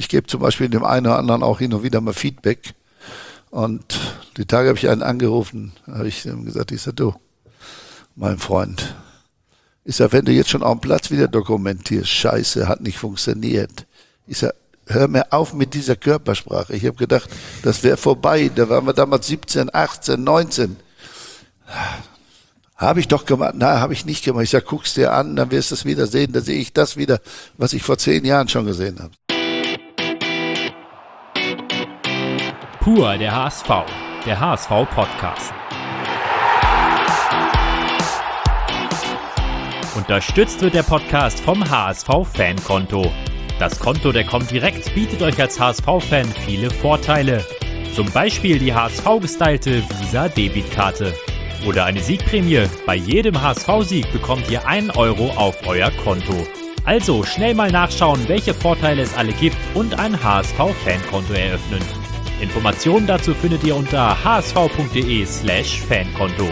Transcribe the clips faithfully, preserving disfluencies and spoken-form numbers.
gebe zum Beispiel dem einen oder anderen auch hin und wieder mal Feedback. Und die Tage habe ich einen angerufen, habe ich ihm gesagt, ich sage, du, mein Freund, ich sage, wenn du jetzt schon auf dem Platz wieder dokumentierst, scheiße, hat nicht funktioniert. Ich sage, hör mir auf mit dieser Körpersprache. Ich habe gedacht, das wäre vorbei. Da waren wir damals siebzehn, achtzehn, neunzehn. Habe ich doch gemacht. Nein, habe ich nicht gemacht. Ich sage, guck's dir an, dann wirst du es wieder sehen. Da sehe ich das wieder, was ich vor zehn Jahren schon gesehen habe. Pur der H S V, der H S V-Podcast. Unterstützt wird der Podcast vom H S V-Fankonto. Das Konto der Kommt direkt bietet euch als H S V-Fan viele Vorteile. Zum Beispiel die H S V-gestylte Visa-Debitkarte. Oder eine Siegprämie. Bei jedem H S V-Sieg bekommt ihr einen Euro auf euer Konto. Also schnell mal nachschauen, welche Vorteile es alle gibt und ein H S V-Fankonto eröffnen. Informationen dazu findet ihr unter hsv.de slash Fankonto.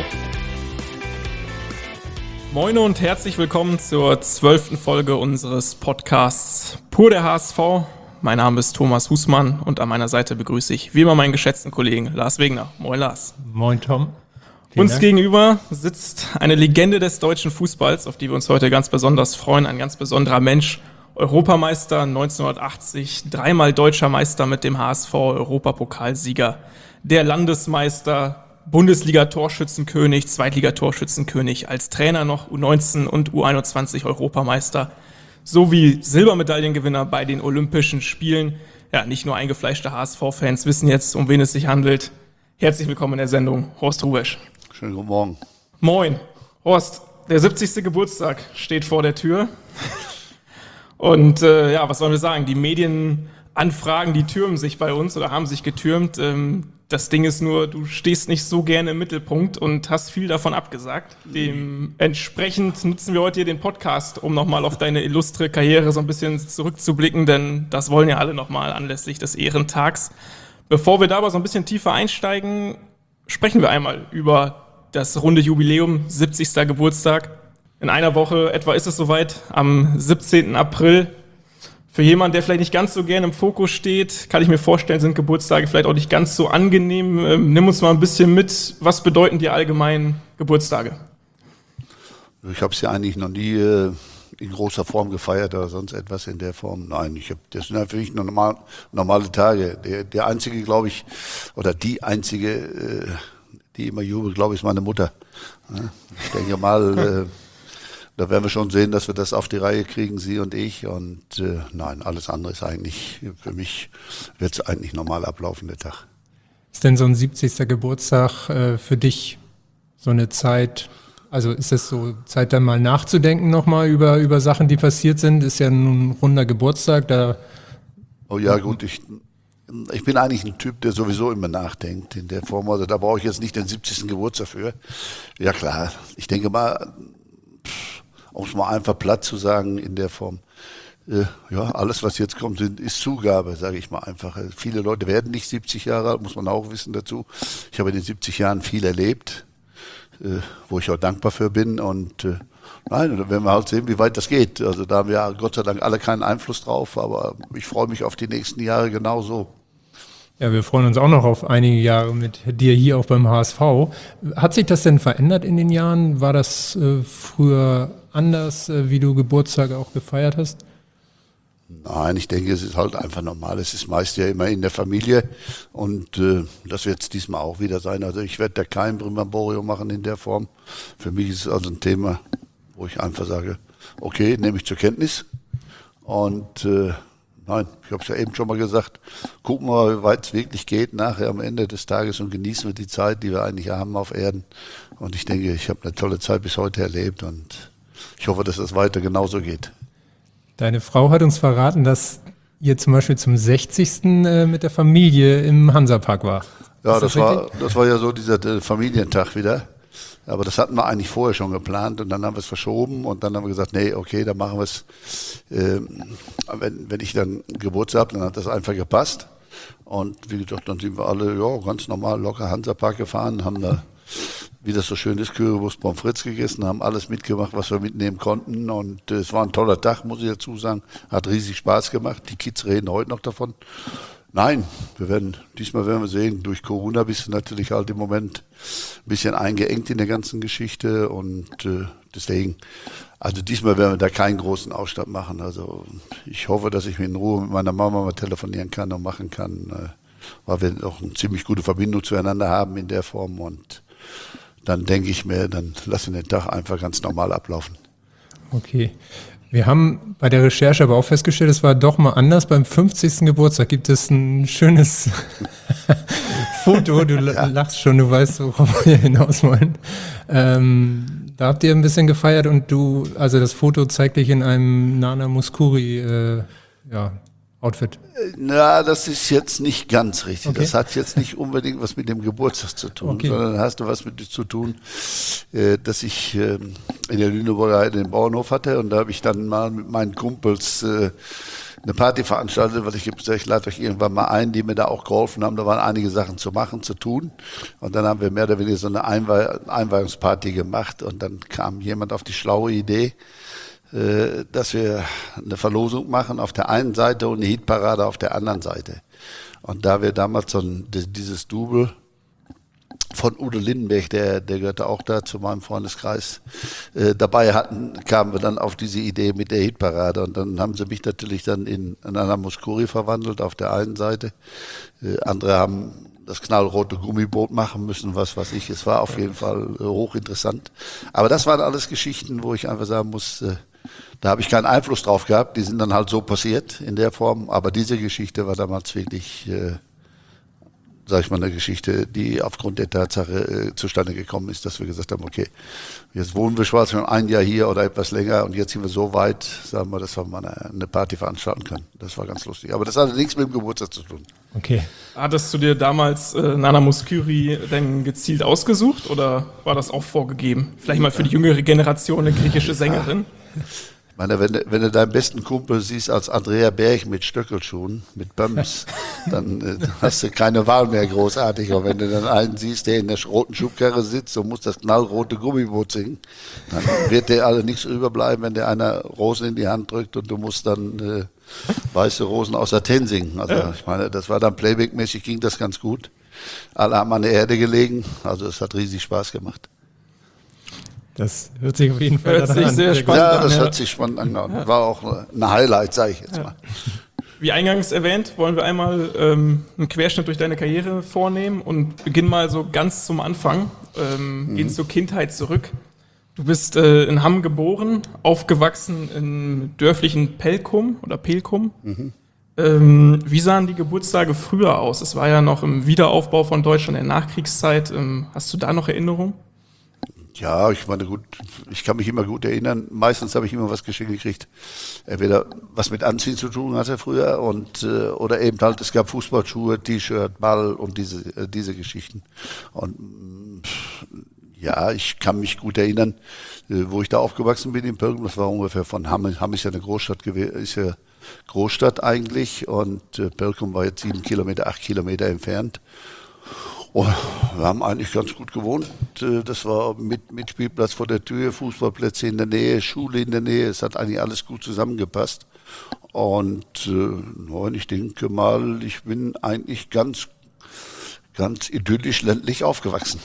Moin und herzlich willkommen zur zwölften Folge unseres Podcasts Pur der H S V. Mein Name ist Thomas Husmann und an meiner Seite begrüße ich wie immer meinen geschätzten Kollegen Lars Wegner. Moin Lars. Moin Tom. Vielen Uns Dank. Gegenüber sitzt eine Legende des deutschen Fußballs, auf die wir uns heute ganz besonders freuen, ein ganz besonderer Mensch. Europameister neunzehnhundertachtzig, dreimal deutscher Meister mit dem H S V, Europapokalsieger, der Landesmeister, Bundesliga-Torschützenkönig, Zweitliga-Torschützenkönig, als Trainer noch U neunzehn und U einundzwanzig Europameister, sowie Silbermedaillengewinner bei den Olympischen Spielen. Ja, nicht nur eingefleischte H S V-Fans wissen jetzt, um wen es sich handelt. Herzlich willkommen in der Sendung, Horst Rubesch. Schönen guten Morgen. Moin. Horst, der siebzigste Geburtstag steht vor der Tür. Und äh, ja, was sollen wir sagen? Die Medienanfragen, die türmen sich bei uns oder haben sich getürmt. Ähm, das Ding ist nur, du stehst nicht so gerne im Mittelpunkt und hast viel davon abgesagt. Dementsprechend nutzen wir heute hier den Podcast, um nochmal auf deine illustre Karriere so ein bisschen zurückzublicken, denn das wollen ja alle nochmal anlässlich des Ehrentags. Bevor wir da aber so ein bisschen tiefer einsteigen, sprechen wir einmal über das runde Jubiläum, siebzigster Geburtstag. In einer Woche etwa ist es soweit, am siebzehnten April. Für jemanden, der vielleicht nicht ganz so gerne im Fokus steht, kann ich mir vorstellen, sind Geburtstage vielleicht auch nicht ganz so angenehm. Ähm, nimm uns mal ein bisschen mit, was bedeuten dir allgemein Geburtstage? Ich habe es ja eigentlich noch nie äh, in großer Form gefeiert oder sonst etwas in der Form. Nein, ich hab, das sind ja für mich nur normal, normale Tage. Der, der einzige, glaube ich, oder die einzige, äh, die immer jubelt, glaube ich, ist meine Mutter. Ja, ich denke mal, äh, da werden wir schon sehen, dass wir das auf die Reihe kriegen, sie und ich. Und äh, nein, alles andere ist eigentlich, für mich wird es eigentlich normal ablaufen, der Tag. Ist denn so ein siebzigster Geburtstag äh, für dich so eine Zeit, also ist das so Zeit dann mal nachzudenken nochmal über, über Sachen, die passiert sind? Ist ja ein runder Geburtstag, da... Oh ja, gut, ich, ich bin eigentlich ein Typ, der sowieso immer nachdenkt in der Form. Also da brauche ich jetzt nicht den siebzigsten Geburtstag für. Ja klar, ich denke mal, um es mal einfach platt zu sagen in der Form, äh, ja, alles was jetzt kommt, sind, ist Zugabe, sage ich mal einfach. Viele Leute werden nicht siebzig Jahre alt, muss man auch wissen dazu. Ich habe in den siebzig Jahren viel erlebt, äh, wo ich auch dankbar für bin und äh, nein, da werden wir halt sehen, wie weit das geht. Also da haben wir Gott sei Dank alle keinen Einfluss drauf, aber ich freue mich auf die nächsten Jahre genauso. Ja, wir freuen uns auch noch auf einige Jahre mit dir hier auch beim H S V. Hat sich das denn verändert in den Jahren? War das äh, früher anders, äh, wie du Geburtstage auch gefeiert hast? Nein, ich denke, es ist halt einfach normal. Es ist meist ja immer in der Familie und äh, das wird es diesmal auch wieder sein. Also ich werde da kein Brimborium machen in der Form. Für mich ist es also ein Thema, wo ich einfach sage, okay, nehme ich zur Kenntnis und äh, nein, ich habe es ja eben schon mal gesagt, gucken wir mal, wie weit es wirklich geht nachher am Ende des Tages und genießen wir die Zeit, die wir eigentlich haben auf Erden. Und ich denke, ich habe eine tolle Zeit bis heute erlebt und ich hoffe, dass es weiter genauso geht. Deine Frau hat uns verraten, dass ihr zum Beispiel zum sechzigsten Äh, mit der Familie im Hansapark war. Ja, Ist das, das war, richtig? das war ja so dieser äh, Familientag wieder. Aber das hatten wir eigentlich vorher schon geplant und dann haben wir es verschoben und dann haben wir gesagt, nee, okay, dann machen wir es, ähm, wenn, wenn ich dann Geburtstag habe, dann hat das einfach gepasst. Und wie gesagt, dann sind wir alle ja, ganz normal locker Hansapark gefahren, haben da wie das so schön ist, Currywurst, Pommes frites gegessen, haben alles mitgemacht, was wir mitnehmen konnten. Und äh, es war ein toller Tag, muss ich dazu sagen. Hat riesig Spaß gemacht. Die Kids reden heute noch davon. Nein, wir werden, diesmal werden wir sehen, durch Corona bist du natürlich halt im Moment ein bisschen eingeengt in der ganzen Geschichte und äh, deswegen, also diesmal werden wir da keinen großen Ausstand machen. Also ich hoffe, dass ich in Ruhe mit meiner Mama mal telefonieren kann und machen kann, äh, weil wir auch eine ziemlich gute Verbindung zueinander haben in der Form und dann denke ich mir, dann lassen wir den Tag einfach ganz normal ablaufen. Okay. Wir haben bei der Recherche aber auch festgestellt, es war doch mal anders. Beim fünfzigsten Geburtstag gibt es ein schönes Foto. Du ja. lachst schon, du weißt, worauf wir hinaus wollen. Ähm, da habt ihr ein bisschen gefeiert und du, also das Foto zeigt dich in einem Nana Mouskouri äh, ja, Outfit. Na, das ist jetzt nicht ganz richtig. Okay. Das hat jetzt nicht unbedingt was mit dem Geburtstag zu tun, Okay. sondern hast du was mit zu tun, äh, dass ich äh, in der Lüneburger Heide den Bauernhof hatte und da habe ich dann mal mit meinen Kumpels äh, eine Party veranstaltet, weil ich gesagt, ich lade euch irgendwann mal ein, die mir da auch geholfen haben. Da waren einige Sachen zu machen, zu tun. Und dann haben wir mehr oder weniger so eine Einweih- Einweihungsparty gemacht und dann kam jemand auf die schlaue Idee, dass wir eine Verlosung machen auf der einen Seite und eine Hitparade auf der anderen Seite. Und da wir damals so ein, dieses Double von Udo Lindenberg, der, der gehörte auch da zu meinem Freundeskreis, äh, dabei hatten, kamen wir dann auf diese Idee mit der Hitparade. Und dann haben sie mich natürlich dann in, in Nana Mouskouri verwandelt auf der einen Seite. Äh, andere haben das knallrote Gummiboot machen müssen, was weiß ich. Es war auf jeden Fall äh, hochinteressant. Aber das waren alles Geschichten, wo ich einfach sagen muss, äh, da habe ich keinen Einfluss drauf gehabt. Die sind dann halt so passiert in der Form. Aber diese Geschichte war damals wirklich, äh, sag ich mal, eine Geschichte, die aufgrund der Tatsache äh, zustande gekommen ist, dass wir gesagt haben, okay, jetzt wohnen wir schwarz schon ein Jahr hier oder etwas länger und jetzt sind wir so weit, sagen wir, dass wir mal eine, eine Party veranstalten können. Das war ganz lustig. Aber das hatte nichts mit dem Geburtstag zu tun. Okay. Hattest du dir damals äh, Nana Mouskouri denn gezielt ausgesucht oder war das auch vorgegeben? Vielleicht mal für die jüngere Generation eine griechische Sängerin? Ich meine, wenn, wenn du deinen besten Kumpel siehst als Andrea Berg mit Stöckelschuhen, mit Böms, dann äh, hast du keine Wahl mehr großartig. Aber wenn du dann einen siehst, der in der roten Schubkarre sitzt und muss das knallrote Gummiboot singen, dann wird dir alle nichts überbleiben, wenn dir einer Rosen in die Hand drückt und du musst dann äh, weiße Rosen aus Athen singen. Also ich meine, das war dann Playback-mäßig, ging das ganz gut. Alle haben an der Erde gelegen, also es hat riesig Spaß gemacht. Das hört sich auf jeden Fall Hört sich an. sehr spannend Ja, an, das ja. hört sich spannend an. War auch ein Highlight, sage ich jetzt Ja. mal. Wie eingangs erwähnt, wollen wir einmal ähm, einen Querschnitt durch deine Karriere vornehmen und beginnen mal so ganz zum Anfang, ähm, mhm. gehen zur Kindheit zurück. Du bist äh, in Hamm geboren, aufgewachsen im dörflichen Pelkum oder Pelkum. Mhm. Ähm, wie sahen die Geburtstage früher aus? Es war ja noch im Wiederaufbau von Deutschland in der Nachkriegszeit. Ähm, hast du da noch Erinnerungen? Ja, ich meine, gut, ich kann mich immer gut erinnern. Meistens habe ich immer was geschenkt gekriegt. Entweder was mit Anziehen zu tun hatte früher und äh, oder eben halt, es gab Fußballschuhe, T-Shirt, Ball und diese, äh, diese Geschichten. Und pff, ja, ich kann mich gut erinnern, äh, wo ich da aufgewachsen bin in Pelkum. Das war ungefähr von Hamm. Hamm ist ja eine Großstadt gewesen, ist ja Großstadt eigentlich und äh, Pelkum war jetzt sieben Kilometer, acht Kilometer entfernt. Oh, wir haben eigentlich ganz gut gewohnt. Das war mit, mit Spielplatz vor der Tür, Fußballplätze in der Nähe, Schule in der Nähe. Es hat eigentlich alles gut zusammengepasst. Und äh, ich denke mal, ich bin eigentlich ganz, ganz idyllisch ländlich aufgewachsen.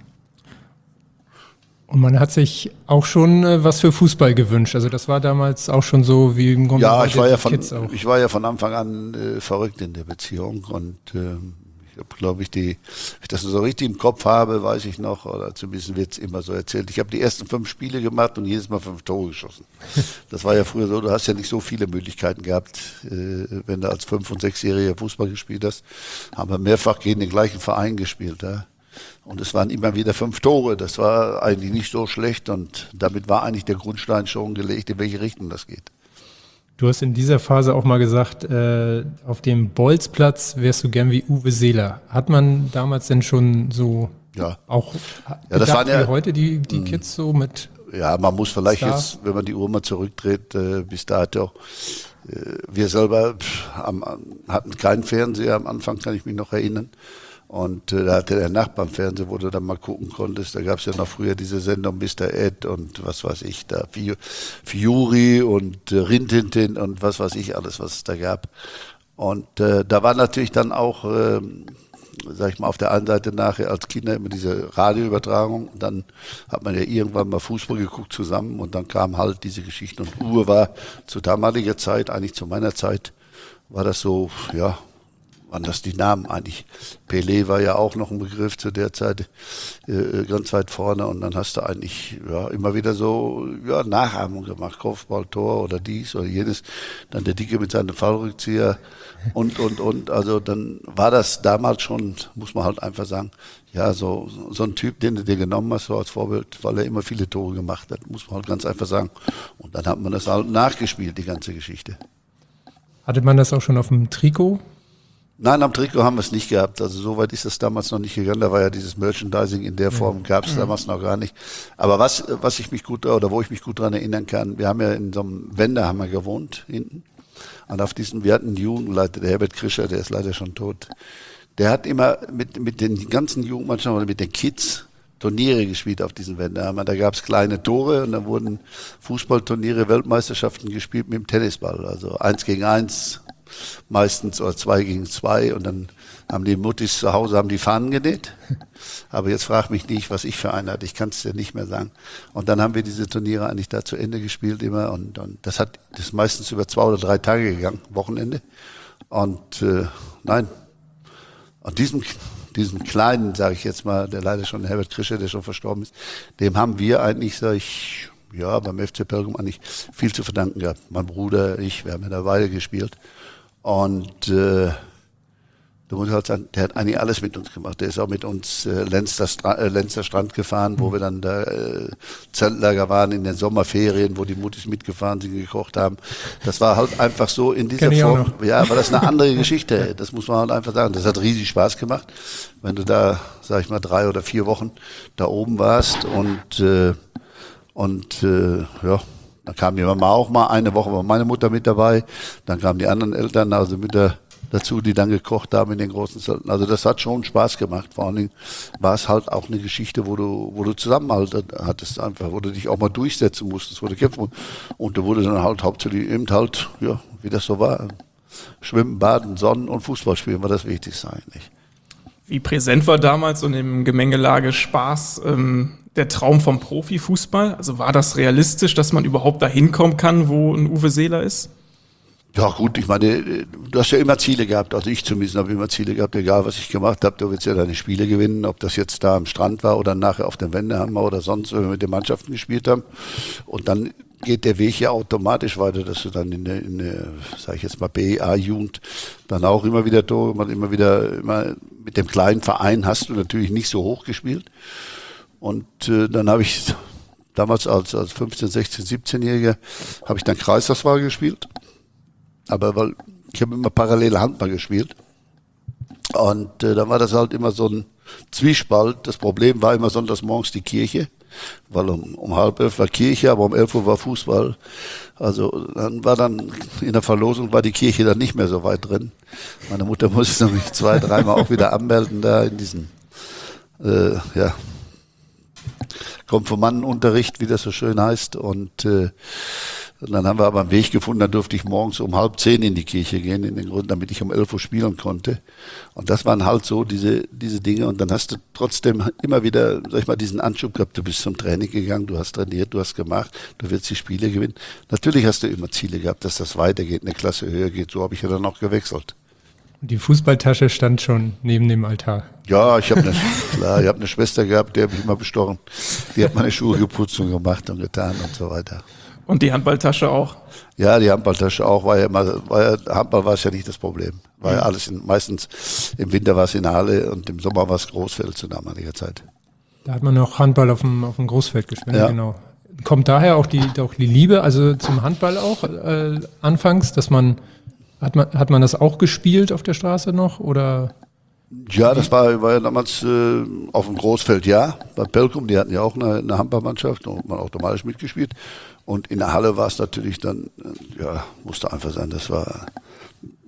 Und man hat sich auch schon äh, was für Fußball gewünscht. Also das war damals auch schon so wie im Grunde Ja, bei ich den war ja von, Kids auch. ich war ja von Anfang an äh, verrückt in der Beziehung und äh, ich habe, glaube ich, die, wenn ich das so richtig im Kopf habe, weiß ich noch, oder zumindest wird es immer so erzählt. Ich habe die ersten fünf Spiele gemacht und jedes Mal fünf Tore geschossen. Das war ja früher so, du hast ja nicht so viele Möglichkeiten gehabt, äh, wenn du als Fünf- und Sechsjähriger Fußball gespielt hast. Haben wir mehrfach gegen den gleichen Verein gespielt. Ja? Und es waren immer wieder fünf Tore. Das war eigentlich nicht so schlecht und damit war eigentlich der Grundstein schon gelegt, in welche Richtung das geht. Du hast in dieser Phase auch mal gesagt, äh, auf dem Bolzplatz wärst du gern wie Uwe Seeler. Hat man damals denn schon so Ja. auch Ja, das waren ja- wie heute die, die Kids so mit? Ja, man muss vielleicht Star. jetzt, wenn man die Uhr mal zurückdreht, äh, bis dato, äh, wir selber pff, am, hatten keinen Fernseher am Anfang, kann ich mich noch erinnern. Und äh, da hatte der Nachbar im Fernsehen, wo du dann mal gucken konntest, da gab es ja noch früher diese Sendung Mister Ed und was weiß ich, da Fiori und äh, Rintintin und was weiß ich alles, was es da gab. Und äh, da war natürlich dann auch, äh, sag ich mal, auf der einen Seite nachher als Kinder immer diese Radioübertragung. Dann hat man ja irgendwann mal Fußball geguckt zusammen und dann kam halt diese Geschichten. Und Uhr war zu damaliger Zeit, eigentlich zu meiner Zeit, war das so, ja, waren das die Namen eigentlich. Pelé war ja auch noch ein Begriff zu der Zeit, äh, ganz weit vorne. Und dann hast du eigentlich ja, immer wieder so ja, Nachahmung gemacht, Kopfball, Tor oder dies oder jenes. Dann der Dicke mit seinem Fallrückzieher und, und, und. Also dann war das damals schon, muss man halt einfach sagen, ja, so, so ein Typ, den du dir genommen hast, so als Vorbild, weil er immer viele Tore gemacht hat, muss man halt ganz einfach sagen. Und dann hat man das halt nachgespielt, die ganze Geschichte. Hatte man das auch schon auf dem Trikot? Nein, am Trikot haben wir es nicht gehabt. Also so weit ist es damals noch nicht gegangen. Da war ja dieses Merchandising in der Form, gab es damals noch gar nicht. Aber was, was ich mich gut, oder wo ich mich gut daran erinnern kann, wir haben ja in so einem Wendehammer gewohnt, hinten. Und auf diesem, wir hatten einen Jugendleiter, der Herbert Krischer, der ist leider schon tot. Der hat immer mit, mit den ganzen Jugendmannschaften oder mit den Kids Turniere gespielt auf diesen Wendehammer. Da gab es kleine Tore und dann wurden Fußballturniere, Weltmeisterschaften gespielt mit dem Tennisball. Also eins gegen eins meistens oder zwei gegen zwei und dann haben die Muttis zu Hause haben die Fahnen genäht. Aber jetzt frag mich nicht, was ich für einen hatte. Ich kann es dir nicht mehr sagen. Und dann haben wir diese Turniere eigentlich da zu Ende gespielt immer und, und das hat das ist meistens über zwei oder drei Tage gegangen, Wochenende. Und äh, nein, an diesem diesem kleinen, sage ich jetzt mal, der leider schon Herbert Krischer, der schon verstorben ist, dem haben wir eigentlich, sag ich, ja, beim F C Pelgrim eigentlich viel zu verdanken gehabt. Mein Bruder, ich, wir haben ja da Weile gespielt. Und äh, du musst halt sagen, der hat eigentlich alles mit uns gemacht. Der ist auch mit uns äh, Lenzer, Stra- äh, Lenzer Strand gefahren, wo wir dann da äh, Zeltlager waren in den Sommerferien, wo die Muttis mitgefahren sind, gekocht haben. Das war halt einfach so in dieser Kenn ich auch Form. noch. Ja, aber das ist eine andere Geschichte. Das muss man halt einfach sagen. Das hat riesig Spaß gemacht, wenn du da, sag ich mal, drei oder vier Wochen da oben warst und äh, und äh, ja. Dann kam die Mama auch mal, eine Woche war meine Mutter mit dabei, dann kamen die anderen Eltern, also Mütter dazu, die dann gekocht haben in den großen Zelten. Also das hat schon Spaß gemacht, vor allen Dingen war es halt auch eine Geschichte, wo du, wo du Zusammenhalt hattest einfach, wo du dich auch mal durchsetzen musstest, wo du kämpfen musst. Und da wurde dann halt hauptsächlich eben halt, ja, wie das so war, Schwimmen, Baden, Sonnen und Fußball spielen war das Wichtigste eigentlich. Wie präsent war damals und im Gemengelage Spaß ähm, der Traum vom Profifußball? Also war das realistisch, dass man überhaupt dahin kommen kann, wo ein Uwe Seeler ist? Ja gut, ich meine, du hast ja immer Ziele gehabt, also ich zumindest habe immer Ziele gehabt, egal was ich gemacht habe, du willst ja deine Spiele gewinnen, ob das jetzt da am Strand war oder nachher auf dem Wendehammer oder sonst, wenn wir mit den Mannschaften gespielt haben. Und dann geht der Weg ja automatisch weiter, dass du dann in der, in der sag ich jetzt mal, B A-Jugend dann auch immer wieder Tore, man immer wieder, immer mit dem kleinen Verein hast du natürlich nicht so hoch gespielt. Und äh, dann habe ich damals als, als fünfzehn-, sechzehn-, siebzehnjähriger habe ich dann Kreisauswahl gespielt. Aber weil ich habe immer parallel Handball gespielt. Und äh, dann war das halt immer so ein Zwiespalt. Das Problem war immer sonntags morgens die Kirche, weil um, um halb elf war Kirche, aber um elf Uhr war Fußball. Also dann war dann in der Verlosung war die Kirche dann nicht mehr so weit drin. Meine Mutter musste mich zwei, dreimal auch wieder anmelden da in diesen, äh, ja, Konfirmandenunterricht, wie das so schön heißt. Und äh, dann haben wir aber einen Weg gefunden, dann durfte ich morgens um halb zehn in die Kirche gehen, in den Grund, damit ich um elf Uhr spielen konnte. Und das waren halt so diese, diese Dinge. Und dann hast du trotzdem immer wieder, sag ich mal, diesen Anschub gehabt. Du bist zum Training gegangen, du hast trainiert, du hast gemacht, du willst die Spiele gewinnen. Natürlich hast du immer Ziele gehabt, dass das weitergeht, eine Klasse höher geht. So habe ich ja dann auch gewechselt. Die Fußballtasche stand schon neben dem Altar. Ja, ich habe eine, klar, ich habe eine Schwester gehabt, die habe ich immer bestochen. Die hat meine Schuhe geputzt und gemacht und getan und so weiter. Und die Handballtasche auch? Ja, die Handballtasche auch, war ja immer, war ja, Handball war es ja nicht das Problem. War ja alles in, meistens im Winter war es in Halle und im Sommer war es Großfeld zu damaliger Zeit. Da hat man noch Handball auf dem, auf dem Großfeld gespielt, Ja. genau. Kommt daher auch die, auch die Liebe, also zum Handball auch äh, anfangs, dass man hat man hat man das auch gespielt auf der Straße noch oder? Ja, das war, war ja damals äh, auf dem Großfeld, ja. Bei Pelkum, die hatten ja auch eine, eine Handballmannschaft und man automatisch mitgespielt. Und in der Halle war es natürlich dann, äh, ja, musste einfach sein, das war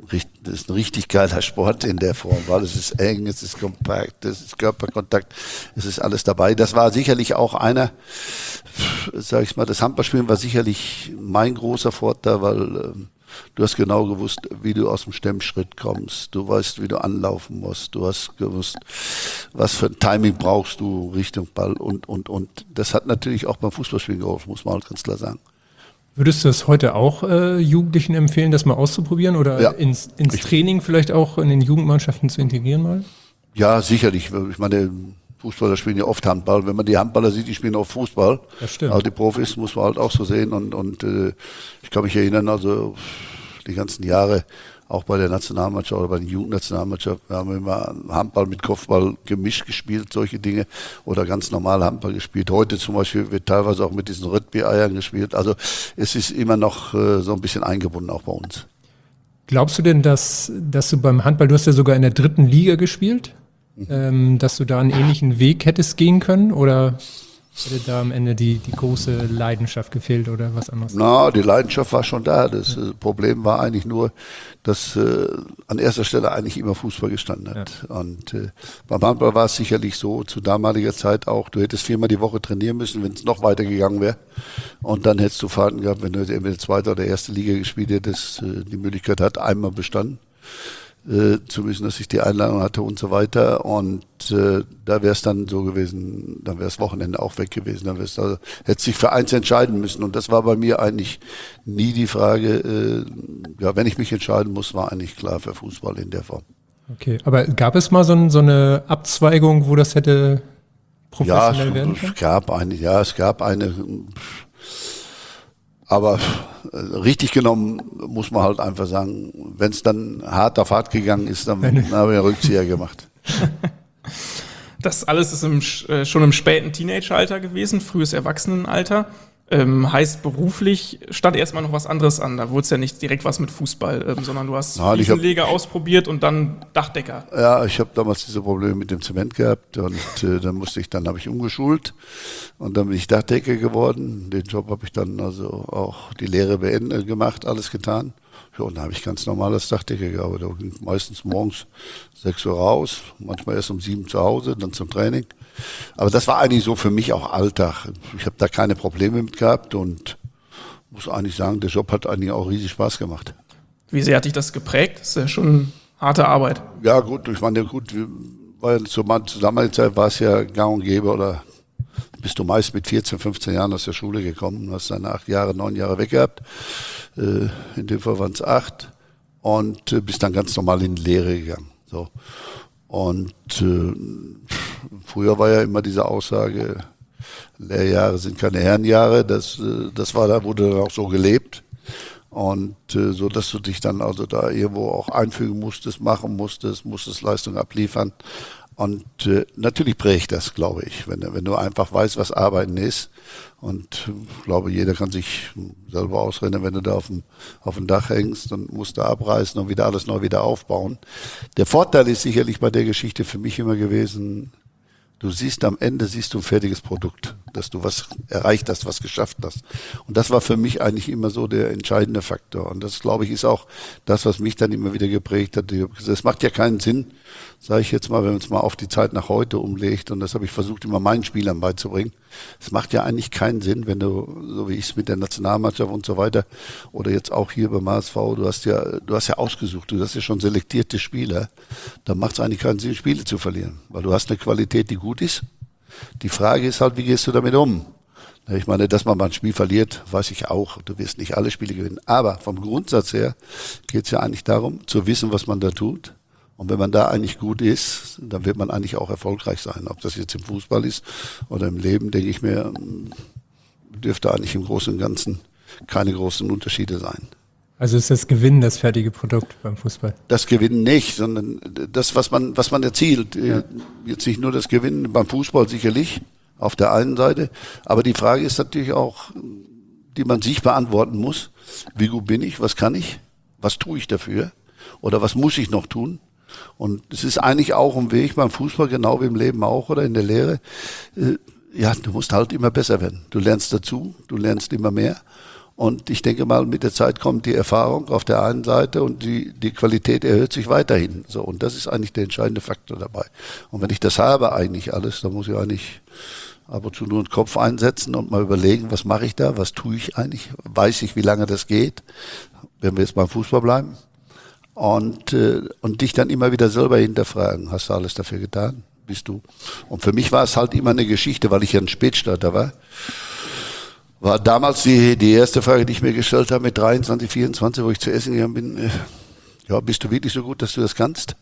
das ist ein richtig geiler Sport in der Form, weil es ist eng, es ist kompakt, es ist Körperkontakt, es ist alles dabei. Das war sicherlich auch einer, sag ich mal, das Handballspielen war sicherlich mein großer Vorteil, weil ähm, du hast genau gewusst, wie du aus dem Stemmschritt kommst, du weißt, wie du anlaufen musst, du hast gewusst, was für ein Timing brauchst du Richtung Ball und, und, und. Das hat natürlich auch beim Fußballspielen geholfen, muss man halt ganz klar sagen. Würdest du das heute auch äh, Jugendlichen empfehlen, das mal auszuprobieren oder Ja. ins, ins Training vielleicht auch in den Jugendmannschaften zu integrieren mal? Ja, sicherlich. Ich meine, Fußballer spielen ja oft Handball. Wenn man die Handballer sieht, die spielen auch Fußball. Das stimmt. Aber die Profis muss man halt auch so sehen. Und, und äh, ich kann mich erinnern, also die ganzen Jahre, auch bei der Nationalmannschaft oder bei der Jugendnationalmannschaft, wir haben immer Handball mit Kopfball gemischt gespielt, solche Dinge, oder ganz normal Handball gespielt. Heute zum Beispiel wird teilweise auch mit diesen Rugby-Eiern gespielt. Also es ist immer noch äh, so ein bisschen eingebunden, auch bei uns. Glaubst du denn, dass, dass du beim Handball, du hast ja sogar in der dritten Liga gespielt, mhm. ähm, dass du da einen ähnlichen Weg hättest gehen können oder hätte da am Ende die, die große Leidenschaft gefehlt oder was anderes? Na, die Leidenschaft war schon da. Das äh, Problem war eigentlich nur, dass äh, an erster Stelle eigentlich immer Fußball gestanden hat. Ja. Und äh, beim Handball war es sicherlich so, zu damaliger Zeit auch, du hättest viermal die Woche trainieren müssen, wenn es noch weiter gegangen wäre. Und dann hättest du Fahrten gehabt, wenn du entweder zweite oder erste Liga gespielt hättest, äh, die Möglichkeit hat, einmal bestanden äh, zu müssen, dass ich die Einladung hatte und so weiter. Und äh, da wäre es dann so gewesen, dann wäre das Wochenende auch weg gewesen. Dann wär's also, hätte sich für eins entscheiden müssen. Und das war bei mir eigentlich nie die Frage, äh, ja, wenn ich mich entscheiden muss, war eigentlich klar für Fußball in der Form. Okay, aber gab es mal so, ein, so eine Abzweigung, wo das hätte professionell ja, werden es, können? es gab eine, ja, es gab eine, aber äh, richtig genommen muss man halt einfach sagen, wenn es dann hart auf hart gegangen ist, dann, dann habe ich einen Rückzieher gemacht. Das alles ist im, äh, schon im späten Teenageralter gewesen, frühes Erwachsenenalter. Ähm, heißt beruflich stand erstmal noch was anderes an. Da wurde es ja nicht direkt was mit Fußball, ähm, sondern du hast Nein, ich hab- Fliesenleger ausprobiert und dann Dachdecker. Ja, ich habe damals diese Probleme mit dem Zement gehabt und äh, dann musste ich, dann habe ich umgeschult und dann bin ich Dachdecker geworden. Den Job habe ich dann also auch die Lehre beendet gemacht, alles getan. Ja, und dann habe ich ganz normal als Dachdecker gearbeitet. Da ging meistens morgens sechs Uhr raus, manchmal erst um sieben zu Hause, dann zum Training. Aber das war eigentlich so für mich auch Alltag. Ich habe da keine Probleme mit gehabt und muss eigentlich sagen, der Job hat eigentlich auch riesig Spaß gemacht. Wie sehr hat dich das geprägt? Das ist ja schon harte Arbeit. Ja gut, ich meine, gut, weil zur damaligen Zeit war es ja gang und gäbe, oder bist du meist mit vierzehn, fünfzehn Jahren aus der Schule gekommen, hast dann acht Jahre, neun Jahre weg gehabt, äh, in dem Fall waren es acht und äh, bist dann ganz normal in die Lehre gegangen. So. Und äh, früher war ja immer diese Aussage, Lehrjahre sind keine Herrenjahre, das, äh, das war da, wurde dann auch so gelebt. Und äh, so, dass du dich dann also da irgendwo auch einfügen musstest, machen musstest, musstest Leistung abliefern. Und äh, natürlich prägt das, glaube ich, wenn, wenn du einfach weißt, was Arbeiten ist. Und ich glaube, jeder kann sich selber ausrennen, wenn du da auf dem, auf dem Dach hängst und musst da abreißen und wieder alles neu wieder aufbauen. Der Vorteil ist sicherlich bei der Geschichte für mich immer gewesen, du siehst am Ende, siehst du ein fertiges Produkt, dass du was erreicht hast, was geschafft hast. Und das war für mich eigentlich immer so der entscheidende Faktor. Und das, glaube ich, ist auch das, was mich dann immer wieder geprägt hat. Es macht ja keinen Sinn, sage ich jetzt mal, wenn man es mal auf die Zeit nach heute umlegt. Und das habe ich versucht, immer meinen Spielern beizubringen. Es macht ja eigentlich keinen Sinn, wenn du, so wie ich es mit der Nationalmannschaft und so weiter, oder jetzt auch hier beim H S V, du hast ja, du hast ja ausgesucht, du hast ja schon selektierte Spieler. Da macht es eigentlich keinen Sinn, Spiele zu verlieren. Weil du hast eine Qualität, die gut ist. Die Frage ist halt, wie gehst du damit um? Ich meine, dass man mal ein Spiel verliert, weiß ich auch. Du wirst nicht alle Spiele gewinnen. Aber vom Grundsatz her geht es ja eigentlich darum, zu wissen, was man da tut. Und wenn man da eigentlich gut ist, dann wird man eigentlich auch erfolgreich sein. Ob das jetzt im Fußball ist oder im Leben, denke ich mir, dürfte eigentlich im Großen und Ganzen keine großen Unterschiede sein. Also ist das Gewinnen das fertige Produkt beim Fußball? Das Gewinnen nicht, sondern das, was man, was man erzielt. Ja. Jetzt nicht nur das Gewinnen, beim Fußball sicherlich, auf der einen Seite. Aber die Frage ist natürlich auch, die man sich beantworten muss. Wie gut bin ich? Was kann ich? Was tue ich dafür? Oder was muss ich noch tun? Und es ist eigentlich auch ein Weg beim Fußball, genau wie im Leben auch oder in der Lehre. Ja, du musst halt immer besser werden. Du lernst dazu, du lernst immer mehr. Und ich denke mal, mit der Zeit kommt die Erfahrung auf der einen Seite und die, die Qualität erhöht sich weiterhin. So, und das ist eigentlich der entscheidende Faktor dabei. Und wenn ich das habe eigentlich alles, dann muss ich eigentlich ab und zu nur den Kopf einsetzen und mal überlegen, was mache ich da, was tue ich eigentlich, weiß ich, wie lange das geht, wenn wir jetzt beim Fußball bleiben. Und, äh, und dich dann immer wieder selber hinterfragen, hast du alles dafür getan, bist du? Und für mich war es halt immer eine Geschichte, weil ich ja ein Spätstarter war. War damals die, die erste Frage, die ich mir gestellt habe mit dreiundzwanzig, vierundzwanzig, wo ich zu Essen gegangen bin, äh, ja, bist du wirklich so gut, dass du das kannst?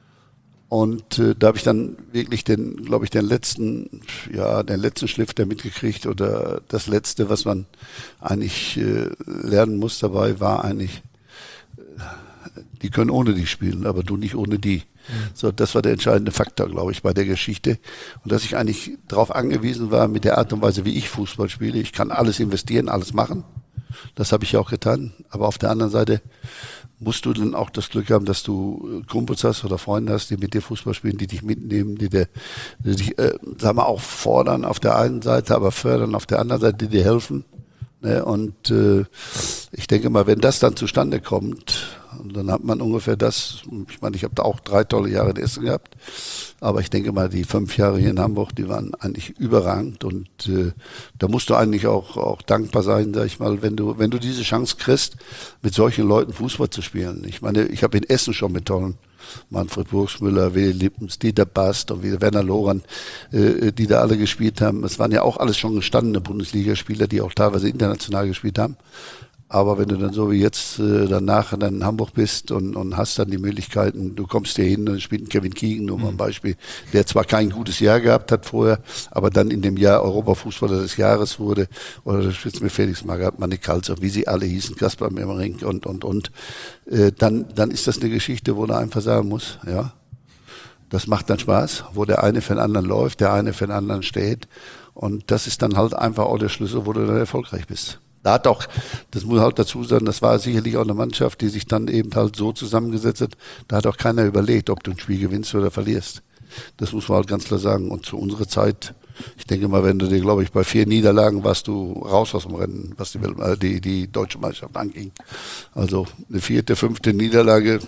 Und äh, da habe ich dann wirklich den, glaube ich, den letzten, ja, den letzten Schliff da mitgekriegt oder das Letzte, was man eigentlich äh, lernen muss dabei, war eigentlich, äh, die können ohne dich spielen, aber du nicht ohne die. Mhm. So, das war der entscheidende Faktor, glaube ich, bei der Geschichte. Und dass ich eigentlich darauf angewiesen war, mit der Art und Weise, wie ich Fußball spiele, ich kann alles investieren, alles machen. Das habe ich ja auch getan. Aber auf der anderen Seite musst du dann auch das Glück haben, dass du Kumpels hast oder Freunde hast, die mit dir Fußball spielen, die dich mitnehmen, die, dir, die dich, äh, sagen wir, auch fordern auf der einen Seite, aber fördern auf der anderen Seite, die dir helfen. Ne? Und äh, ich denke mal, wenn das dann zustande kommt, dann hat man ungefähr das, ich meine, ich habe da auch drei tolle Jahre in Essen gehabt, aber ich denke mal, die fünf Jahre hier in Hamburg, die waren eigentlich überragend und äh, da musst du eigentlich auch, auch dankbar sein, sag ich mal, wenn du, wenn du diese Chance kriegst, mit solchen Leuten Fußball zu spielen. Ich meine, ich habe in Essen schon mit tollen Manfred Burgsmüller, Willi Lippens, Dieter Bast und wie Werner Lorand, äh, die da alle gespielt haben. Es waren ja auch alles schon gestandene Bundesligaspieler, die auch teilweise international gespielt haben. Aber wenn du dann so wie jetzt äh, danach dann in Hamburg bist und, und hast dann die Möglichkeiten, du kommst hier hin und spielt Kevin Keegan, nur mal ein Beispiel, der zwar kein gutes Jahr gehabt hat vorher, aber dann in dem Jahr Europafußballer des Jahres wurde, oder das spielt mir Felix Magath, Manni Kalzer, wie sie alle hießen, Kaspar Memmering und, und, und, äh, dann, dann ist das eine Geschichte, wo du einfach sagen musst, ja, das macht dann Spaß, wo der eine für den anderen läuft, der eine für den anderen steht und das ist dann halt einfach auch der Schlüssel, wo du dann erfolgreich bist. Da hat auch, das muss halt dazu sein, das war sicherlich auch eine Mannschaft, die sich dann eben halt so zusammengesetzt hat, da hat auch keiner überlegt, ob du ein Spiel gewinnst oder verlierst. Das muss man halt ganz klar sagen. Und zu unserer Zeit, ich denke mal, wenn du dir, glaube ich, bei vier Niederlagen warst du raus aus dem Rennen, was die, Welt, äh, die, die deutsche Meisterschaft anging. Also eine vierte, fünfte Niederlage,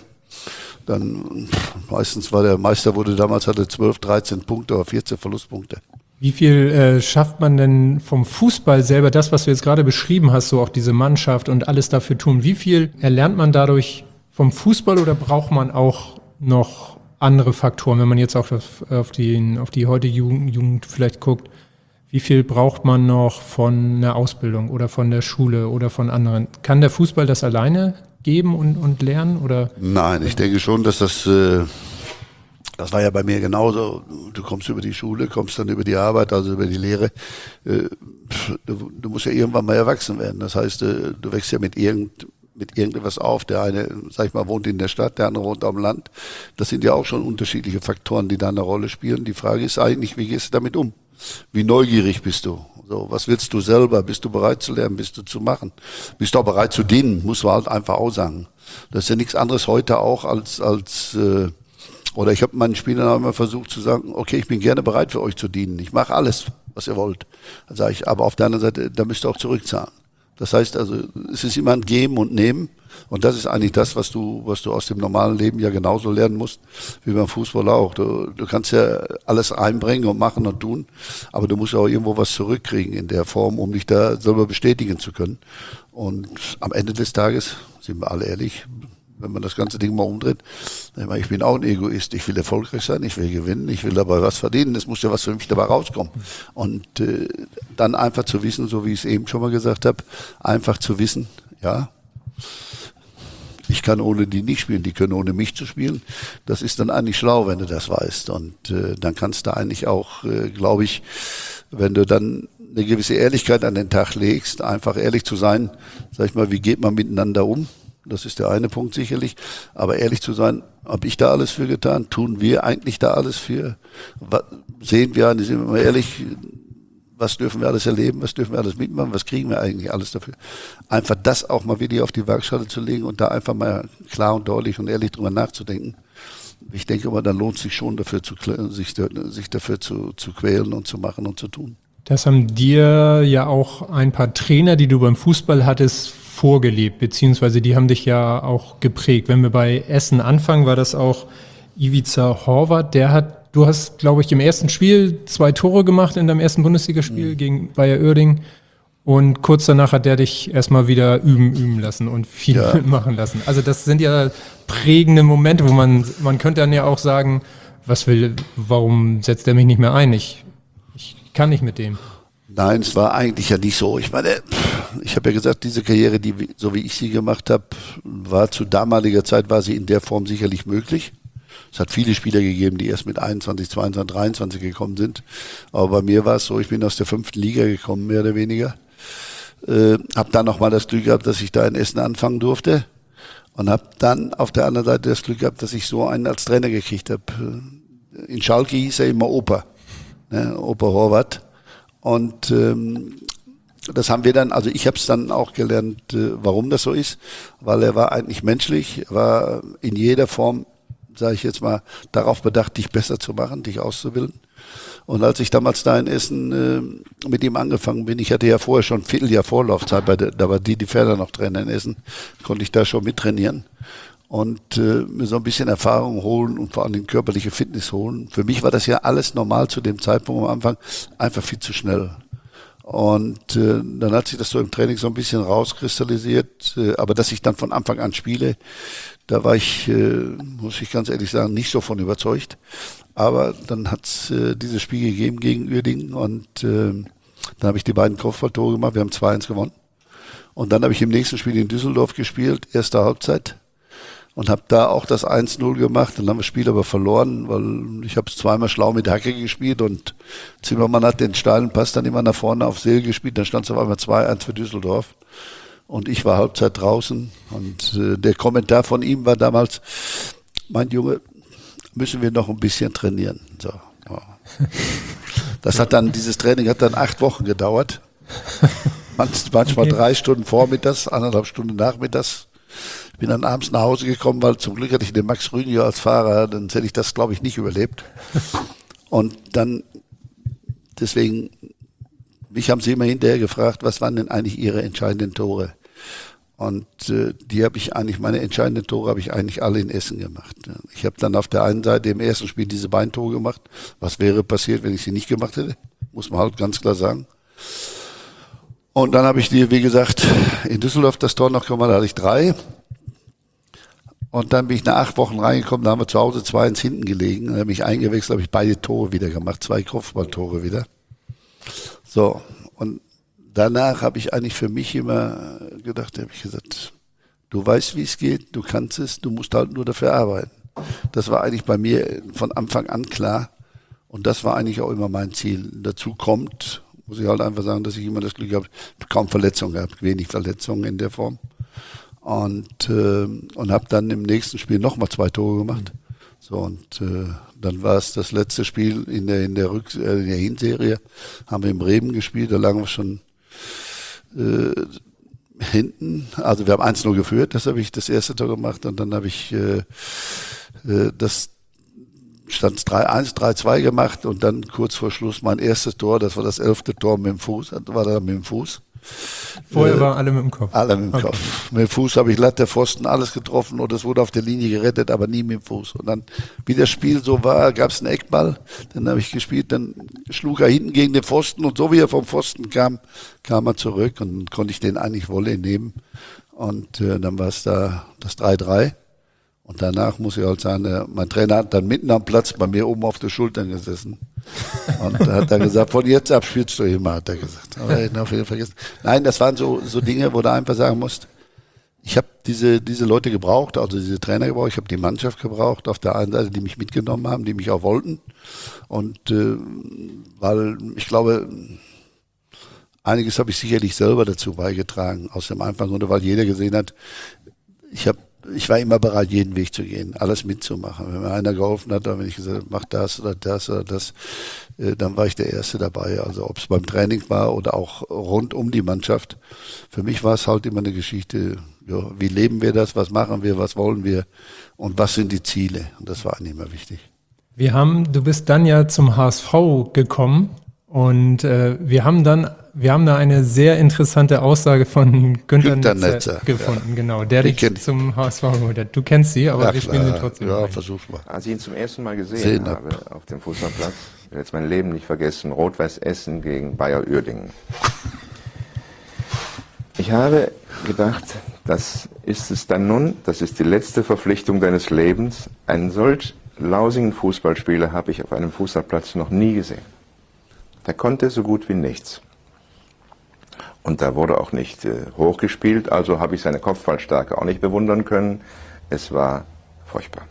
dann meistens war der Meister, wurde damals, hatte zwölf, dreizehn Punkte oder vierzehn Verlustpunkte. Wie viel äh, schafft man denn vom Fußball selber, das, was du jetzt gerade beschrieben hast, so auch diese Mannschaft und alles dafür tun, wie viel erlernt man dadurch vom Fußball oder braucht man auch noch andere Faktoren, wenn man jetzt auch auf, auf, die, auf die heutige Jugend, Jugend vielleicht guckt, wie viel braucht man noch von einer Ausbildung oder von der Schule oder von anderen? Kann der Fußball das alleine geben und, und lernen? Oder? Nein, ich denke schon, dass das... Äh Das war ja bei mir genauso. Du kommst über die Schule, kommst dann über die Arbeit, also über die Lehre. Du, du musst ja irgendwann mal erwachsen werden. Das heißt, du wächst ja mit, irgend, mit irgendetwas auf. Der eine, sag ich mal, wohnt in der Stadt, der andere wohnt am Land. Das sind ja auch schon unterschiedliche Faktoren, die da eine Rolle spielen. Die Frage ist eigentlich, wie gehst du damit um? Wie neugierig bist du? So, was willst du selber? Bist du bereit zu lernen? Bist du zu machen? Bist du auch bereit zu dienen? Muss man halt einfach auch sagen. Das ist ja nichts anderes heute auch als, als, äh, oder ich habe meinen Spielern auch immer versucht zu sagen, okay, ich bin gerne bereit für euch zu dienen. Ich mache alles, was ihr wollt. Dann sage ich, aber auf der anderen Seite, da müsst ihr auch zurückzahlen. Das heißt also, es ist immer ein Geben und Nehmen. Und das ist eigentlich das, was du, was du aus dem normalen Leben ja genauso lernen musst, wie beim Fußball auch. Du, du kannst ja alles einbringen und machen und tun, aber du musst auch irgendwo was zurückkriegen in der Form, um dich da selber bestätigen zu können. Und am Ende des Tages, sind wir alle ehrlich, wenn man das ganze Ding mal umdreht, ich bin auch ein Egoist, ich will erfolgreich sein, ich will gewinnen, ich will dabei was verdienen, es muss ja was für mich dabei rauskommen. Und äh, dann einfach zu wissen, so wie ich es eben schon mal gesagt habe, einfach zu wissen, ja, ich kann ohne die nicht spielen, die können ohne mich zu spielen. Das ist dann eigentlich schlau, wenn du das weißt. Und äh, dann kannst du eigentlich auch, äh, glaube ich, wenn du dann eine gewisse Ehrlichkeit an den Tag legst, einfach ehrlich zu sein, sag ich mal, wie geht man miteinander um? Das ist der eine Punkt sicherlich. Aber ehrlich zu sein, habe ich da alles für getan? Tun wir eigentlich da alles für? Was, sehen wir, sind wir mal ehrlich, was dürfen wir alles erleben? Was dürfen wir alles mitmachen? Was kriegen wir eigentlich alles dafür? Einfach das auch mal wieder auf die Waagschale zu legen und da einfach mal klar und deutlich und ehrlich drüber nachzudenken. Ich denke mal, dann lohnt es sich schon dafür, zu, sich, sich dafür zu, zu quälen und zu machen und zu tun. Das haben dir ja auch ein paar Trainer, die du beim Fußball hattest, vorgelebt, beziehungsweise die haben dich ja auch geprägt. Wenn wir bei Essen anfangen, war das auch Ivica Horvath, der hat, du hast, glaube ich, im ersten Spiel zwei Tore gemacht in deinem ersten Bundesligaspiel mhm. gegen Bayer Uerdingen und kurz danach hat der dich erstmal wieder üben, üben lassen und viel ja. machen lassen. Also das sind ja prägende Momente, wo man, man könnte dann ja auch sagen, was will, warum setzt er mich nicht mehr ein? Ich, ich kann nicht mit dem. Nein, es war eigentlich ja nicht so. Ich meine, ich habe ja gesagt, diese Karriere, die so wie ich sie gemacht habe, war zu damaliger Zeit, war sie in der Form sicherlich möglich. Es hat viele Spieler gegeben, die erst mit einundzwanzig, zweiundzwanzig, dreiundzwanzig gekommen sind. Aber bei mir war es so, ich bin aus der fünften Liga gekommen, mehr oder weniger. Äh, habe dann nochmal das Glück gehabt, dass ich da in Essen anfangen durfte. Und habe dann auf der anderen Seite das Glück gehabt, dass ich so einen als Trainer gekriegt habe. In Schalke hieß er immer Opa, ne? Opa Horvath. Und ähm, das haben wir dann, also ich habe es dann auch gelernt, äh, warum das so ist, weil er war eigentlich menschlich, war in jeder Form, sage ich jetzt mal, darauf bedacht, dich besser zu machen, dich auszubilden. Und als ich damals da in Essen äh, mit ihm angefangen bin, ich hatte ja vorher schon ein Vierteljahr Vorlaufzeit, bei der, da war Didi Ferner noch Trainer in Essen, konnte ich da schon mittrainieren und äh, mir so ein bisschen Erfahrung holen und vor allem körperliche Fitness holen. Für mich war das ja alles normal zu dem Zeitpunkt am Anfang, einfach viel zu schnell. Und äh, dann hat sich das so im Training so ein bisschen rauskristallisiert, äh, aber dass ich dann von Anfang an spiele, da war ich, äh, muss ich ganz ehrlich sagen, nicht so von überzeugt. Aber dann hat es äh, dieses Spiel gegeben gegen Uerdingen und äh, dann habe ich die beiden Kopfballtore gemacht, wir haben zwei eins gewonnen. Und dann habe ich im nächsten Spiel in Düsseldorf gespielt, erste Halbzeit. Und habe da auch das eins null gemacht. Dann haben wir das Spiel aber verloren, weil ich habe es zweimal schlau mit Hacke gespielt und Zimmermann hat den steilen Pass dann immer nach vorne auf Seel gespielt. Dann stand es auf einmal zwei eins für Düsseldorf. Und ich war Halbzeit draußen. Und äh, der Kommentar von ihm war damals, mein Junge, müssen wir noch ein bisschen trainieren. So, ja. Das hat dann, dieses Training hat dann acht Wochen gedauert. Manchmal okay. drei Stunden vormittags, anderthalb Stunden nachmittags. Ich bin dann abends nach Hause gekommen, weil zum Glück hatte ich den Max Rüniger als Fahrer, dann hätte ich das, glaube ich, nicht überlebt. Und dann, deswegen, mich haben sie immer hinterher gefragt, was waren denn eigentlich ihre entscheidenden Tore? Und äh, die habe ich eigentlich, meine entscheidenden Tore habe ich eigentlich alle in Essen gemacht. Ich habe dann auf der einen Seite im ersten Spiel diese beiden Tore gemacht. Was wäre passiert, wenn ich sie nicht gemacht hätte? Muss man halt ganz klar sagen. Und dann habe ich dir, wie gesagt, in Düsseldorf das Tor noch gemacht, da hatte ich drei. Und dann bin ich nach acht Wochen reingekommen, da haben wir zu Hause zwei eins hinten gelegen. Dann habe ich eingewechselt, habe ich beide Tore wieder gemacht, zwei Kopfballtore wieder. So, und danach habe ich eigentlich für mich immer gedacht, habe ich gesagt, du weißt, wie es geht, du kannst es, du musst halt nur dafür arbeiten. Das war eigentlich bei mir von Anfang an klar. Und das war eigentlich auch immer mein Ziel. Dazu kommt, muss ich halt einfach sagen, dass ich immer das Glück habe, kaum Verletzungen gehabt, wenig Verletzungen in der Form. Und, äh, und habe dann im nächsten Spiel nochmal zwei Tore gemacht. So, und äh, dann war es das letzte Spiel in der, in der, Rück äh, in der Hinserie, haben wir in Bremen gespielt, da lagen wir schon äh, hinten. Also wir haben eins null geführt, das habe ich das erste Tor gemacht und dann habe ich äh, äh, das stand es drei eins, drei zwei gemacht und dann kurz vor Schluss mein erstes Tor, das war das elfte Tor mit dem Fuß, war da mit dem Fuß. Vorher äh, waren alle mit dem Kopf. Alle mit dem okay. Kopf. Mit dem Fuß habe ich Latte, Pfosten, alles getroffen und es wurde auf der Linie gerettet, aber nie mit dem Fuß. Und dann, wie das Spiel so war, gab es einen Eckball, dann habe ich gespielt, dann schlug er hinten gegen den Pfosten und so wie er vom Pfosten kam, kam er zurück und dann konnte ich den eigentlich Volley nehmen. Und äh, dann war es da das drei drei. Und danach muss ich halt sagen, der, mein Trainer hat dann mitten am Platz bei mir oben auf der Schultern gesessen. Und da hat er gesagt, von jetzt ab spielst du immer, hat er gesagt. Aber ich auf jeden Fall vergessen. Nein, das waren so, so Dinge, wo du einfach sagen musst, ich habe diese, diese Leute gebraucht, also diese Trainer gebraucht, ich habe die Mannschaft gebraucht, auf der einen Seite, die mich mitgenommen haben, die mich auch wollten. Und äh, weil ich glaube, einiges habe ich sicherlich selber dazu beigetragen, aus dem einfachen Grunde, weil jeder gesehen hat, ich habe Ich war immer bereit, jeden Weg zu gehen, alles mitzumachen. Wenn mir einer geholfen hat, dann wenn ich gesagt habe, mach das oder das oder das, dann war ich der Erste dabei. Also ob es beim Training war oder auch rund um die Mannschaft. Für mich war es halt immer eine Geschichte, ja, wie leben wir das, was machen wir, was wollen wir und was sind die Ziele. Und das war eigentlich immer wichtig. Wir haben, du bist dann ja zum H S V gekommen Und äh, wir haben dann, wir haben da eine sehr interessante Aussage von Günter, Günter Netzer, Netzer, gefunden, ja. genau, der Ich dich kenn- zum H S V geholt hat. Du kennst sie, aber Ja, wir spielen sie klar. trotzdem. Ja, rein. versuch mal. Als ich ihn zum ersten Mal gesehen Sehen habe ab. auf dem Fußballplatz, ich werde jetzt mein Leben nicht vergessen, Rot-Weiß Essen gegen Bayer Uerdingen. Ich habe gedacht, das ist es dann nun, das ist die letzte Verpflichtung deines Lebens. Einen solch lausigen Fußballspieler habe ich auf einem Fußballplatz noch nie gesehen. Der konnte so gut wie nichts. Und da wurde auch nicht äh, hochgespielt, also habe ich seine Kopfballstärke auch nicht bewundern können. Es war furchtbar.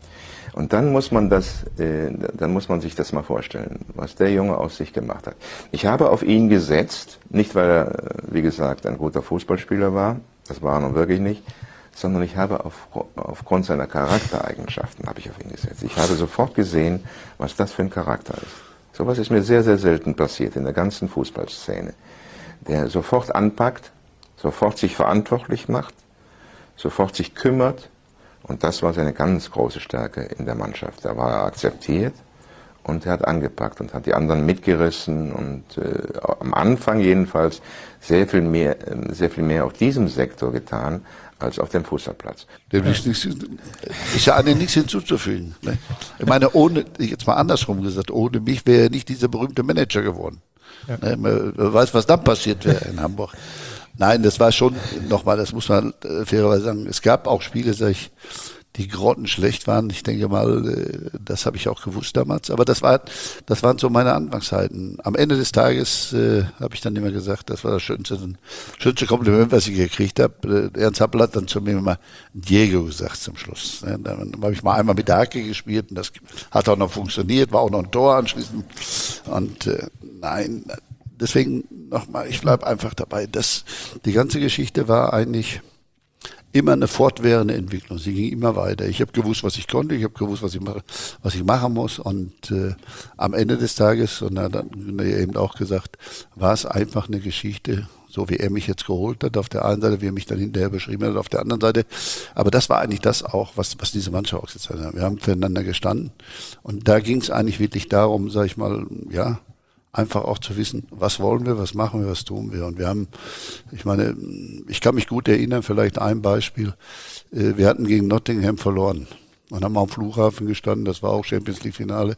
Und dann muss man das, äh, dann muss man sich das mal vorstellen, was der Junge aus sich gemacht hat. Ich habe auf ihn gesetzt, nicht weil er, äh, wie gesagt, ein guter Fußballspieler war, das war er nun wirklich nicht, sondern ich habe auf, aufgrund seiner Charaktereigenschaften habe ich auf ihn gesetzt. Ich habe sofort gesehen, was das für ein Charakter ist. Sowas ist mir sehr, sehr selten passiert in der ganzen Fußballszene. Der sofort anpackt, sofort sich verantwortlich macht, sofort sich kümmert. Und das war seine ganz große Stärke in der Mannschaft. Da war er akzeptiert und er hat angepackt und hat die anderen mitgerissen und äh, am Anfang jedenfalls sehr viel mehr, äh, sehr viel mehr auf diesem Sektor getan als auf dem Fußballplatz. Dem ist, nichts, ist ja an den nichts hinzuzufügen. Ne? Ich meine, ohne, jetzt mal andersrum gesagt, ohne mich wäre er nicht dieser berühmte Manager geworden. Ja. Ne? Man weiß, was dann passiert wäre in Hamburg. Nein, das war schon, nochmal, das muss man äh, fairerweise sagen, es gab auch Spiele, sag ich, die grottenschlecht waren. Ich denke mal, äh, das habe ich auch gewusst damals. Aber das war, das waren so meine Anfangszeiten. Am Ende des Tages äh, habe ich dann immer gesagt, das war das schönste, das schönste Kompliment, was ich gekriegt habe. Äh, Ernst Happel hat dann zu mir immer Diego gesagt zum Schluss. Ne? Dann habe ich mal einmal mit der Hacke gespielt und das hat auch noch funktioniert, war auch noch ein Tor anschließend. Und äh, nein, deswegen nochmal, ich bleibe einfach dabei. Das, die ganze Geschichte war eigentlich immer eine fortwährende Entwicklung. Sie ging immer weiter. Ich habe gewusst, was ich konnte. Ich habe gewusst, was ich mache, was ich machen muss. Und äh, am Ende des Tages, und er hat dann eben auch gesagt, war es einfach eine Geschichte, so wie er mich jetzt geholt hat, auf der einen Seite, wie er mich dann hinterher beschrieben hat, auf der anderen Seite. Aber das war eigentlich das auch, was, was diese Mannschaft ausgezeichnet hat. Wir haben füreinander gestanden. Und da ging es eigentlich wirklich darum, sag ich mal, ja, einfach auch zu wissen, was wollen wir, was machen wir, was tun wir. Und wir haben, ich meine, ich kann mich gut erinnern, vielleicht ein Beispiel, wir hatten gegen Nottingham verloren und haben am Flughafen gestanden, das war auch Champions League Finale,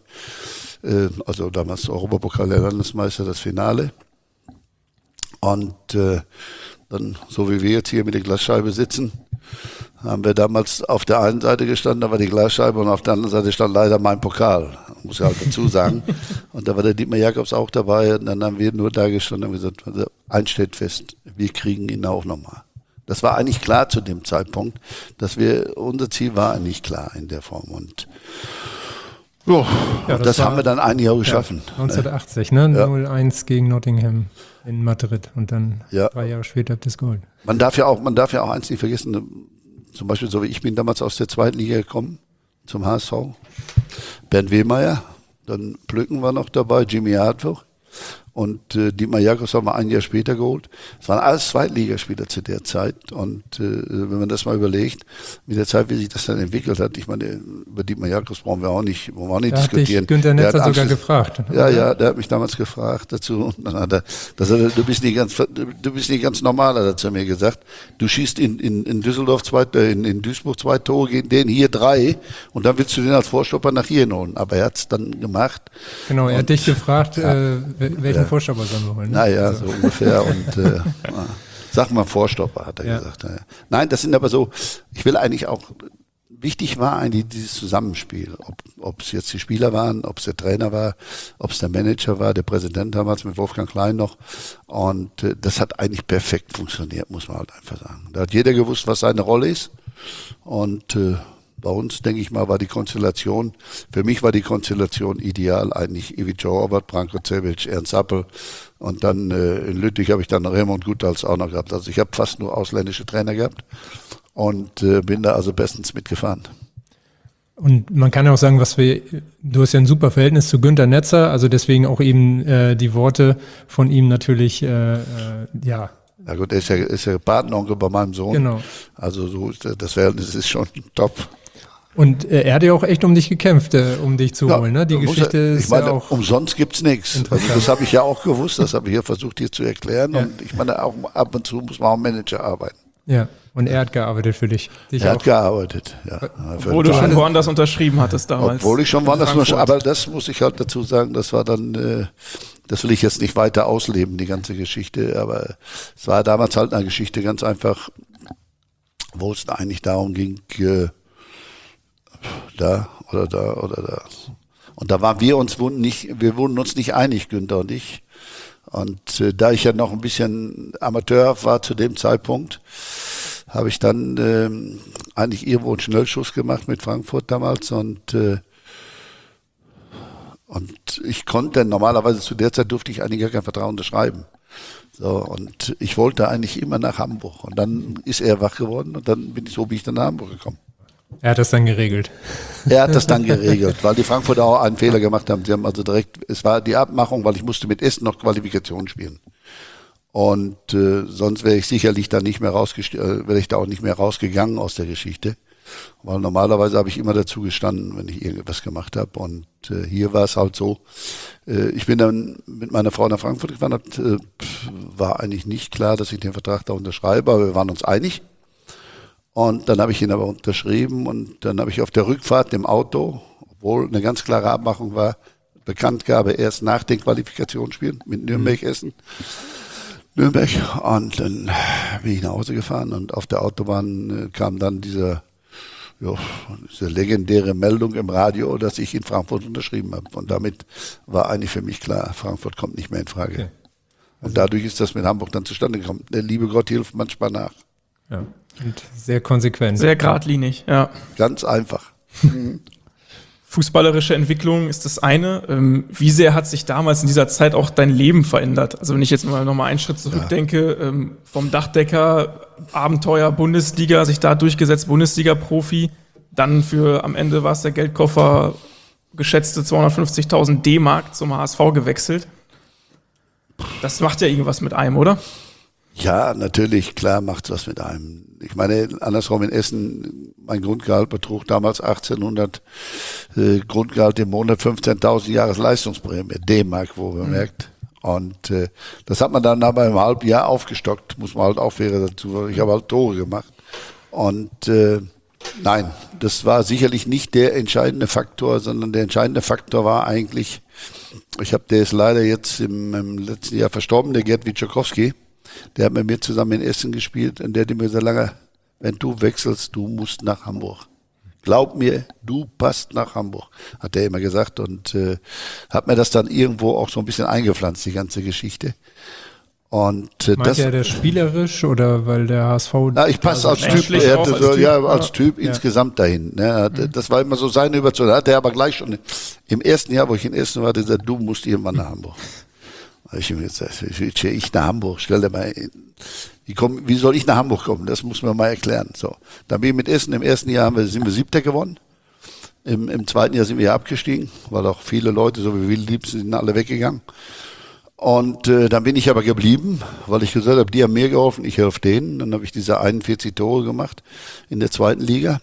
also damals Europapokal der Landesmeister, das Finale. Und dann, so wie wir jetzt hier mit der Glasscheibe sitzen, haben wir damals auf der einen Seite gestanden, da war die Glasscheibe und auf der anderen Seite stand leider mein Pokal, muss ich halt dazu sagen. Und da war der Dietmar Jacobs auch dabei und dann haben wir nur da gestanden und gesagt, eins steht fest, wir kriegen ihn auch nochmal. Das war eigentlich klar zu dem Zeitpunkt, dass wir, unser Ziel war eigentlich klar in der Form und oh, ja, das, das war, haben wir dann eigentlich auch geschaffen. Ja, neunzehnhundertachtzig, ne? Ja. null eins gegen Nottingham in Madrid und dann Ja. drei Jahre später das Gold. Man darf ja auch, man darf ja auch eins nicht vergessen, zum Beispiel so wie ich bin damals aus der zweiten Liga gekommen, zum H S V. Bernd Wehmeier, dann Plücken war noch dabei, Jimmy Hartwig und äh, Dietmar Jacobs haben wir ein Jahr später geholt. Es waren alles Zweitligaspieler zu der Zeit und äh, wenn man das mal überlegt, mit der Zeit, wie sich das dann entwickelt hat, ich meine, über Dietmar Jacobs brauchen wir auch nicht, wollen wir auch nicht Da hat diskutieren. dich Günter Der hat Netzer sogar Anschluss- gefragt. Ja, ja, der hat mich damals gefragt dazu. Und dann hat er, das hat er, du bist nicht ganz, du bist nicht ganz normal, hat er zu mir gesagt. Du schießt in, in, in Düsseldorf zwei, in, in Duisburg zwei Tore, gegen den hier drei, und dann willst du den als Vorstopper nach hier holen. Aber er hat es dann gemacht. Genau, er Und- hat dich gefragt, äh, welchen Ja. Vorstopper sollen wir holen. Ne? Naja, Also, so ungefähr. Und äh, sag mal Vorstopper, hat er Ja. gesagt. Ja. Nein, das sind aber so, ich will eigentlich auch, wichtig war eigentlich dieses Zusammenspiel. Ob, ob es jetzt die Spieler waren, ob es der Trainer war, ob es der Manager war, der Präsident damals mit Wolfgang Klein noch. Und äh, das hat eigentlich perfekt funktioniert, muss man halt einfach sagen. Da hat jeder gewusst, was seine Rolle ist. Und äh, bei uns, denke ich mal, war die Konstellation, für mich war die Konstellation ideal eigentlich Ivica Horvath, Branko Cevic, Ernst Happel und dann äh, in Lüttich habe ich dann Raymond Gutals auch noch gehabt. Also ich habe fast nur ausländische Trainer gehabt und äh, bin da also bestens mitgefahren. Und man kann ja auch sagen, was wir, du hast ja ein super Verhältnis zu Günter Netzer, also deswegen auch eben äh, die Worte von ihm natürlich, äh, äh, ja. Ja gut, er ist ja, ist ja Patenonkel bei meinem Sohn. Genau. Also so ist das Verhältnis ist schon top. Und äh, er hat ja auch echt um dich gekämpft, äh, um dich zu Ja, holen. Ne? Die muss Geschichte er, ich ist meine, ja auch umsonst gibt's nichts. Also das habe ich ja auch gewusst, das habe ich hier versucht hier zu erklären. Ja. Und ich meine, auch ab und zu muss man auch Manager arbeiten. Ja, und er hat gearbeitet für dich. dich Er auch. hat gearbeitet, ja. Obwohl du schon woanders unterschrieben hattest damals. Obwohl ich schon woanders In Frankfurt. aber das muss ich halt dazu sagen, das war dann, äh, das will ich jetzt nicht weiter ausleben, die ganze Geschichte, aber es war damals halt eine Geschichte ganz einfach, wo es eigentlich darum ging, äh, da oder da oder da. Und da waren wir uns wurden nicht, wir wurden uns nicht einig, Günther und ich. Und äh, da ich ja noch ein bisschen Amateur war zu dem Zeitpunkt, habe ich dann ähm, eigentlich irgendwo einen Schnellschuss gemacht mit Frankfurt damals und äh, und ich konnte normalerweise zu der Zeit durfte ich eigentlich gar keinen Vertrag unterschreiben. So, und ich wollte eigentlich immer nach Hamburg. Und dann ist er wach geworden und dann bin ich so bin ich dann nach Hamburg gekommen. Er hat das dann geregelt. Er hat das dann geregelt, weil die Frankfurter auch einen Fehler gemacht haben. Sie haben also direkt, es war die Abmachung, weil ich musste mit Essen noch Qualifikation spielen. Und äh, sonst wäre ich sicherlich da nicht mehr rausgest- äh, wäre ich da auch nicht mehr rausgegangen aus der Geschichte. Weil normalerweise habe ich immer dazu gestanden, wenn ich irgendwas gemacht habe. Und äh, hier war es halt so, äh, ich bin dann mit meiner Frau nach Frankfurt gefahren, hat, äh, war eigentlich nicht klar, dass ich den Vertrag da unterschreibe, aber wir waren uns einig. Und dann habe ich ihn aber unterschrieben und dann habe ich auf der Rückfahrt im Auto, obwohl eine ganz klare Abmachung war, Bekanntgabe erst nach den Qualifikationsspielen mit Nürnberg Essen. Nürnberg. Und dann bin ich nach Hause gefahren und auf der Autobahn kam dann diese, ja, diese legendäre Meldung im Radio, dass ich in Frankfurt unterschrieben habe. Und damit war eigentlich für mich klar, Frankfurt kommt nicht mehr in Frage. Okay. Und dadurch ist das mit Hamburg dann zustande gekommen. Der liebe Gott hilft manchmal nach. Ja. Und sehr konsequent. Sehr geradlinig, ja. Ganz einfach. Fußballerische Entwicklung ist das eine. Ähm, wie sehr hat sich damals in dieser Zeit auch dein Leben verändert? Also wenn ich jetzt mal nochmal einen Schritt zurückdenke, ja. ähm, vom Dachdecker, Abenteuer, Bundesliga, sich da durchgesetzt, Bundesliga-Profi, dann für, am Ende war es der Geldkoffer, geschätzte zweihundertfünfzigtausend D-Mark zum H S V gewechselt. Das macht ja irgendwas mit einem, oder? Ja, natürlich, klar macht's was mit einem. Ich meine, andersrum in Essen, mein Grundgehalt betrug damals achtzehnhundert, äh, Grundgehalt im Monat fünfzehntausend Jahresleistungsprämie, D-Mark, wo bemerkt. Mhm. Und äh, das hat man dann aber im halben Jahr aufgestockt, muss man halt auch fair dazu, ich habe halt Tore gemacht. Und äh, nein, das war sicherlich nicht der entscheidende Faktor, sondern der entscheidende Faktor war eigentlich, ich habe, der ist leider jetzt im, im letzten Jahr verstorben, der Gerd Witschakowski. Der hat mit mir zusammen in Essen gespielt und der hat mir gesagt, Langer, wenn du wechselst, du musst nach Hamburg. Glaub mir, du passt nach Hamburg, hat er immer gesagt und äh, hat mir das dann irgendwo auch so ein bisschen eingepflanzt, die ganze Geschichte. Und äh, Meint das, er das spielerisch oder weil der H S V... na, ich passe als Typ, menschlich er auch hatte als so, Typ, ja, ja. als Typ Ja. insgesamt dahin. Ne, das war immer so seine Überzeugung. Hat er aber gleich schon im ersten Jahr, wo ich in Essen war, hat er gesagt, du musst irgendwann nach Hamburg. Ich habe gesagt, ich, ich nach Hamburg, stell dir mal, wie, komm, wie soll ich nach Hamburg kommen? Das muss man mal erklären. So, dann bin ich mit Essen, im ersten Jahr haben wir, sind wir Siebter gewonnen. Im, Im zweiten Jahr sind wir abgestiegen, weil auch viele Leute, so wie Wildliebsten, sind alle weggegangen. Und äh, dann bin ich aber geblieben, weil ich gesagt habe, die haben mir geholfen, ich helfe denen. Dann habe ich diese einundvierzig Tore gemacht in der zweiten Liga.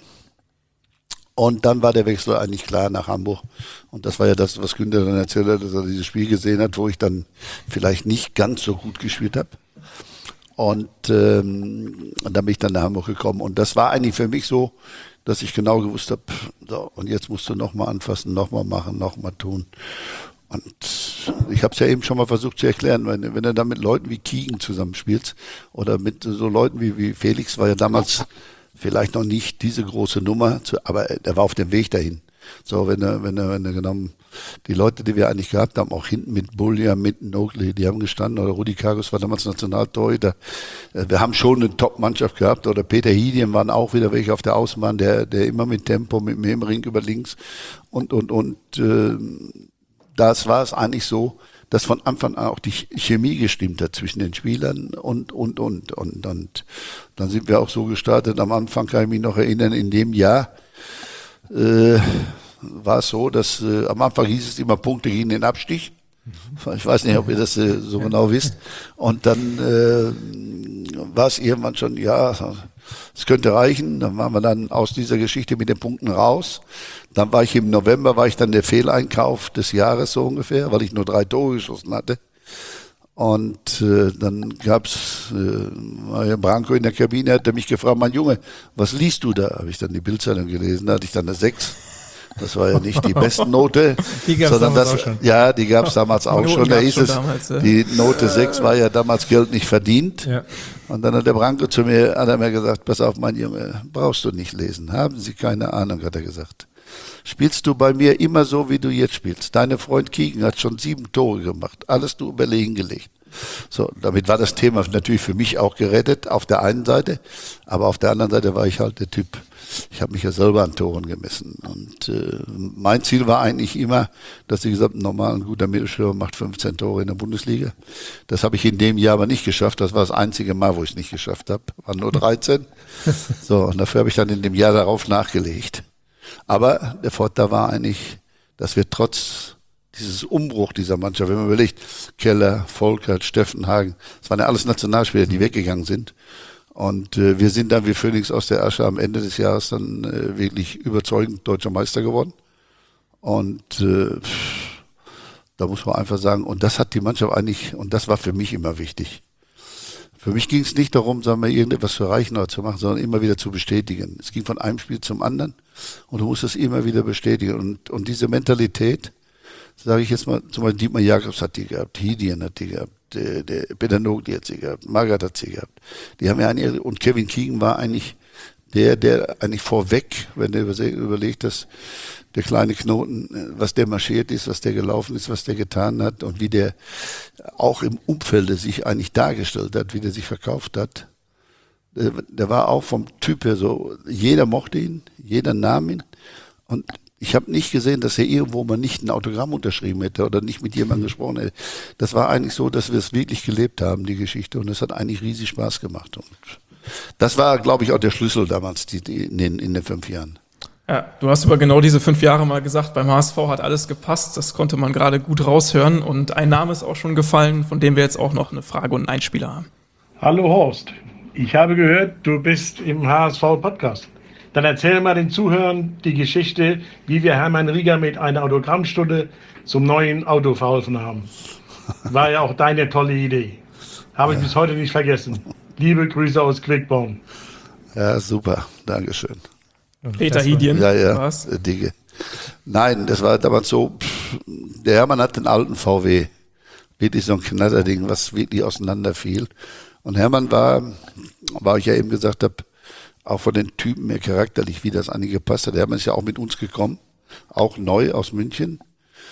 Und dann war der Wechsel eigentlich klar nach Hamburg. Und das war ja das, was Günther dann erzählt hat, dass er dieses Spiel gesehen hat, wo ich dann vielleicht nicht ganz so gut gespielt habe. Und, ähm, und dann bin ich dann nach Hamburg gekommen. Und das war eigentlich für mich so, dass ich genau gewusst habe, so, und jetzt musst du nochmal anfassen, nochmal machen, nochmal tun. Und ich habe es ja eben schon mal versucht zu erklären, wenn, wenn du da mit Leuten wie Kiegen zusammenspielst oder mit so Leuten wie, wie Felix, war ja damals vielleicht noch nicht diese große Nummer, zu, aber er war auf dem Weg dahin. So, wenn er, wenn er, wenn er genommen, die Leute, die wir eigentlich gehabt haben, auch hinten mit Bullia, mit Nogley, die haben gestanden, oder Rudi Kargus war damals Nationaltorhüter. Wir haben schon eine Top-Mannschaft gehabt, oder Peter Hidien waren auch wieder welche auf der Außenbahn, der, der immer mit Tempo, mit mir im Ring über links und, und, und, äh, das war es eigentlich so, dass von Anfang an auch die Chemie gestimmt hat zwischen den Spielern und, und, und, und, und dann sind wir auch so gestartet. Am Anfang kann ich mich noch erinnern, in dem Jahr äh, war es so, dass äh, am Anfang hieß es immer Punkte gegen den Abstieg. Ich weiß nicht, ob ihr das äh, so genau wisst. Und dann äh, war es irgendwann schon, ja, es könnte reichen. Dann waren wir dann aus dieser Geschichte mit den Punkten raus. Dann war ich im November, war ich dann der Fehleinkauf des Jahres so ungefähr, weil ich nur drei Tore geschossen hatte. Und äh, dann gab's äh, Branko in der Kabine, hat er mich gefragt, mein Junge, was liest du da? Habe ich dann die Bildzeitung gelesen, da hatte ich dann eine sechs. Das war ja nicht die Bestnote, Die gab's sondern damals das, auch schon. ja, die gab es damals auch Noten schon. Da gab's hieß schon es, damals, ja. die Note sechs war ja damals Geld nicht verdient. Ja. Und dann hat der Branko zu mir, hat er mir gesagt, pass auf, mein Junge, brauchst du nicht lesen. Haben Sie keine Ahnung, hat er gesagt. Spielst du bei mir immer so, wie du jetzt spielst. Deine Freund Kieken hat schon sieben Tore gemacht. Alles nur überlegen gelegt. So, damit war das Thema natürlich für mich auch gerettet, auf der einen Seite. Aber auf der anderen Seite war ich halt der Typ, ich habe mich ja selber an Toren gemessen. Und äh, mein Ziel war eigentlich immer, dass ich gesagt habe, normal ein guter Mittelstürmer macht fünfzehn Tore in der Bundesliga. Das habe ich in dem Jahr aber nicht geschafft. Das war das einzige Mal, wo ich es nicht geschafft habe. Waren nur dreizehn. So, und dafür habe ich dann in dem Jahr darauf nachgelegt. Aber der Vorteil war eigentlich, dass wir trotz dieses Umbruch dieser Mannschaft, wenn man überlegt, Keller, Volkert, Steffenhagen, das waren ja alles Nationalspieler, die weggegangen sind. Und äh, wir sind dann wie Phönix aus der Asche am Ende des Jahres dann äh, wirklich überzeugend deutscher Meister geworden. Und äh, da muss man einfach sagen, und das hat die Mannschaft eigentlich, und das war für mich immer wichtig. Für mich ging es nicht darum, sagen wir, irgendetwas zu erreichen oder zu machen, sondern immer wieder zu bestätigen. Es ging von einem Spiel zum anderen und du musst es immer wieder bestätigen. Und, und diese Mentalität, sage ich jetzt mal, zum Beispiel Dietmar Jakobs hat die gehabt, Hidien hat die gehabt, der, der Peter Nogli hat sie gehabt, Magath hat sie gehabt. Die haben ja eigentlich, und Kevin Keegan war eigentlich der, der eigentlich vorweg, wenn du überlegt, dass der kleine Knoten, was der marschiert ist, was der gelaufen ist, was der getan hat und wie der auch im Umfelde sich eigentlich dargestellt hat, wie der sich verkauft hat. Der, der war auch vom Typ her so, jeder mochte ihn, jeder nahm ihn und ich habe nicht gesehen, dass er irgendwo mal nicht ein Autogramm unterschrieben hätte oder nicht mit jemandem gesprochen hätte. Das war eigentlich so, dass wir es wirklich gelebt haben, die Geschichte. Und es hat eigentlich riesig Spaß gemacht. Und das war, glaube ich, auch der Schlüssel damals die, die in, den, in den fünf Jahren. Ja, du hast über genau diese fünf Jahre mal gesagt, beim H S V hat alles gepasst. Das konnte man gerade gut raushören. Und ein Name ist auch schon gefallen, von dem wir jetzt auch noch eine Frage und einen Einspieler haben. Hallo Horst, ich habe gehört, du bist im H S V-Podcast. Dann erzähl mal den Zuhörern die Geschichte, wie wir Hermann Rieger mit einer Autogrammstunde zum neuen Auto verholfen haben. War ja auch deine tolle Idee. Habe ich bis heute nicht vergessen. Liebe Grüße aus Quickborn. Ja, super. Dankeschön. Peter Hidien, Ja, ja, war's? äh, Dinge. Nein, das war damals so, pff, der Hermann hat den alten V W, wirklich so ein Knatterding, was wirklich auseinanderfiel. Und Hermann war, war ich ja eben gesagt habe, auch von den Typen mehr charakterlich, wie das eigentlich gepasst hat. Hermann ist ja auch mit uns gekommen, auch neu aus München.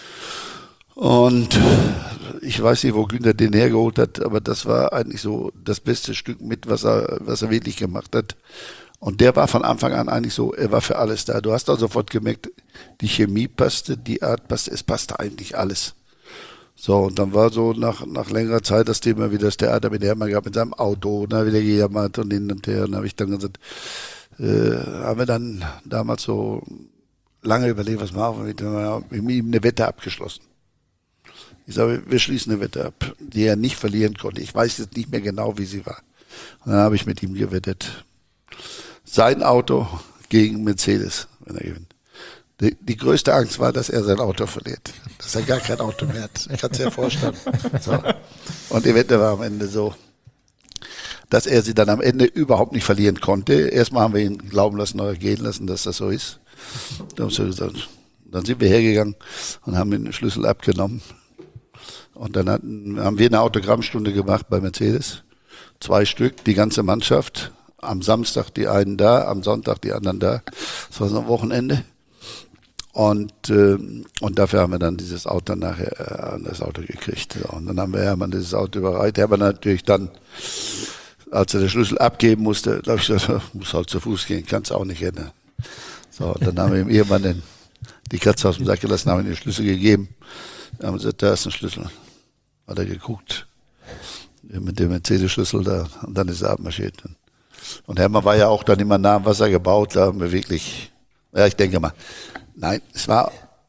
Und ich weiß nicht, wo Günther den hergeholt hat, aber das war eigentlich so das beste Stück mit, was er, was er wirklich gemacht hat. Und der war von Anfang an eigentlich so, er war für alles da. Du hast auch sofort gemerkt, die Chemie passte, die Art passte, es passte eigentlich alles. So, und dann war so nach, nach längerer Zeit das Thema, wie das Theater mit Hermann gab, mit seinem Auto, da wieder gejammert und hin und her. Und da habe ich dann gesagt, äh, haben wir dann damals so lange überlegt, was machen wir mit ihm, wir haben mit ihm eine Wette abgeschlossen. Ich sage, wir schließen eine Wette ab, die er nicht verlieren konnte. Ich weiß jetzt nicht mehr genau, wie sie war. Und dann habe ich mit ihm gewettet. Sein Auto gegen Mercedes, wenn er gewinnt. Die, die größte Angst war, dass er sein Auto verliert. Dass er gar kein Auto mehr hat. Ich kann es ja vorstellen. So. Und die Wette war am Ende so, dass er sie dann am Ende überhaupt nicht verlieren konnte. Erstmal haben wir ihn glauben lassen oder gehen lassen, dass das so ist. Dann, haben wir gesagt, dann sind wir hergegangen und haben den Schlüssel abgenommen. Und dann hatten, haben wir eine Autogrammstunde gemacht bei Mercedes. Zwei Stück, die ganze Mannschaft. Am Samstag die einen da, am Sonntag die anderen da. Das war so ein Wochenende. Und, äh, und dafür haben wir dann dieses Auto nachher an äh, das Auto gekriegt. So, und dann haben wir Hermann dieses Auto überreicht. Hermann natürlich dann, als er den Schlüssel abgeben musste, glaube ich, gesagt, muss halt zu Fuß gehen, kannst auch nicht ändern. So, und dann haben wir ihm irgendwann den, die Katze aus dem Sack gelassen, haben ihm den Schlüssel gegeben. Dann haben wir gesagt, da ist ein Schlüssel. Hat er geguckt. Mit dem Mercedes-Schlüssel da. Und dann ist er abmarschiert. Und Hermann war ja auch dann immer nah am Wasser gebaut. Da haben wir wirklich, ja, ich denke mal, nein, es war,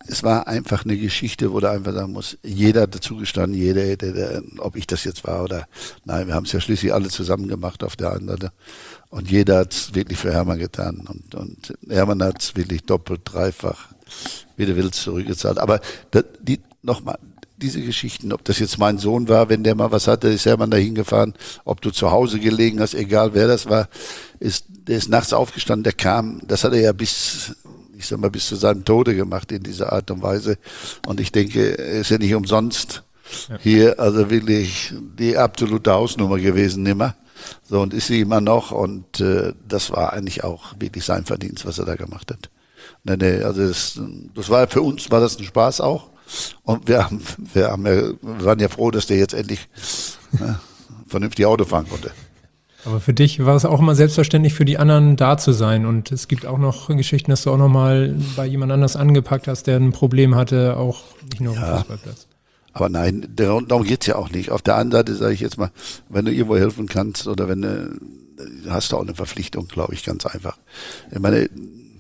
es war einfach eine Geschichte, wo du einfach sagen musst, jeder hat dazu gestanden, jeder, der, der, ob ich das jetzt war oder nein, wir haben es ja schließlich alle zusammen gemacht auf der anderen Seite. Und jeder hat es wirklich für Hermann getan. Und, und Hermann hat es wirklich doppelt, dreifach, wie du willst, zurückgezahlt. Aber das, die, nochmal, diese Geschichten, ob das jetzt mein Sohn war, wenn der mal was hatte, ist Hermann da hingefahren, ob du zu Hause gelegen hast, egal wer das war, ist, der ist nachts aufgestanden, der kam, das hat er ja bis, ich sag mal, bis zu seinem Tode gemacht in dieser Art und Weise. Und ich denke, er ist ja nicht umsonst ja. hier, also wirklich die absolute Hausnummer gewesen, nimmer. So, und ist sie immer noch. Und äh, das war eigentlich auch wirklich sein Verdienst, was er da gemacht hat. Nee, nee, also das, das war für uns, war das ein Spaß auch. Und wir haben, wir haben ja, wir waren ja froh, dass der jetzt endlich ne, vernünftig Auto fahren konnte. Aber für dich war es auch immer selbstverständlich, für die anderen da zu sein. Und es gibt auch noch Geschichten, dass du auch noch mal bei jemand anders angepackt hast, der ein Problem hatte, auch nicht nur ja, am Fußballplatz. Aber nein, darum geht's ja auch nicht. Auf der anderen Seite sage ich jetzt mal, wenn du irgendwo helfen kannst oder wenn du, hast du auch eine Verpflichtung, glaube ich, ganz einfach. Ich meine,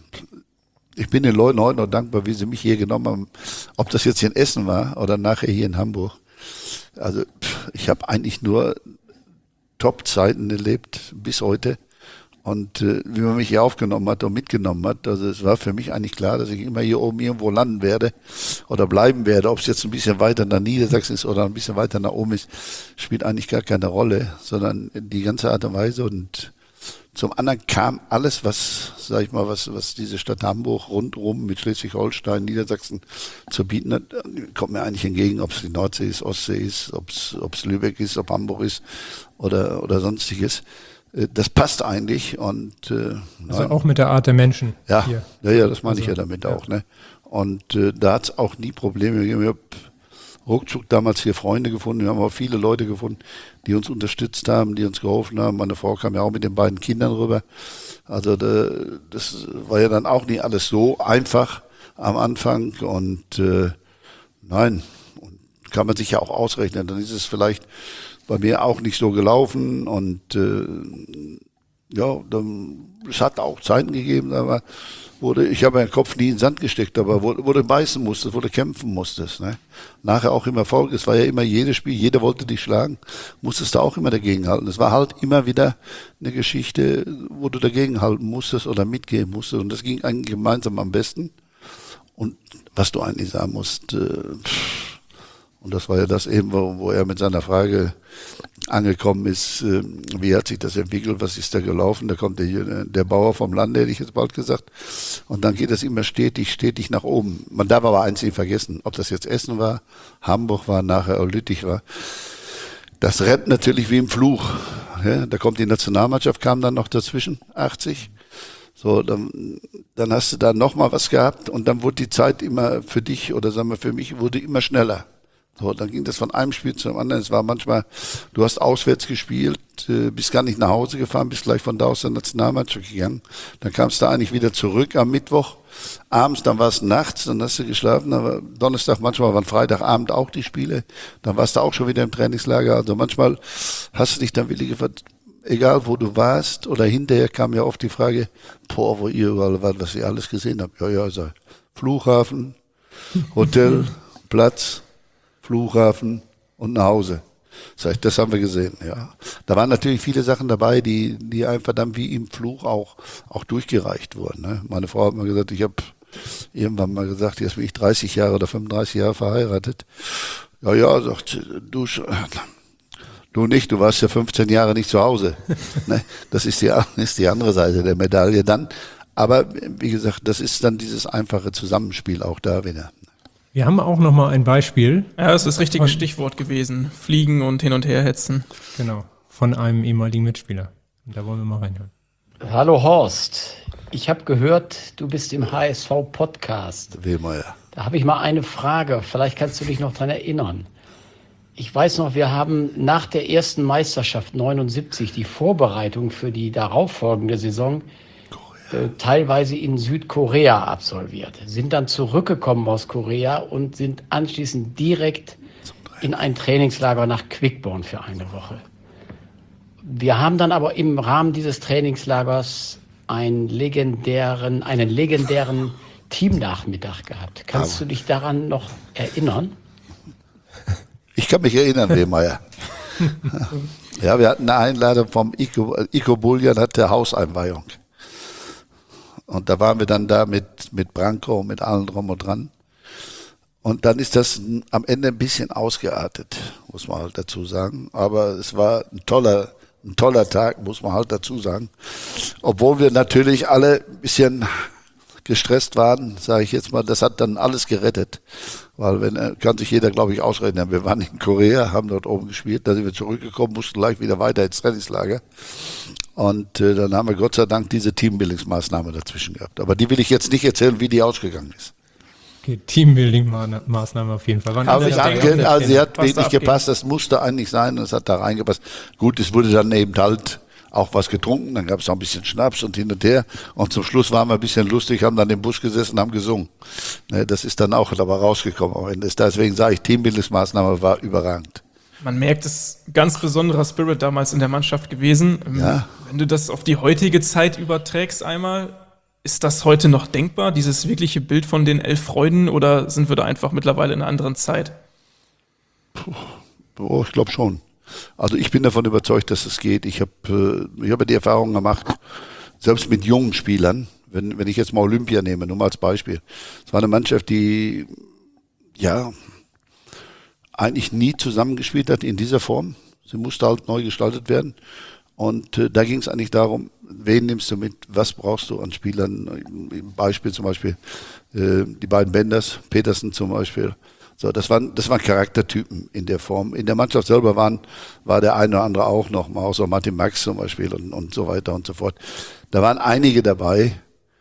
ich bin den Leuten heute noch dankbar, wie sie mich hier genommen haben. Ob das jetzt hier in Essen war oder nachher hier in Hamburg. Also ich habe eigentlich nur Top-Zeiten erlebt bis heute. Und äh, wie man mich hier aufgenommen hat und mitgenommen hat, also es war für mich eigentlich klar, dass ich immer hier oben irgendwo landen werde oder bleiben werde. Ob es jetzt ein bisschen weiter nach Niedersachsen ist oder ein bisschen weiter nach oben ist, spielt eigentlich gar keine Rolle, sondern die ganze Art und Weise. Und zum anderen kam alles, was, sag ich mal, was, was diese Stadt Hamburg rundherum mit Schleswig-Holstein, Niedersachsen zu bieten hat, kommt mir eigentlich entgegen, ob es die Nordsee ist, Ostsee ist, ob es, ob es Lübeck ist, ob Hamburg ist oder, oder sonstiges. Das passt eigentlich und äh, also auch mit der Art der Menschen. Ja, hier. ja, ja, das meine also, ich ja damit ja. auch. Ne? Und äh, da hat es auch nie Probleme gegeben. Ich habe ruckzuck damals hier Freunde gefunden. Wir haben auch viele Leute gefunden, die uns unterstützt haben, die uns geholfen haben. Meine Frau kam ja auch mit den beiden Kindern rüber. Also da, das war ja dann auch nicht alles so einfach am Anfang. Und äh, nein, kann man sich ja auch ausrechnen. Dann ist es vielleicht bei mir auch nicht so gelaufen und äh, ja, dann, es hat auch Zeiten gegeben, aber wurde, ich habe meinen Kopf nie in den Sand gesteckt, aber wo, wo du beißen musstest, wo du kämpfen musstest. Ne? Nachher auch im Erfolg, es war ja immer jedes Spiel, jeder wollte dich schlagen, musstest du auch immer dagegenhalten. Es war halt immer wieder eine Geschichte, wo du dagegenhalten musstest oder mitgehen musstest und das ging eigentlich gemeinsam am besten. Und was du eigentlich sagen musst, äh, und das war ja das eben, wo, wo er mit seiner Frage angekommen ist, äh, wie hat sich das entwickelt, was ist da gelaufen, da kommt der, der Bauer vom Lande, hätte ich jetzt bald gesagt, und dann geht es immer stetig, stetig nach oben. Man darf aber eins nicht vergessen, ob das jetzt Essen war, Hamburg war, nachher Lüttich war, das rennt natürlich wie im Fluch. Ja, da kommt die Nationalmannschaft, kam dann noch dazwischen, achtzig. So, dann, dann hast du da nochmal was gehabt und dann wurde die Zeit immer für dich oder sagen wir für mich, wurde immer schneller. So, dann ging das von einem Spiel zum anderen. Es war manchmal, du hast auswärts gespielt, äh, bist gar nicht nach Hause gefahren, bist gleich von da aus der Nationalmannschaft gegangen. Dann kamst du eigentlich wieder zurück am Mittwoch, abends, dann war es nachts, dann hast du geschlafen, aber Donnerstag, manchmal waren Freitagabend auch die Spiele, dann warst du auch schon wieder im Trainingslager. Also manchmal hast du dich dann wirklich gefragt, egal wo du warst oder hinterher kam ja oft die Frage, boah, wo ihr überall wart, was ihr alles gesehen habt. Ja, ja, also Flughafen, Hotel, Platz, Flughafen und nach Hause. Das heißt, das haben wir gesehen, ja. Da waren natürlich viele Sachen dabei, die, die einfach dann wie im Fluch auch, auch durchgereicht wurden. Ne? Meine Frau hat mal gesagt, ich habe irgendwann mal gesagt, jetzt bin ich dreißig Jahre oder fünfunddreißig Jahre verheiratet. Ja, ja, sagt, du, du nicht, du warst ja fünfzehn Jahre nicht zu Hause. Ne? Das ist die, ist die andere Seite der Medaille dann. Aber wie gesagt, das ist dann dieses einfache Zusammenspiel auch da wieder. Wir haben auch noch mal ein Beispiel. Ja, das ist das richtige Stichwort gewesen. Fliegen und hin und her hetzen. Genau, von einem ehemaligen Mitspieler. Und da wollen wir mal reinhören. Hallo Horst, ich habe gehört, du bist im H S V-Podcast. Wehmeier. Da habe ich mal eine Frage, vielleicht kannst du dich noch daran erinnern. Ich weiß noch, wir haben nach der ersten Meisterschaft neunundsiebzig die Vorbereitung für die darauffolgende Saison äh, teilweise in Südkorea absolviert. Sind dann zurückgekommen aus Korea und sind anschließend direkt in ein Trainingslager nach Quickborn für eine Woche. Wir haben dann aber im Rahmen dieses Trainingslagers einen legendären, einen legendären Teamnachmittag gehabt. Kannst Aber du dich daran noch erinnern? Ich kann mich erinnern, Wehmeier. Ja, wir hatten eine Einladung vom Ico, Ico Buljan, hatte Hauseinweihung. Und da waren wir dann da mit, mit Branko, mit allen drum und dran. Und dann ist das am Ende ein bisschen ausgeartet, muss man halt dazu sagen. Aber es war ein toller, ein toller Tag, muss man halt dazu sagen. Obwohl wir natürlich alle ein bisschen gestresst waren, sage ich jetzt mal, das hat dann alles gerettet. Weil wenn, kann sich jeder, glaube ich, ausrechnen. Wir waren in Korea, haben dort oben gespielt, da sind wir zurückgekommen, mussten gleich wieder weiter ins Trainingslager. Und äh, dann haben wir Gott sei Dank diese Teambuildingsmaßnahme dazwischen gehabt. Aber die will ich jetzt nicht erzählen, wie die ausgegangen ist. Okay, Teambuilding-Maßnahmen auf jeden Fall. Waren Aber ich ange- also sie hat Passt wirklich abgehen. gepasst, das musste eigentlich sein und es hat da reingepasst. Gut, es wurde dann eben halt auch was getrunken, dann gab es auch ein bisschen Schnaps und hin und her und zum Schluss waren wir ein bisschen lustig, haben dann im Bus gesessen und haben gesungen. Ne, das ist dann auch dabei rausgekommen am Ende. Deswegen sage ich, Teambuildingsmaßnahme war überragend. Man merkt, es ist ein ganz besonderer Spirit damals in der Mannschaft gewesen. Ähm, Ja. Wenn du das auf die heutige Zeit überträgst einmal, ist das heute noch denkbar, dieses wirkliche Bild von den elf Freuden, oder sind wir da einfach mittlerweile in einer anderen Zeit? Oh, ich glaube schon. Also ich bin davon überzeugt, dass es geht. Ich habe äh, ich habe die Erfahrung gemacht, selbst mit jungen Spielern, wenn, wenn ich jetzt mal Olympia nehme, nur mal als Beispiel. Es war eine Mannschaft, die ja eigentlich nie zusammengespielt hat in dieser Form. Sie musste halt neu gestaltet werden. Und äh, da ging es eigentlich darum, wen nimmst du mit, was brauchst du an Spielern? Im Beispiel zum Beispiel äh, die beiden Benders, Petersen zum Beispiel. So, das waren, das waren Charaktertypen in der Form. In der Mannschaft selber waren, war der eine oder andere auch noch, mal außer Martin Max zum Beispiel und, und so weiter und so fort. Da waren einige dabei,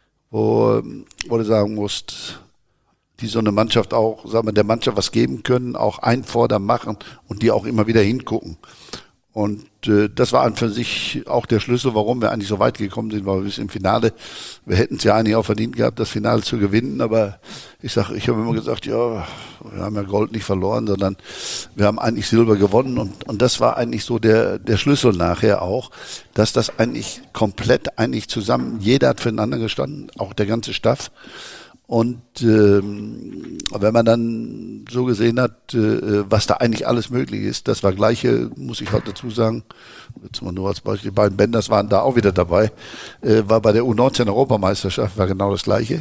wo, wo du sagen musst, die so eine Mannschaft auch, sagen wir, der Mannschaft was geben können, auch einfordern, machen und die auch immer wieder hingucken. Und äh, das war an für sich auch der Schlüssel, warum wir eigentlich so weit gekommen sind, weil wir bis im Finale, wir hätten es ja eigentlich auch verdient gehabt, das Finale zu gewinnen, aber ich sag, ich habe immer gesagt, ja, wir haben ja Gold nicht verloren, sondern wir haben eigentlich Silber gewonnen und, und das war eigentlich so der, der Schlüssel nachher auch, dass das eigentlich komplett eigentlich zusammen, jeder hat füreinander gestanden, auch der ganze Staff. Und ähm, wenn man dann so gesehen hat, äh, was da eigentlich alles möglich ist, das war gleiche, muss ich halt dazu sagen, jetzt mal nur als Beispiel, die beiden Benders waren da auch wieder dabei, äh, war bei der U neunzehn Europameisterschaft, war genau das Gleiche.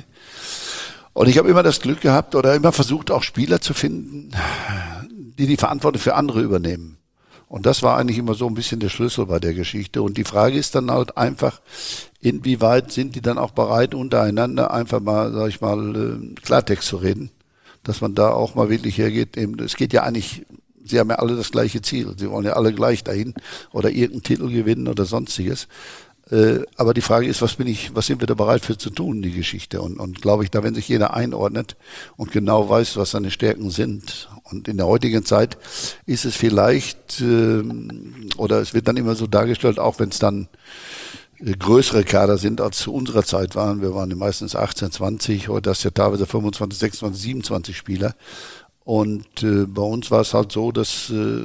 Und ich habe immer das Glück gehabt oder immer versucht, auch Spieler zu finden, die die Verantwortung für andere übernehmen. Und das war eigentlich immer so ein bisschen der Schlüssel bei der Geschichte. Und die Frage ist dann halt einfach, inwieweit sind die dann auch bereit, untereinander einfach mal, sag ich mal, Klartext zu reden, dass man da auch mal wirklich hergeht. Es geht ja eigentlich, sie haben ja alle das gleiche Ziel. Sie wollen ja alle gleich dahin oder irgendeinen Titel gewinnen oder sonstiges. Aber die Frage ist, was bin ich, was sind wir da bereit für zu tun, die Geschichte? Und, und glaube ich, da wenn sich jeder einordnet und genau weiß, was seine Stärken sind. Und in der heutigen Zeit ist es vielleicht, äh, oder es wird dann immer so dargestellt, auch wenn es dann äh, größere Kader sind, als zu unserer Zeit waren. Wir waren meistens achtzehn, zwanzig, heute hast du ja teilweise fünfundzwanzig, sechsundzwanzig, siebenundzwanzig Spieler. Und äh, bei uns war es halt so, dass, äh,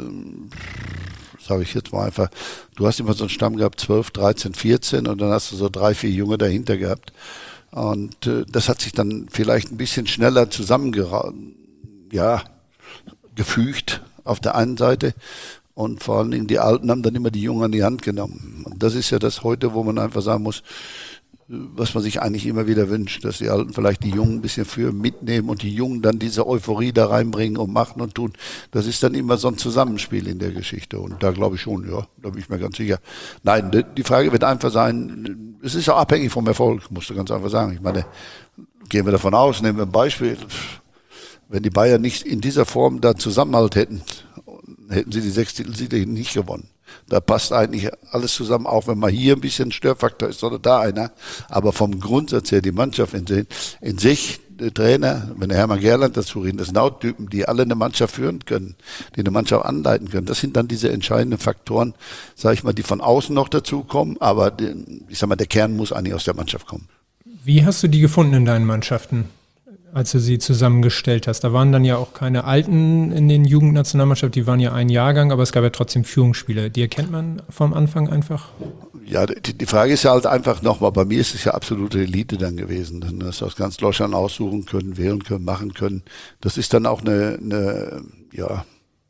sage ich jetzt mal einfach, du hast immer so einen Stamm gehabt, zwölf, dreizehn, vierzehn und dann hast du so drei, vier Junge dahinter gehabt. Und äh, das hat sich dann vielleicht ein bisschen schneller zusammengeraten, ja, gefügt auf der einen Seite und vor allen Dingen die Alten haben dann immer die Jungen an die Hand genommen. Und das ist ja das heute, wo man einfach sagen muss, was man sich eigentlich immer wieder wünscht, dass die Alten vielleicht die Jungen ein bisschen für mitnehmen und die Jungen dann diese Euphorie da reinbringen und machen und tun. Das ist dann immer so ein Zusammenspiel in der Geschichte und da glaube ich schon, ja, da bin ich mir ganz sicher. Nein, die Frage wird einfach sein, es ist ja abhängig vom Erfolg, musst du ganz einfach sagen. Ich meine, gehen wir davon aus, nehmen wir ein Beispiel, wenn die Bayern nicht in dieser Form da Zusammenhalt hätten, hätten sie die sechs Titelsiege nicht gewonnen. Da passt eigentlich alles zusammen, auch wenn mal hier ein bisschen Störfaktor ist oder da einer. Aber vom Grundsatz her, die Mannschaft in, in sich, der Trainer, wenn der Hermann Gerland dazu redet, das sind auch Typen, die alle eine Mannschaft führen können, die eine Mannschaft anleiten können. Das sind dann diese entscheidenden Faktoren, sage ich mal, die von außen noch dazukommen. Aber die, ich sag mal, der Kern muss eigentlich aus der Mannschaft kommen. Wie hast du die gefunden in deinen Mannschaften, als du sie zusammengestellt hast? Da waren dann ja auch keine Alten in den Jugendnationalmannschaften, die waren ja ein Jahrgang, aber es gab ja trotzdem Führungsspieler. Die erkennt man vom Anfang einfach? Ja, die, die Frage ist ja halt einfach nochmal, bei mir ist es ja absolute Elite dann gewesen. Dann hast du aus ganz Deutschland aussuchen können, wählen können, machen können. Das ist dann auch eine, eine, ja,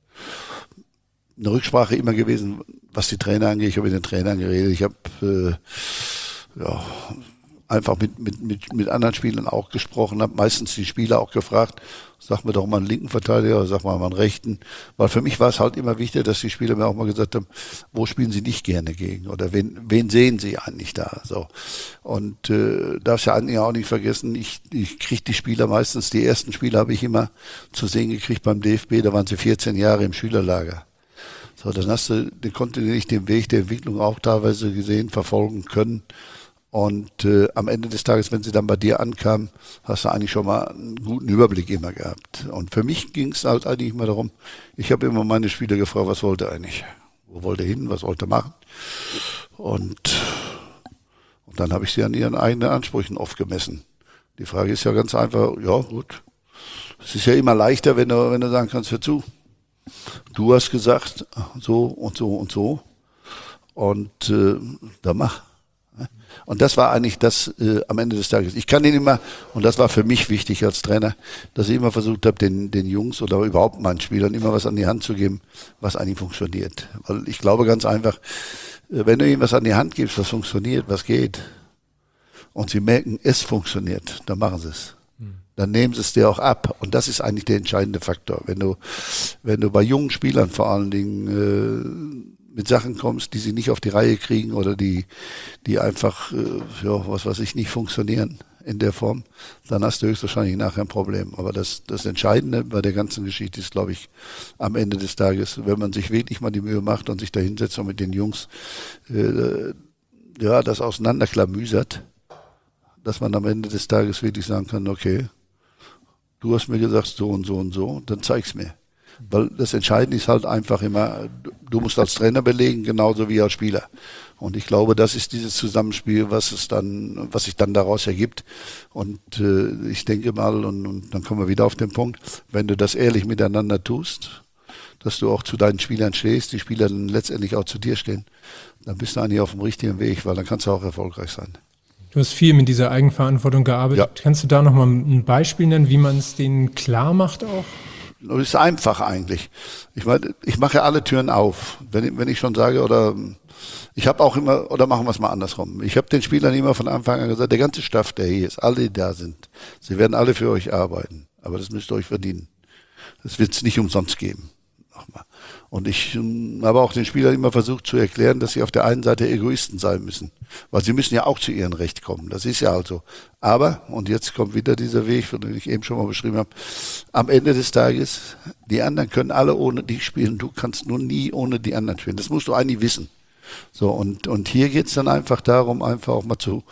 eine Rücksprache immer gewesen, was die Trainer angeht. Ich habe mit den Trainern geredet. Ich habe äh, ja, einfach mit, mit, mit, mit anderen Spielern auch gesprochen, habe meistens die Spieler auch gefragt, sag mir doch mal einen linken Verteidiger oder sag mal mal einen rechten. Weil für mich war es halt immer wichtig, dass die Spieler mir auch mal gesagt haben, wo spielen sie nicht gerne gegen oder wen, wen sehen sie eigentlich da. So. Und äh, darfst ja eigentlich auch nicht vergessen, ich, ich kriege die Spieler meistens, die ersten Spiele habe ich immer zu sehen gekriegt beim D F B, da waren sie vierzehn Jahre im Schülerlager. So, dann hast du den kontinuierlich den Weg der Entwicklung auch teilweise gesehen, verfolgen können. Und äh, am Ende des Tages, wenn sie dann bei dir ankamen, hast du eigentlich schon mal einen guten Überblick immer gehabt. Und für mich ging es halt eigentlich immer darum, ich habe immer meine Spieler gefragt, was wollte er eigentlich? Wo wollte er hin? Was wollte er machen? Und, und dann habe ich sie an ihren eigenen Ansprüchen oft gemessen. Die Frage ist ja ganz einfach, ja gut, es ist ja immer leichter, wenn du, wenn du sagen kannst, hör zu, du hast gesagt, so und so und so und äh, dann mach. Und das war eigentlich das äh, am Ende des Tages. Ich kann ihn immer, und das war für mich wichtig als Trainer, dass ich immer versucht habe, den, den Jungs oder überhaupt meinen Spielern immer was an die Hand zu geben, was eigentlich funktioniert. Weil ich glaube ganz einfach, äh, wenn du ihnen was an die Hand gibst, was funktioniert, was geht, und sie merken, es funktioniert, dann machen sie es. Dann nehmen sie es dir auch ab. Und das ist eigentlich der entscheidende Faktor. Wenn du, wenn du bei jungen Spielern vor allen Dingen äh, mit Sachen kommst, die sie nicht auf die Reihe kriegen oder die, die einfach, äh, ja, was weiß ich, nicht funktionieren in der Form, dann hast du höchstwahrscheinlich nachher ein Problem. Aber das, das Entscheidende bei der ganzen Geschichte ist, glaube ich, am Ende des Tages, wenn man sich wirklich mal die Mühe macht und sich da hinsetzt und mit den Jungs äh, ja, das auseinanderklamüsert, dass man am Ende des Tages wirklich sagen kann, okay, du hast mir gesagt so und so und so, dann zeig's mir. Weil das Entscheidende ist halt einfach immer, du musst als Trainer belegen, genauso wie als Spieler. Und ich glaube, das ist dieses Zusammenspiel, was es dann, was sich dann daraus ergibt. Und äh, ich denke mal, und, und dann kommen wir wieder auf den Punkt, wenn du das ehrlich miteinander tust, dass du auch zu deinen Spielern stehst, die Spieler dann letztendlich auch zu dir stehen, dann bist du eigentlich auf dem richtigen Weg, weil dann kannst du auch erfolgreich sein. Du hast viel mit dieser Eigenverantwortung gearbeitet. Ja. Kannst du da nochmal ein Beispiel nennen, wie man es denen klar macht auch? Das ist einfach eigentlich. Ich meine, ich mache ja alle Türen auf. Wenn ich, wenn ich schon sage, oder ich habe auch immer, oder machen wir es mal andersrum. Ich habe den Spielern immer von Anfang an gesagt, der ganze Staff, der hier ist, alle, die da sind, sie werden alle für euch arbeiten. Aber das müsst ihr euch verdienen. Das wird es nicht umsonst geben. Nochmal. Und ich ähm, habe auch den Spielern immer versucht zu erklären, dass sie auf der einen Seite Egoisten sein müssen. Weil sie müssen ja auch zu ihrem Recht kommen. Das ist ja halt so. Aber, und jetzt kommt wieder dieser Weg, den ich eben schon mal beschrieben habe, am Ende des Tages, die anderen können alle ohne dich spielen. Du kannst nur nie ohne die anderen spielen. Das musst du eigentlich wissen. So, und, und hier geht es dann einfach darum, einfach auch mal zu,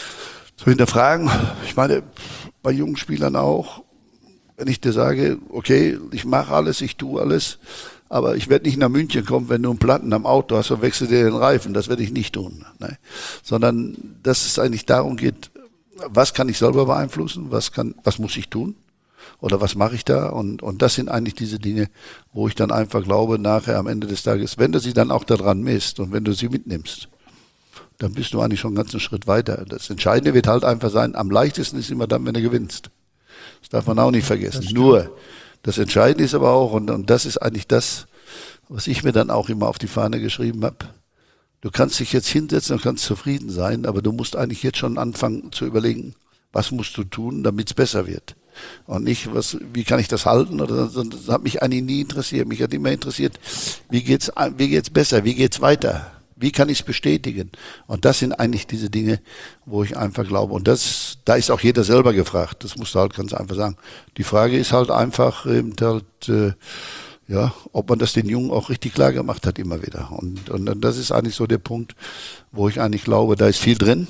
zu hinterfragen. Ich meine, bei jungen Spielern auch, wenn ich dir sage, okay, ich mache alles, ich tue alles, aber ich werde nicht nach München kommen, wenn du einen Platten am Auto hast und wechselst dir den Reifen. Das werde ich nicht tun. Ne? Sondern dass es eigentlich darum geht, was kann ich selber beeinflussen, was kann, was muss ich tun oder was mache ich da? Und, und das sind eigentlich diese Dinge, wo ich dann einfach glaube, nachher am Ende des Tages, wenn du sie dann auch daran misst und wenn du sie mitnimmst, dann bist du eigentlich schon einen ganzen Schritt weiter. Das Entscheidende wird halt einfach sein, am leichtesten ist immer dann, wenn du gewinnst. Das darf man auch nicht vergessen. Nur, das Entscheidende ist aber auch, und, und das ist eigentlich das, was ich mir dann auch immer auf die Fahne geschrieben habe, du kannst dich jetzt hinsetzen und kannst zufrieden sein, aber du musst eigentlich jetzt schon anfangen zu überlegen, was musst du tun, damit es besser wird. Und nicht, was, wie kann ich das halten? Oder, das hat mich eigentlich nie interessiert. Mich hat immer interessiert, wie geht's, wie geht's besser, wie geht's weiter? Wie kann ich es bestätigen? Und das sind eigentlich diese Dinge, wo ich einfach glaube. Und das, da ist auch jeder selber gefragt. Das musst du halt ganz einfach sagen. Die Frage ist halt einfach, eben halt, äh, ja, ob man das den Jungen auch richtig klar gemacht hat immer wieder. Und, und das ist eigentlich so der Punkt, wo ich eigentlich glaube, da ist viel drin.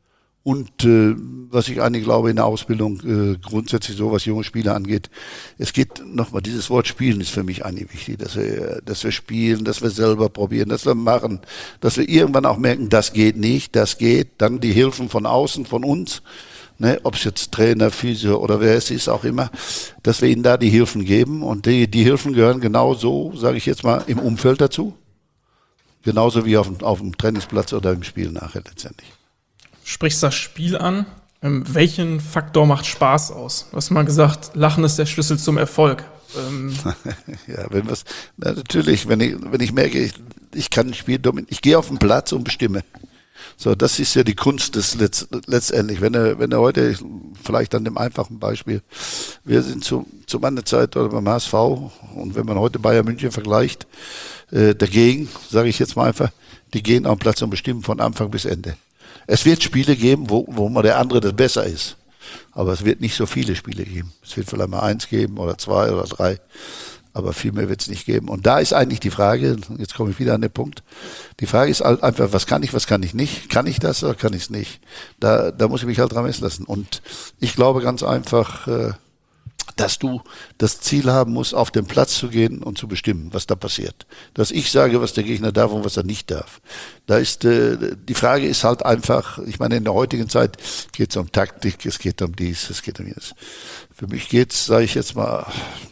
Und äh, was ich eigentlich glaube in der Ausbildung, äh, grundsätzlich so, was junge Spieler angeht, es geht nochmal, dieses Wort Spielen ist für mich eigentlich wichtig, dass wir, dass wir spielen, dass wir selber probieren, dass wir machen, dass wir irgendwann auch merken, das geht nicht, das geht, dann die Hilfen von außen, von uns, ne, ob es jetzt Trainer, Physio oder wer es ist, auch immer, dass wir ihnen da die Hilfen geben und die, die Hilfen gehören genauso, sage ich jetzt mal, im Umfeld dazu. Genauso wie auf dem, auf dem Trainingsplatz oder im Spiel nachher letztendlich. Sprichst das Spiel an. Ähm, welchen Faktor macht Spaß aus? Du hast mal gesagt, Lachen ist der Schlüssel zum Erfolg. Ähm ja, wenn was, na, natürlich, wenn ich, wenn ich merke, ich, ich kann ein Spiel dominieren, ich gehe auf den Platz und bestimme. So, das ist ja die Kunst des Letz, letztendlich. Wenn er, wenn er heute, vielleicht an dem einfachen Beispiel, wir sind zu, zu meiner Zeit oder beim H S V und wenn man heute Bayern München vergleicht, äh, dagegen, sage ich jetzt mal einfach, die gehen auf den Platz und bestimmen von Anfang bis Ende. Es wird Spiele geben, wo, wo mal der andere das besser ist. Aber es wird nicht so viele Spiele geben. Es wird vielleicht mal eins geben oder zwei oder drei. Aber viel mehr wird es nicht geben. Und da ist eigentlich die Frage, jetzt komme ich wieder an den Punkt, die Frage ist halt einfach, was kann ich, was kann ich nicht? Kann ich das oder kann ich es nicht? Da, da muss ich mich halt dran messen lassen. Und ich glaube ganz einfach, dass du das Ziel haben musst, auf den Platz zu gehen und zu bestimmen, was da passiert. Dass ich sage, was der Gegner darf und was er nicht darf. Da ist, äh, die Frage ist halt einfach, ich meine, in der heutigen Zeit geht es um Taktik, es geht um dies, es geht um jenes. Für mich geht es, sage ich jetzt mal,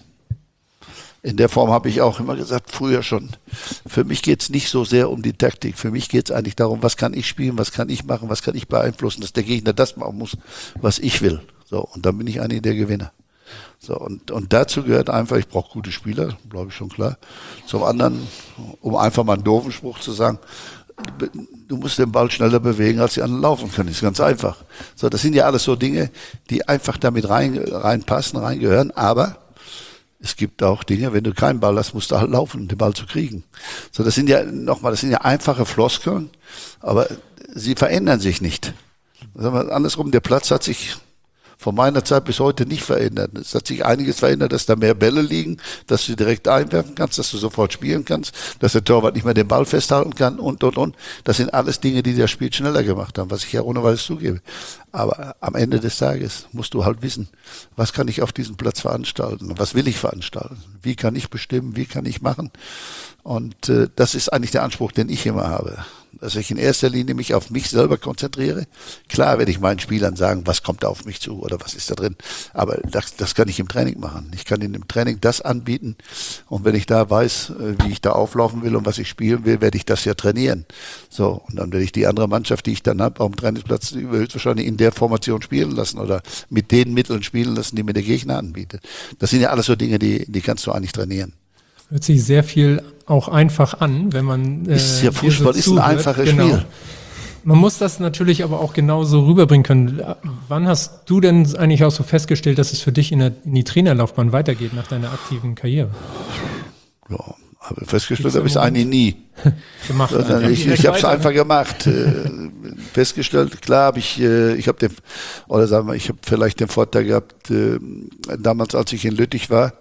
in der Form habe ich auch immer gesagt, früher schon, für mich geht es nicht so sehr um die Taktik. Für mich geht es eigentlich darum, was kann ich spielen, was kann ich machen, was kann ich beeinflussen, dass der Gegner das machen muss, was ich will. So, und dann bin ich eigentlich der Gewinner. So, und, und dazu gehört einfach, ich brauche gute Spieler, glaube ich schon klar. Zum anderen, um einfach mal einen doofen Spruch zu sagen, du musst den Ball schneller bewegen, als die anderen laufen können. Das ist ganz einfach. So, das sind ja alles so Dinge, die einfach damit rein, reinpassen, reingehören, aber es gibt auch Dinge, wenn du keinen Ball hast, musst du halt laufen, um den Ball zu kriegen. So, das sind ja, nochmal, das sind ja einfache Floskeln, aber sie verändern sich nicht. Sagen wir andersrum, der Platz hat sich von meiner Zeit bis heute nicht verändert. Es hat sich einiges verändert, dass da mehr Bälle liegen, dass du direkt einwerfen kannst, dass du sofort spielen kannst, dass der Torwart nicht mehr den Ball festhalten kann und, und, und. Das sind alles Dinge, die das Spiel schneller gemacht haben, was ich ja ohne Weiteres zugebe. Aber am Ende des Tages musst du halt wissen, was kann ich auf diesem Platz veranstalten? Was will ich veranstalten? Wie kann ich bestimmen? Wie kann ich machen? Und äh, das ist eigentlich der Anspruch, den ich immer habe. Dass ich in erster Linie mich auf mich selber konzentriere. Klar werde ich meinen Spielern sagen, was kommt da auf mich zu oder was ist da drin. Aber das, das kann ich im Training machen. Ich kann ihnen im Training das anbieten. Und wenn ich da weiß, wie ich da auflaufen will und was ich spielen will, werde ich das ja trainieren. So, und dann werde ich die andere Mannschaft, die ich dann habe, auf dem Trainingsplatz höchstwahrscheinlich in der Formation spielen lassen oder mit den Mitteln spielen lassen, die mir der Gegner anbietet. Das sind ja alles so Dinge, die, die kannst du eigentlich trainieren. Hört sich sehr viel auch einfach an, wenn man äh, ist ja Fußball so ist ein einfaches genau. Spiel. Man muss das natürlich aber auch genauso rüberbringen können. Wann hast du denn eigentlich auch so festgestellt, dass es für dich in, der, in die Trainerlaufbahn weitergeht nach deiner aktiven Karriere? Ja, aber festgestellt habe ich es eigentlich nie. gemacht. Also ich ich habe es einfach gemacht. Festgestellt, klar habe ich, ich habe den, oder sagen wir, ich habe vielleicht den Vorteil gehabt, damals als ich in Lüttich war,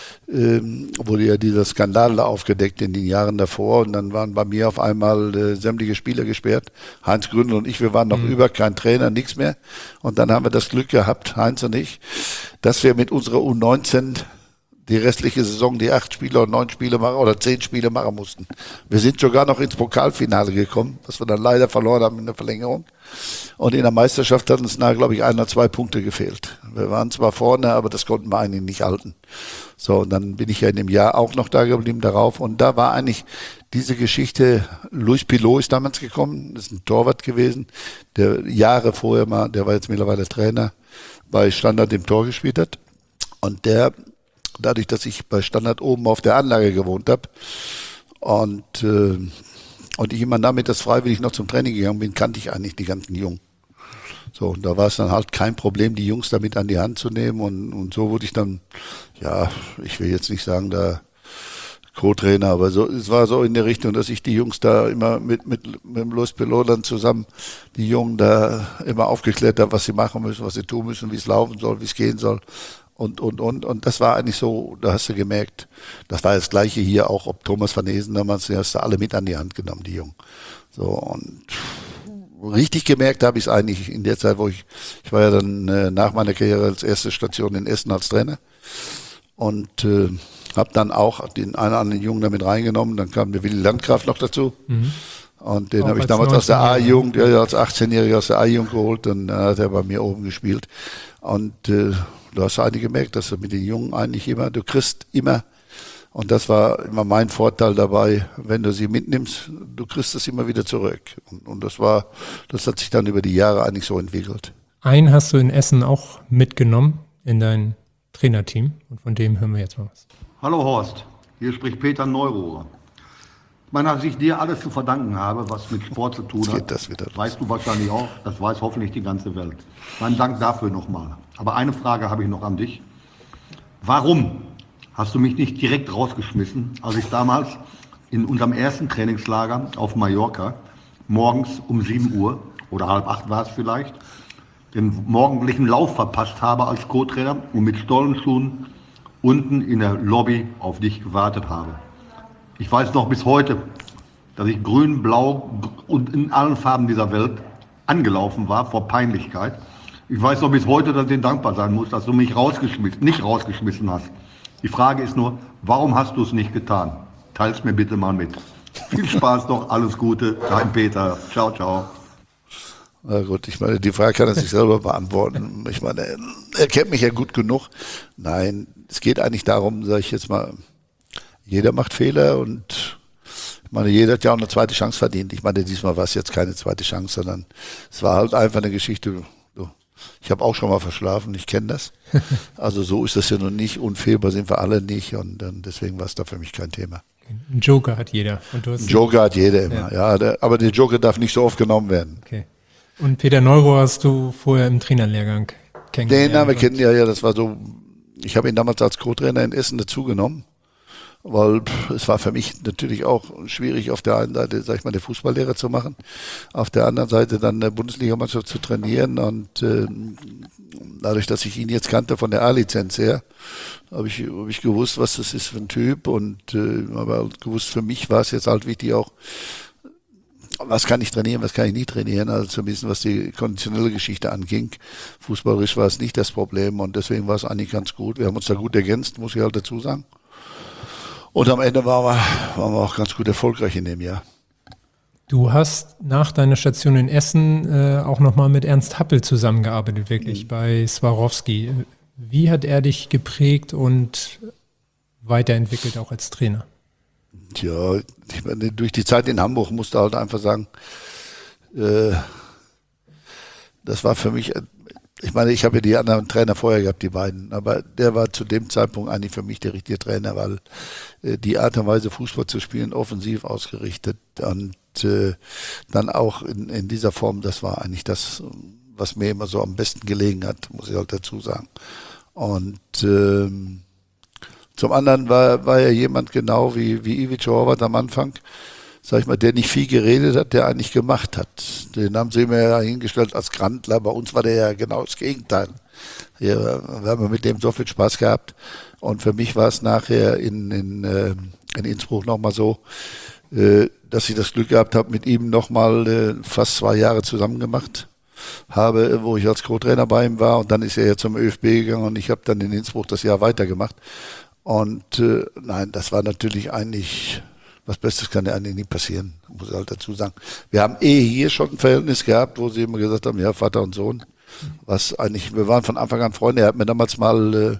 Ähm, wurde ja dieser Skandal da aufgedeckt in den Jahren davor und dann waren bei mir auf einmal äh, sämtliche Spieler gesperrt. Heinz Gründel und ich, wir waren noch mhm. über, kein Trainer, nichts mehr. Und dann haben wir das Glück gehabt, Heinz und ich, dass wir mit unserer U neunzehn die restliche Saison die acht Spiele oder neun Spiele machen oder zehn Spiele machen mussten. Wir sind sogar noch ins Pokalfinale gekommen, was wir dann leider verloren haben in der Verlängerung. Und in der Meisterschaft hat uns nahe, glaube ich, ein oder zwei Punkte gefehlt. Wir waren zwar vorne, aber das konnten wir eigentlich nicht halten. So, und dann bin ich ja in dem Jahr auch noch da geblieben darauf. Und da war eigentlich diese Geschichte, Luis Pilot ist damals gekommen, das ist ein Torwart gewesen, der Jahre vorher mal, der war jetzt mittlerweile Trainer, bei Standard im Tor gespielt hat. Und der, dadurch, dass ich bei Standard oben auf der Anlage gewohnt habe und, äh, und ich immer damit das freiwillig noch zum Training gegangen bin, kannte ich eigentlich die ganzen Jungen. So, und da war es dann halt kein Problem, die Jungs damit an die Hand zu nehmen und, und so wurde ich dann, ja, ich will jetzt nicht sagen, da Co-Trainer, aber so, es war so in der Richtung, dass ich die Jungs da immer mit, mit, mit dem Luis Pilot dann zusammen, die Jungen da immer aufgeklärt habe, was sie machen müssen, was sie tun müssen, wie es laufen soll, wie es gehen soll. Und, und, und, und das war eigentlich so, da hast du gemerkt, das war das Gleiche hier auch, ob Thomas van Eesen damals, die hast du alle mit an die Hand genommen, die Jungen. So, und richtig gemerkt habe ich es eigentlich in der Zeit, wo ich, ich war ja dann äh, nach meiner Karriere als erste Station in Essen als Trainer und äh, habe dann auch den einen oder anderen Jungen damit reingenommen, dann kam der Willi Landgraf noch dazu. Mhm. Und den habe ich damals aus der A-Jugend, ja, als achtzehnjähriger aus der A-Jugend geholt, dann äh, hat er bei mir oben gespielt. Und äh, du hast eigentlich gemerkt, dass du mit den Jungen eigentlich immer, du kriegst immer, Und das war immer mein Vorteil dabei, wenn du sie mitnimmst, du kriegst es immer wieder zurück. Und, und das war, das hat sich dann über die Jahre eigentlich so entwickelt. Einen hast du in Essen auch mitgenommen in dein Trainerteam und von dem hören wir jetzt mal was. Hallo Horst, hier spricht Peter Neurohrer. Ich meine, dass ich dir alles zu verdanken habe, was mit Sport zu tun hat, das wieder weißt du wahrscheinlich auch, das weiß hoffentlich die ganze Welt. Mein Dank dafür nochmal. Aber eine Frage habe ich noch an dich. Warum hast du mich nicht direkt rausgeschmissen, als ich damals in unserem ersten Trainingslager auf Mallorca morgens um sieben Uhr oder halb acht war es vielleicht, den morgendlichen Lauf verpasst habe als Co-Trainer und mit Stollenschuhen unten in der Lobby auf dich gewartet habe? Ich weiß noch bis heute, dass ich grün, blau und in allen Farben dieser Welt angelaufen war vor Peinlichkeit. Ich weiß noch bis heute, dass ich dir dankbar sein muss, dass du mich rausgeschmissen, nicht rausgeschmissen hast. Die Frage ist nur, warum hast du es nicht getan? Teil's mir bitte mal mit. Viel Spaß noch, alles Gute, dein Peter. Ciao, ciao. Na gut, ich meine, die Frage kann er sich selber beantworten. Ich meine, er kennt mich ja gut genug. Nein, es geht eigentlich darum, sage ich jetzt mal, jeder macht Fehler und ich meine, jeder hat ja auch eine zweite Chance verdient. Ich meine, diesmal war es jetzt keine zweite Chance, sondern es war halt einfach eine Geschichte. Ich habe auch schon mal verschlafen, ich kenne das. Also so ist das ja noch nicht, unfehlbar sind wir alle nicht und deswegen war es da für mich kein Thema. Ein Joker hat jeder. Und du hast Ein Joker hat jeder immer, ja, ja der, aber der Joker darf nicht so oft genommen werden. Okay. Und Peter Neurohrer hast du vorher im Trainerlehrgang kennengelernt? Den Namen kennen ja, ja, das war so, ich habe ihn damals als Co-Trainer in Essen dazugenommen. Weil pff, es war für mich natürlich auch schwierig, auf der einen Seite, sag ich mal, der Fußballlehrer zu machen, auf der anderen Seite dann eine Bundesligamannschaft zu trainieren und äh, dadurch, dass ich ihn jetzt kannte von der A-Lizenz her, habe ich, hab ich gewusst, was das ist für ein Typ und äh, aber halt gewusst, für mich war es jetzt halt wichtig auch, was kann ich trainieren, was kann ich nicht trainieren, also zumindest was die konditionelle Geschichte anging. Fußballerisch war es nicht das Problem und deswegen war es eigentlich ganz gut. Wir haben uns da gut ergänzt, muss ich halt dazu sagen. Und am Ende waren wir, waren wir auch ganz gut erfolgreich in dem Jahr. Du hast nach deiner Station in Essen äh, auch nochmal mit Ernst Happel zusammengearbeitet, wirklich, mhm. bei Swarovski. Wie hat er dich geprägt und weiterentwickelt, auch als Trainer? Tja, ich meine, durch die Zeit in Hamburg musste halt einfach sagen, äh, das war für mich, ich meine, ich habe ja die anderen Trainer vorher gehabt, die beiden, aber der war zu dem Zeitpunkt eigentlich für mich der richtige Trainer, weil äh, die Art und Weise Fußball zu spielen, offensiv ausgerichtet und äh, dann auch in, in dieser Form, das war eigentlich das, was mir immer so am besten gelegen hat, muss ich halt dazu sagen. Und ähm, zum anderen war, war er jemand genau wie, wie Ivica Horvath am Anfang, sag ich mal, der nicht viel geredet hat, der eigentlich gemacht hat. Den haben sie immer ja hingestellt als Grandler. Bei uns war der ja genau das Gegenteil. Ja, wir haben mit dem so viel Spaß gehabt. Und für mich war es nachher in, in, in Innsbruck nochmal so, dass ich das Glück gehabt habe, mit ihm nochmal fast zwei Jahre zusammen gemacht habe, wo ich als Co-Trainer bei ihm war. Und dann ist er ja zum ÖFB gegangen und ich habe dann in Innsbruck das Jahr weitergemacht. Und äh, nein, das war natürlich eigentlich, was Bestes kann ja eigentlich nie passieren, muss ich halt dazu sagen. Wir haben eh hier schon ein Verhältnis gehabt, wo sie immer gesagt haben, ja, Vater und Sohn. Was eigentlich, wir waren von Anfang an Freunde. Er hat mir damals mal, äh,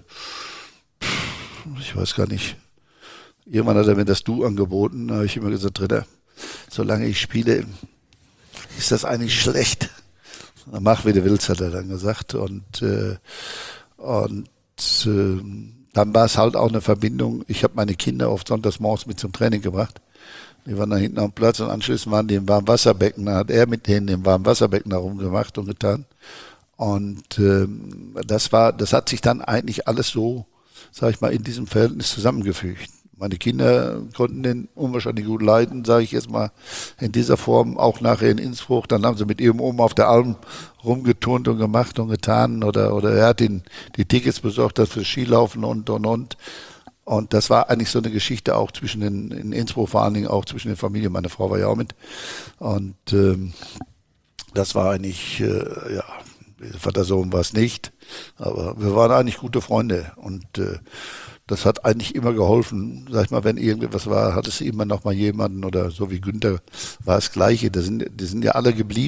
ich weiß gar nicht, irgendwann hat er mir das Du angeboten. Da habe ich immer gesagt, Dritter, solange ich spiele, ist das eigentlich schlecht. Mach, wie du willst, hat er dann gesagt. Und, äh, und äh, dann war es halt auch eine Verbindung. Ich habe meine Kinder oft sonntags morgens mit zum Training gebracht. Die waren da hinten am Platz und anschließend waren die im Warmwasserbecken. Da hat er mit denen im Warmwasserbecken herumgemacht und getan. Und ähm, das war, das hat sich dann eigentlich alles so, sag ich mal, in diesem Verhältnis zusammengefügt. Meine Kinder konnten den unwahrscheinlich gut leiden, sage ich jetzt mal, in dieser Form, auch nachher in Innsbruck. Dann haben sie mit ihm oben auf der Alm rumgeturnt und gemacht und getan. Oder, oder er hat ihnen die Tickets besorgt, das für Skilaufen und, und, und. Und das war eigentlich so eine Geschichte auch zwischen den, in Innsbruck vor allen Dingen auch zwischen den Familien. Meine Frau war ja auch mit. Und ähm, das war eigentlich, äh, ja, Vater-Sohn war es nicht. Aber wir waren eigentlich gute Freunde. Und äh, das hat eigentlich immer geholfen. Sag ich mal, wenn irgendwas war, hat es immer noch mal jemanden oder so wie Günther war das Gleiche. Die sind, die sind ja alle geblieben.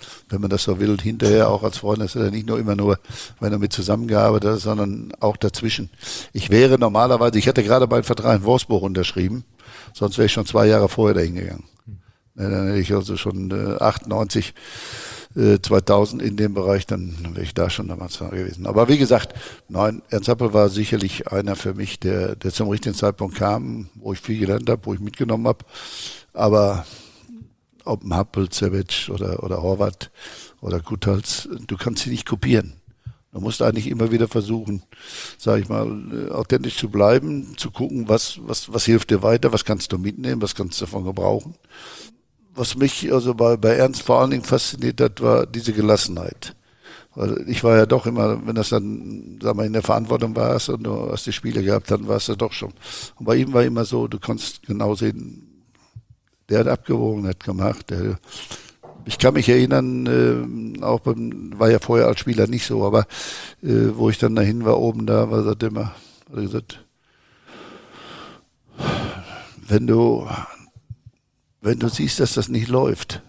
wenn man das so will, hinterher auch als Freund, das ist ja nicht nur immer nur, wenn er mit zusammengearbeitet hat, sondern auch dazwischen. Ich wäre normalerweise, ich hätte gerade meinen Vertrag in Wolfsburg unterschrieben, sonst wäre ich schon zwei Jahre vorher dahin gegangen. Dann hätte ich also schon äh, achtundneunzig, äh, zweitausend in dem Bereich, dann wäre ich da schon damals gewesen. Aber wie gesagt, nein, Ernst Happel war sicherlich einer für mich, der, der zum richtigen Zeitpunkt kam, wo ich viel gelernt habe, wo ich mitgenommen habe. Aber ob ein Happel, Cevic oder, oder Horvath oder Guthals, du kannst sie nicht kopieren. Du musst eigentlich immer wieder versuchen, sage ich mal, authentisch zu bleiben, zu gucken, was, was, was hilft dir weiter, was kannst du mitnehmen, was kannst du davon gebrauchen. Was mich also bei, bei Ernst vor allen Dingen fasziniert hat, war diese Gelassenheit. Weil ich war ja doch immer, wenn das dann, sagen wir, in der Verantwortung warst und du hast die Spiele gehabt, dann warst du doch schon. Und bei ihm war immer so, du konntest genau sehen, der hat abgewogen, hat gemacht. Der, ich kann mich erinnern, äh, auch beim, war ja vorher als Spieler nicht so, aber äh, wo ich dann dahin war, oben da, war das immer, hat er gesagt, wenn du Wenn du siehst, dass das nicht läuft,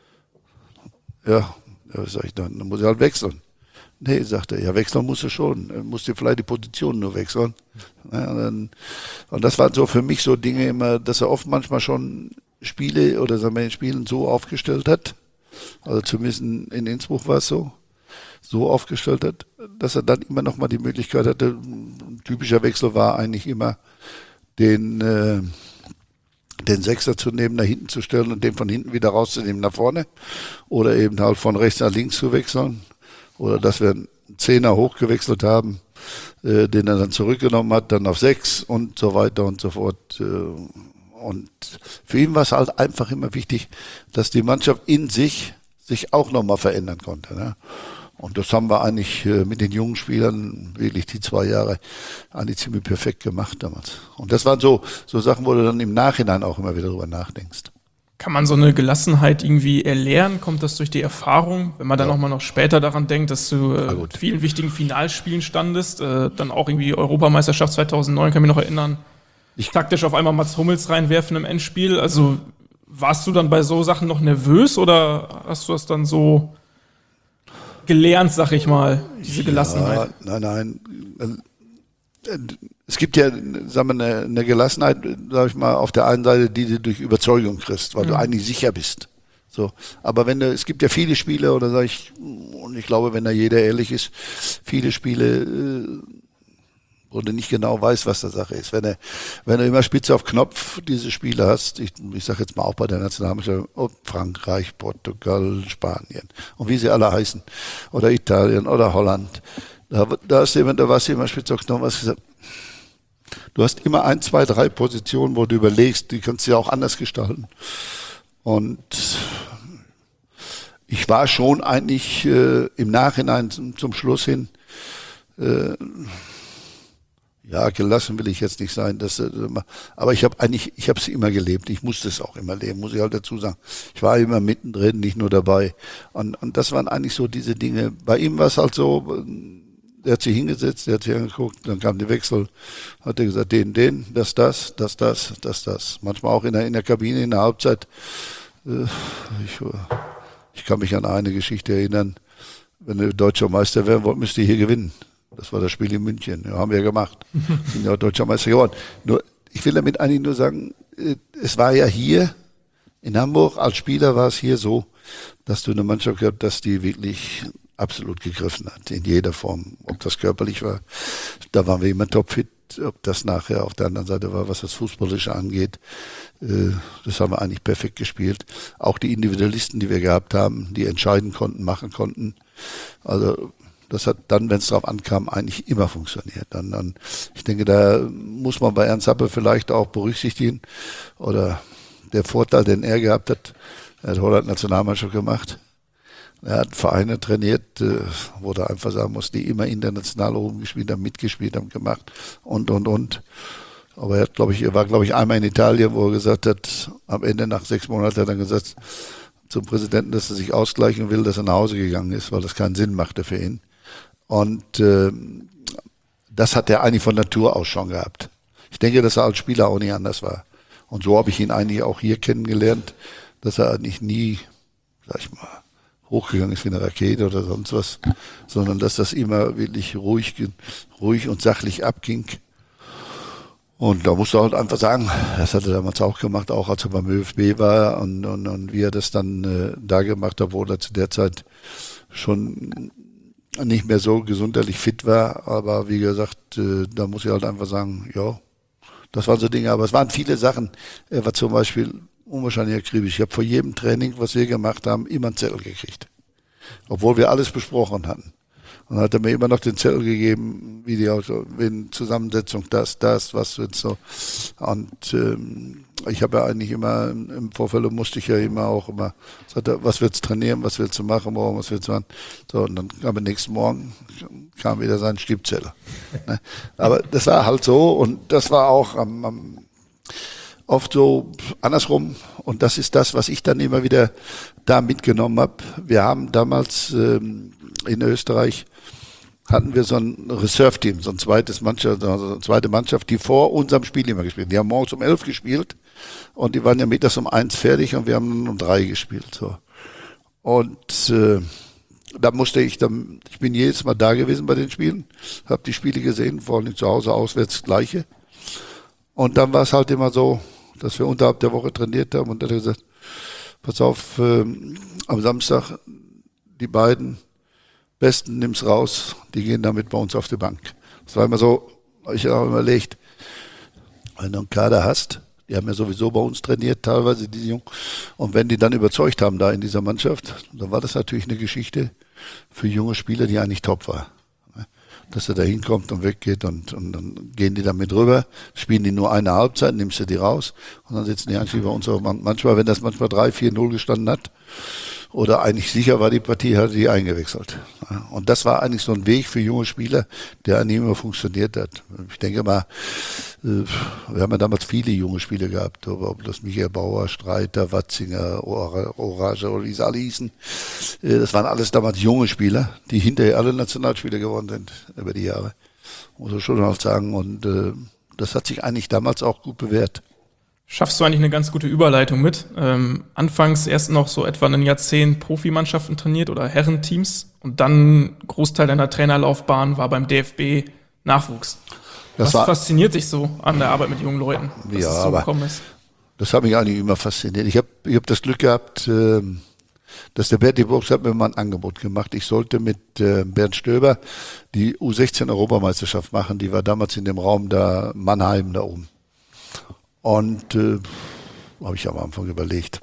ja, ja sag ich dann, dann muss ich halt wechseln. Nee, sagt er, ja, wechseln musst du schon. Du musst dir vielleicht die Position nur wechseln. Ja, und, dann, und das waren so für mich so Dinge immer, dass er oft manchmal schon Spiele oder sagen wir in Spielen so aufgestellt hat, also zumindest in Innsbruck war es so, so aufgestellt hat, dass er dann immer noch mal die Möglichkeit hatte, ein typischer Wechsel war eigentlich immer den, äh, den Sechser zu nehmen, nach hinten zu stellen und den von hinten wieder rauszunehmen nach vorne. Oder eben halt von rechts nach links zu wechseln. Oder dass wir einen Zehner hochgewechselt haben, äh, den er dann zurückgenommen hat, dann auf sechs und so weiter und so fort. Äh, und für ihn war es halt einfach immer wichtig, dass die Mannschaft in sich sich auch nochmal verändern konnte. Ne? Und das haben wir eigentlich mit den jungen Spielern wirklich die zwei Jahre eigentlich ziemlich perfekt gemacht damals. Und das waren so, so Sachen, wo du dann im Nachhinein auch immer wieder drüber nachdenkst. Kann man so eine Gelassenheit irgendwie erlernen? Kommt das durch die Erfahrung? Wenn man dann Ja. auch mal noch später daran denkt, dass du äh, gut. vielen wichtigen Finalspielen standest, äh, dann auch irgendwie Europameisterschaft zweitausendneun, kann ich mich noch erinnern, Ich- taktisch auf einmal Mats Hummels reinwerfen im Endspiel. Also warst du dann bei so Sachen noch nervös oder hast du das dann so gelernt, sag ich mal, diese Gelassenheit? Ja, nein, nein. Es gibt ja, sagen wir, eine, eine Gelassenheit, sag ich mal, auf der einen Seite, die du durch Überzeugung kriegst, weil Mhm. du eigentlich sicher bist. So, aber wenn du, es gibt ja viele Spiele, oder sag ich, und ich glaube, wenn da jeder ehrlich ist, viele Spiele, äh, wo du nicht genau weißt, was der Sache ist. Wenn du, wenn du immer spitze auf Knopf diese Spiele hast, ich, ich sage jetzt mal auch bei der Nationalmannschaft, oh, Frankreich, Portugal, Spanien und wie sie alle heißen, oder Italien oder Holland, da, da ist jemand, da warst du immer spitze auf Knopf, hast gesagt, du hast immer ein, zwei, drei Positionen, wo du überlegst, die kannst du ja auch anders gestalten. Und ich war schon eigentlich äh, im Nachhinein zum, zum Schluss hin, äh, ja, gelassen will ich jetzt nicht sein, dass, äh, aber ich habe eigentlich, ich habe es immer gelebt. Ich musste es auch immer leben, muss ich halt dazu sagen. Ich war immer mittendrin, nicht nur dabei. Und, und das waren eigentlich so diese Dinge. Bei ihm war es halt so, der hat sich hingesetzt, der hat sich angeguckt, dann kam der Wechsel, hat er gesagt, den, den, das, das, das, das, das, das. Manchmal auch in der, in der Kabine, in der Halbzeit. Äh, ich, ich kann mich an eine Geschichte erinnern, wenn wir deutscher Meister werden wollt, müsst ihr hier gewinnen. Das war das Spiel in München. Ja, haben wir gemacht. Sind ja auch deutscher Meister geworden. Nur, ich will damit eigentlich nur sagen, es war ja hier in Hamburg, als Spieler war es hier so, dass du eine Mannschaft gehabt hast, die wirklich absolut gegriffen hat, in jeder Form. Ob das körperlich war, da waren wir immer topfit. Ob das nachher auf der anderen Seite war, was das Fußballische angeht, das haben wir eigentlich perfekt gespielt. Auch die Individualisten, die wir gehabt haben, die entscheiden konnten, machen konnten. Also das hat dann, wenn es darauf ankam, eigentlich immer funktioniert. Dann, dann, ich denke, da muss man bei Ernst Happel vielleicht auch berücksichtigen, oder der Vorteil, den er gehabt hat, er hat Holland Nationalmannschaft gemacht. Er hat Vereine trainiert, wo er einfach sagen muss, die immer international oben gespielt haben, mitgespielt haben, gemacht und, und, und. Aber er hat, glaube ich, er war, glaube ich, einmal in Italien, wo er gesagt hat, am Ende nach sechs Monaten hat er dann gesagt zum Präsidenten, dass er sich ausgleichen will, dass er nach Hause gegangen ist, weil das keinen Sinn machte für ihn. Und äh, das hat er eigentlich von Natur aus schon gehabt. Ich denke, dass er als Spieler auch nicht anders war. Und so habe ich ihn eigentlich auch hier kennengelernt, dass er eigentlich nie, sag ich mal, hochgegangen ist wie eine Rakete oder sonst was, sondern dass das immer wirklich ruhig, ruhig und sachlich abging. Und da musst du halt einfach sagen, das hat er damals auch gemacht, auch als er beim Ö F B war und, und, und wie er das dann äh, da gemacht hat, obwohl er zu der Zeit schon nicht mehr so gesundheitlich fit war. Aber wie gesagt, äh, da muss ich halt einfach sagen, ja, das waren so Dinge. Aber es waren viele Sachen. Er war zum Beispiel unwahrscheinlich akribisch. Ich habe vor jedem Training, was wir gemacht haben, immer einen Zettel gekriegt. Obwohl wir alles besprochen hatten. Und dann hat er mir immer noch den Zettel gegeben, wie die Auto, in Zusammensetzung, das, das, was jetzt so. Und ähm, ich habe ja eigentlich immer, im Vorfeld musste ich ja immer auch immer, sagte, was willst du trainieren, was willst du machen, morgen, was willst du machen. So, und dann kam am nächsten Morgen, kam wieder sein Stiebzettel. Ne? Aber das war halt so und das war auch am, am oft so andersrum. Und das ist das, was ich dann immer wieder da mitgenommen habe. Wir haben damals ähm, in Österreich hatten wir so ein Reserve-Team, so ein zweites Mannschaft, also eine zweite Mannschaft, die vor unserem Spiel immer gespielt haben. Die haben morgens um elf gespielt und die waren ja mittags um eins fertig und wir haben um drei gespielt. So. Und äh, da musste ich dann, ich bin jedes Mal da gewesen bei den Spielen, habe die Spiele gesehen, vor allem zu Hause, auswärts das Gleiche. Und dann war es halt immer so, dass wir unterhalb der Woche trainiert haben und dann hat er gesagt, pass auf, äh, am Samstag die beiden Besten nimm's raus, die gehen damit bei uns auf die Bank. Das war immer so, ich habe überlegt, wenn du einen Kader hast, die haben ja sowieso bei uns trainiert, teilweise diese Jungen, und wenn die dann überzeugt haben da in dieser Mannschaft, dann war das natürlich eine Geschichte für junge Spieler, die eigentlich top war. Dass er da hinkommt und weggeht und, und dann gehen die damit rüber, spielen die nur eine Halbzeit, nimmst du die raus und dann sitzen die eigentlich bei uns. Manchmal, wenn das manchmal drei vier null gestanden hat, oder eigentlich sicher war die Partie, hat die eingewechselt. Und das war eigentlich so ein Weg für junge Spieler, der eigentlich immer funktioniert hat. Ich denke mal, wir haben ja damals viele junge Spieler gehabt, ob das Michael Bauer, Streiter, Watzinger, Orage oder wie sie alle hießen. Das waren alles damals junge Spieler, die hinterher alle Nationalspieler geworden sind über die Jahre. Muss ich schon halt sagen. Und das hat sich eigentlich damals auch gut bewährt. Schaffst du eigentlich eine ganz gute Überleitung mit? Ähm, anfangs erst noch so etwa ein Jahrzehnt Profimannschaften trainiert oder Herrenteams und dann Großteil deiner Trainerlaufbahn war beim D F B Nachwuchs. Das Was war, fasziniert dich so an der Arbeit mit jungen Leuten, dass ja, es so aber gekommen ist? Das hat mich eigentlich immer fasziniert. Ich habe ich hab das Glück gehabt, äh, dass der Berti Burgs hat mir mal ein Angebot gemacht. Ich sollte mit äh, Bernd Stöber die U sechzehn Europameisterschaft machen. Die war damals in dem Raum da Mannheim da oben. Und äh, habe ich am Anfang überlegt,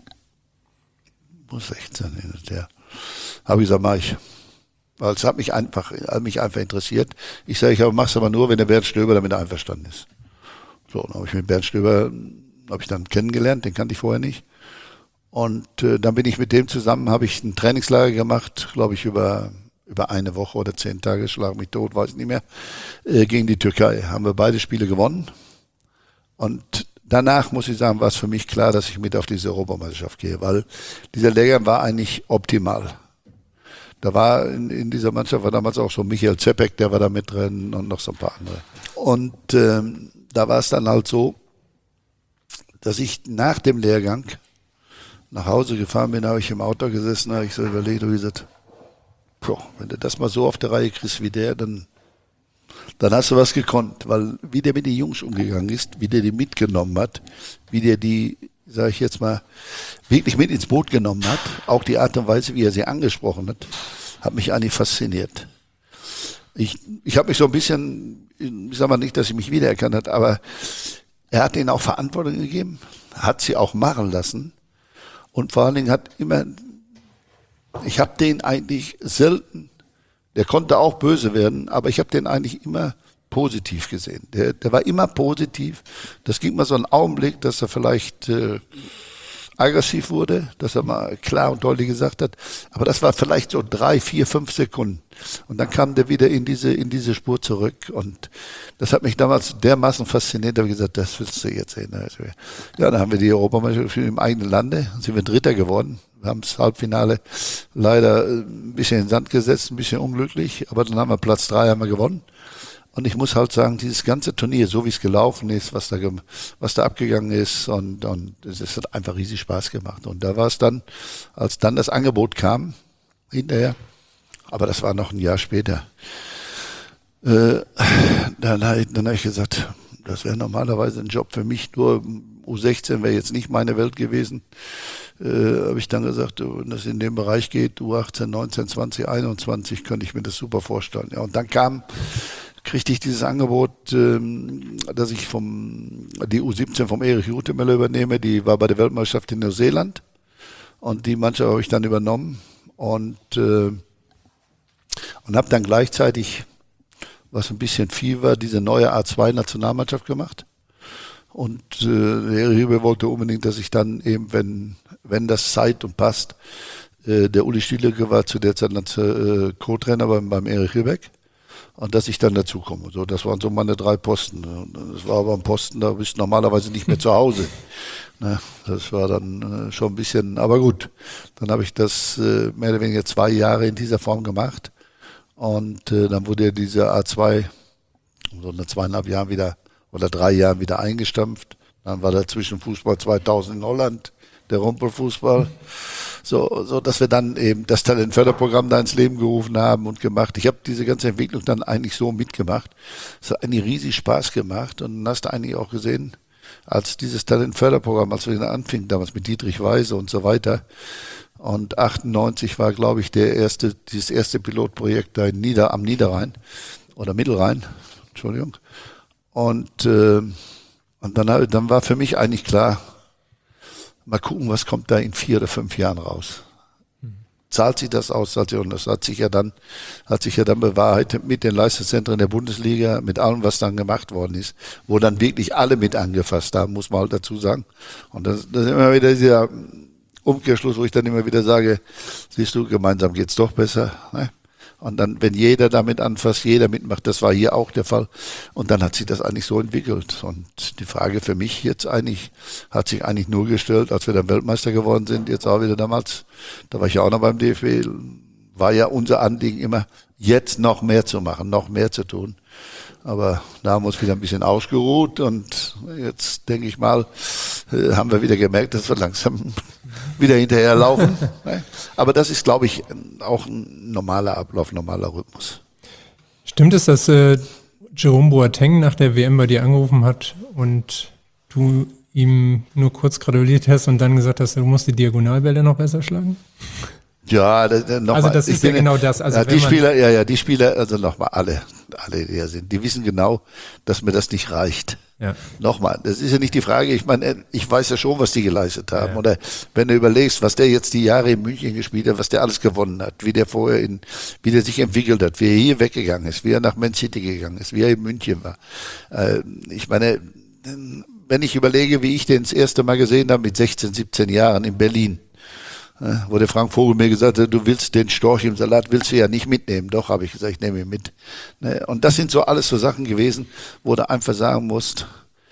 U sechzehn, der habe ich gesagt, mach ich. Weil es hat mich einfach, hat mich einfach interessiert. Ich sage, ich mach's aber nur, wenn der Bernd Stöber damit einverstanden ist. So, dann habe ich mit Bernd Stöber, habe ich dann kennengelernt, den kannte ich vorher nicht. Und äh, dann bin ich mit dem zusammen, habe ich ein Trainingslager gemacht, glaube ich, über über eine Woche oder zehn Tage, schlag mich tot, weiß ich nicht mehr, äh, gegen die Türkei. Haben wir beide Spiele gewonnen. Und danach, muss ich sagen, war es für mich klar, dass ich mit auf diese Europameisterschaft gehe, weil dieser Lehrgang war eigentlich optimal. Da war in, in dieser Mannschaft war damals auch so Michael Zepek, der war da mit drin und noch so ein paar andere. Und ähm, da war es dann halt so, dass ich nach dem Lehrgang nach Hause gefahren bin, habe ich im Auto gesessen, habe ich so überlegt und gesagt, boah, wenn du das mal so auf der Reihe kriegst wie der, dann dann hast du was gekonnt, weil wie der mit den Jungs umgegangen ist, wie der die mitgenommen hat, wie der die, sage ich jetzt mal, wirklich mit ins Boot genommen hat, auch die Art und Weise, wie er sie angesprochen hat, hat mich eigentlich fasziniert. Ich, ich habe mich so ein bisschen, ich sage mal nicht, dass ich mich wiedererkannt habe, aber er hat ihnen auch Verantwortung gegeben, hat sie auch machen lassen und vor allen Dingen hat immer, ich habe den eigentlich selten, der konnte auch böse werden, aber ich habe den eigentlich immer positiv gesehen. Der, der war immer positiv. Das ging mal so einen Augenblick, dass er vielleicht äh, aggressiv wurde, dass er mal klar und deutlich gesagt hat. Aber das war vielleicht so drei, vier, fünf Sekunden. Und dann kam der wieder in diese in diese Spur zurück. Und das hat mich damals dermaßen fasziniert. Da habe ich gesagt, das willst du jetzt sehen. Ja, dann haben wir die Europameisterschaft im eigenen Lande. Dann sind wir Dritter geworden. Wir haben das Halbfinale leider ein bisschen in den Sand gesetzt, ein bisschen unglücklich, aber dann haben wir Platz drei haben wir gewonnen. Und ich muss halt sagen, dieses ganze Turnier, so wie es gelaufen ist, was da, was da abgegangen ist, und, und es hat einfach riesig Spaß gemacht. Und da war es dann, als dann das Angebot kam, hinterher. Aber das war noch ein Jahr später. Äh, dann habe dann hab ich gesagt, das wäre normalerweise ein Job für mich, nur U sechzehn wäre jetzt nicht meine Welt gewesen. Äh, habe ich dann gesagt, wenn das in den Bereich geht, U achtzehn, neunzehn, zwanzig, einundzwanzig, könnte ich mir das super vorstellen. Ja, und dann kam, kriegte ich dieses Angebot, ähm, dass ich vom die U siebzehn vom Erich Rutemöller übernehme. Die war bei der Weltmeisterschaft in Neuseeland und die Mannschaft habe ich dann übernommen und äh, und habe dann gleichzeitig, was ein bisschen viel war, diese neue A zwei Nationalmannschaft gemacht. Und äh, der Erich Rübe wollte unbedingt, dass ich dann eben, wenn wenn das Zeit und passt, äh, der Uli Stielecke war zu der Zeit äh, Co-Trainer beim, beim Erich Rübeck und dass ich dann dazukomme. So, das waren so meine drei Posten. Das war aber ein Posten, da bist du normalerweise nicht mehr zu Hause. Ne, das war dann äh, schon ein bisschen, aber gut. Dann habe ich das äh, mehr oder weniger zwei Jahre in dieser Form gemacht. Und äh, dann wurde ja diese A zwei so nach zweieinhalb Jahren wieder oder drei Jahren wieder eingestampft. Dann war dazwischen Fußball zweitausend in Holland, der Rumpelfußball. So, so dass wir dann eben das Talentförderprogramm da ins Leben gerufen haben und gemacht. Ich habe diese ganze Entwicklung dann eigentlich so mitgemacht. Es hat eigentlich riesig Spaß gemacht und dann hast du eigentlich auch gesehen, als dieses Talentförderprogramm, als wir da anfingen, damals mit Dietrich Weise und so weiter. Und achtundneunzig war, glaube ich, der erste, dieses erste Pilotprojekt da in Nieder, am Niederrhein oder Mittelrhein, Entschuldigung. Und, äh, und dann, dann war für mich eigentlich klar, mal gucken, was kommt da in vier oder fünf Jahren raus. Zahlt sich das aus? Und das hat sich ja dann, hat sich ja dann bewahrheitet mit den Leistungszentren der Bundesliga, mit allem, was dann gemacht worden ist, wo dann wirklich alle mit angefasst haben, muss man halt dazu sagen. Und das, das ist immer wieder dieser Umkehrschluss, wo ich dann immer wieder sage, siehst du, gemeinsam geht's doch besser. Ne? Und dann, wenn jeder damit anfasst, jeder mitmacht, das war hier auch der Fall. Und dann hat sich das eigentlich so entwickelt. Und die Frage für mich jetzt eigentlich, hat sich eigentlich nur gestellt, als wir dann Weltmeister geworden sind, jetzt auch wieder damals, da war ich ja auch noch beim D F B, war ja unser Anliegen immer, jetzt noch mehr zu machen, noch mehr zu tun. Aber da haben wir uns wieder ein bisschen ausgeruht und jetzt, denke ich mal, haben wir wieder gemerkt, dass wir langsam wieder hinterherlaufen. Aber das ist, glaube ich, auch ein normaler Ablauf, normaler Rhythmus. Stimmt es, dass äh, Jerome Boateng nach der W M bei dir angerufen hat und du ihm nur kurz gratuliert hast und dann gesagt hast, du musst die Diagonalbälle noch besser schlagen? Ja, das, noch also mal, das ist ja bin, genau das. Also ja, die Spieler, ja, ja, die Spieler, also nochmal alle, alle, die hier sind, die wissen genau, dass mir das nicht reicht. Ja. Nochmal, das ist ja nicht die Frage, ich meine, ich weiß ja schon, was die geleistet haben. Ja. Oder wenn du überlegst, was der jetzt die Jahre in München gespielt hat, was der alles gewonnen hat, wie der vorher in, wie der sich entwickelt hat, wie er hier weggegangen ist, wie er nach Man City gegangen ist, wie er in München war. Äh, ich meine, wenn ich überlege, wie ich den das erste Mal gesehen habe mit sechzehn, siebzehn Jahren in Berlin, wo der Frank Vogel mir gesagt hat, du willst den Storch im Salat, willst du ja nicht mitnehmen. Doch, habe ich gesagt, ich nehme ihn mit. Und das sind so alles so Sachen gewesen, wo du einfach sagen musst,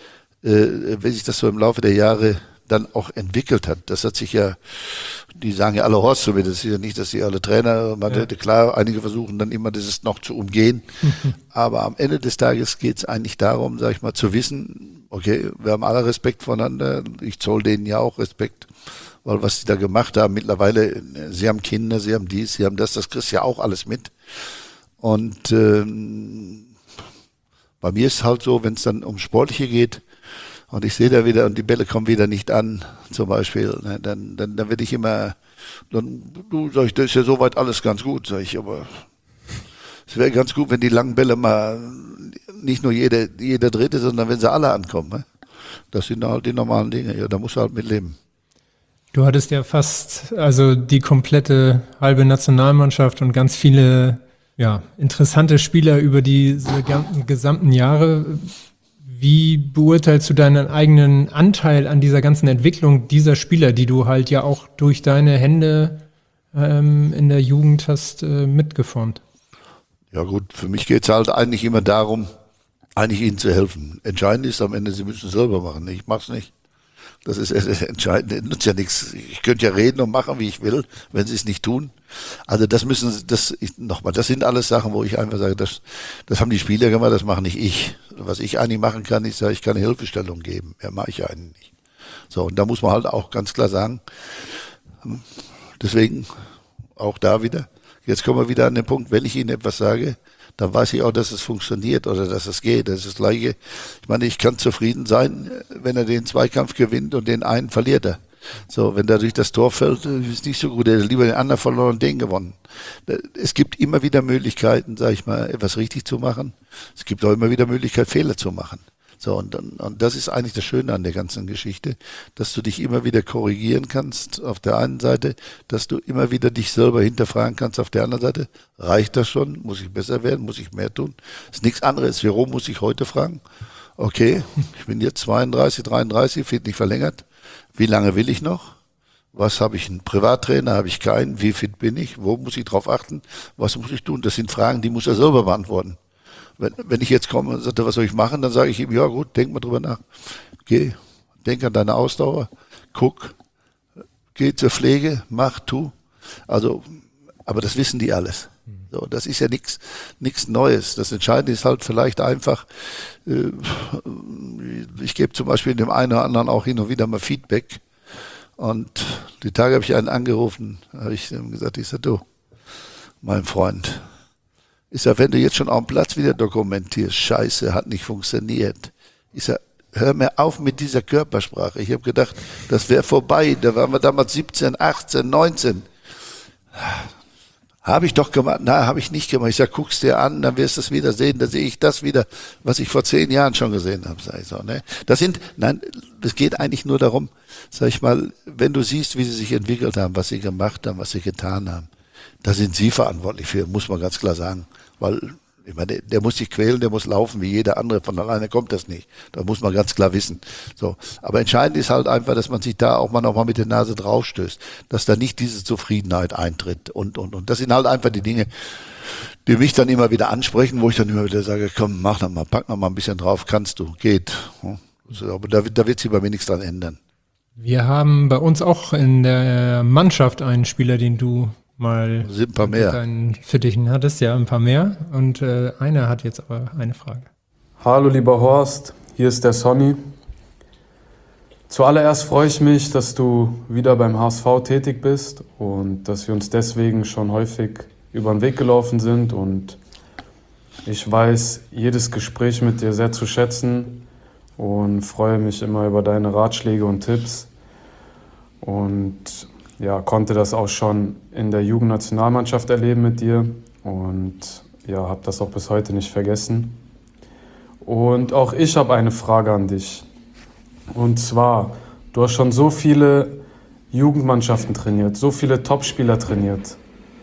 äh, wie sich das so im Laufe der Jahre dann auch entwickelt hat. Das hat sich ja, die sagen ja alle Horst zu mir, das ist ja nicht, dass sie alle Trainer, man hätte, klar, einige versuchen dann immer dieses noch zu umgehen. Aber am Ende des Tages geht es eigentlich darum, sag ich mal, zu wissen, okay, wir haben alle Respekt voneinander, ich zoll denen ja auch Respekt. Weil was sie da gemacht haben, mittlerweile, sie haben Kinder, sie haben dies, sie haben das, das kriegst du ja auch alles mit. Und ähm, bei mir ist es halt so, wenn es dann um Sportliche geht und ich sehe da wieder und die Bälle kommen wieder nicht an, zum Beispiel, ne, dann, dann, dann werde ich immer, dann, du, sag ich, das ist ja soweit alles ganz gut, sag ich, aber es wäre ganz gut, wenn die langen Bälle mal, nicht nur jeder, jeder Dritte, sondern wenn sie alle ankommen. Ne? Das sind halt die normalen Dinge, ja, da musst du halt mit leben. Du hattest ja fast, also die komplette halbe Nationalmannschaft und ganz viele, ja, interessante Spieler über diese gesamten Jahre. Wie beurteilst du deinen eigenen Anteil an dieser ganzen Entwicklung dieser Spieler, die du halt ja auch durch deine Hände ähm, in der Jugend hast äh, mitgeformt? Ja gut, für mich geht es halt eigentlich immer darum, eigentlich ihnen zu helfen. Entscheidend ist am Ende, sie müssen es selber machen. Ich mach's nicht. Das ist entscheidend, nützt ja nichts. Ich könnte ja reden und machen, wie ich will, wenn sie es nicht tun. Also das müssen, das nochmal, das sind alles Sachen, wo ich einfach sage, das, das haben die Spieler gemacht, das mache nicht ich. Was ich eigentlich machen kann, ist, ich kann eine Hilfestellung geben. Mehr mache ich ja eigentlich nicht. So, und da muss man halt auch ganz klar sagen, deswegen, auch da wieder. Jetzt kommen wir wieder an den Punkt, wenn ich Ihnen etwas sage, dann weiß ich auch, dass es funktioniert oder dass es geht. Das ist das Gleiche. Ich meine, ich kann zufrieden sein, wenn er den Zweikampf gewinnt und den einen verliert er. So, wenn da durch das Tor fällt, ist nicht so gut. Er hat lieber den anderen verloren und den gewonnen. Es gibt immer wieder Möglichkeiten, sag ich mal, etwas richtig zu machen. Es gibt auch immer wieder Möglichkeiten, Fehler zu machen. So, und, und das ist eigentlich das Schöne an der ganzen Geschichte, dass du dich immer wieder korrigieren kannst auf der einen Seite, dass du immer wieder dich selber hinterfragen kannst auf der anderen Seite. Reicht das schon? Muss ich besser werden? Muss ich mehr tun? Das ist nichts anderes. Warum muss ich heute fragen? Okay, ich bin jetzt zweiunddreißig, dreiunddreißig, wird nicht verlängert. Wie lange will ich noch? Was habe ich? Einen Privattrainer? Habe ich keinen? Wie fit bin ich? Wo muss ich drauf achten? Was muss ich tun? Das sind Fragen, die muss er selber beantworten. Wenn, wenn ich jetzt komme und sage, was soll ich machen, dann sage ich ihm, ja gut, denk mal drüber nach. Geh, denk an deine Ausdauer, guck, geh zur Pflege, mach, tu. Also, aber das wissen die alles. So, das ist ja nichts nichts Neues. Das Entscheidende ist halt vielleicht einfach, äh, ich gebe zum Beispiel dem einen oder anderen auch hin und wieder mal Feedback. Und die Tage habe ich einen angerufen, habe ich ihm gesagt, ich sage, du, mein Freund, ich sage, wenn du jetzt schon auf dem Platz wieder dokumentierst, scheiße, hat nicht funktioniert. Ich sage, hör mir auf mit dieser Körpersprache. Ich habe gedacht, das wäre vorbei. Da waren wir damals siebzehn, achtzehn, neunzehn. Habe ich doch gemacht. Na, habe ich nicht gemacht. Ich sage, guck's dir an, dann wirst du es wieder sehen. Da sehe ich das wieder, was ich vor zehn Jahren schon gesehen habe. Sag ich so, ne? Das sind, nein, das geht eigentlich nur darum, sag ich mal, wenn du siehst, wie sie sich entwickelt haben, was sie gemacht haben, was sie getan haben, da sind sie verantwortlich für, muss man ganz klar sagen. Weil, ich meine, der, der muss sich quälen, der muss laufen wie jeder andere. Von alleine kommt das nicht. Da muss man ganz klar wissen. So. Aber entscheidend ist halt einfach, dass man sich da auch mal noch mal mit der Nase draufstößt. Dass da nicht diese Zufriedenheit eintritt. Und, und, und das sind halt einfach die Dinge, die mich dann immer wieder ansprechen, wo ich dann immer wieder sage, komm, mach noch mal, pack noch mal ein bisschen drauf, kannst du, geht. So, aber da, da wird sich bei mir nichts dran ändern. Wir haben bei uns auch in der Mannschaft einen Spieler, den du mal sind ein paar mehr. Deinen Fittichen hattest, ja, ein paar mehr. Und äh, einer hat jetzt aber eine Frage. Hallo lieber Horst, hier ist der Sonny. Zuallererst freue ich mich, dass du wieder beim H S V tätig bist und dass wir uns deswegen schon häufig über den Weg gelaufen sind. Und ich weiß jedes Gespräch mit dir sehr zu schätzen und freue mich immer über deine Ratschläge und Tipps. Und ja, konnte das auch schon in der Jugendnationalmannschaft erleben mit dir und ja, habe das auch bis heute nicht vergessen. Und auch ich habe eine Frage an dich. Und zwar, du hast schon so viele Jugendmannschaften trainiert, so viele Topspieler trainiert.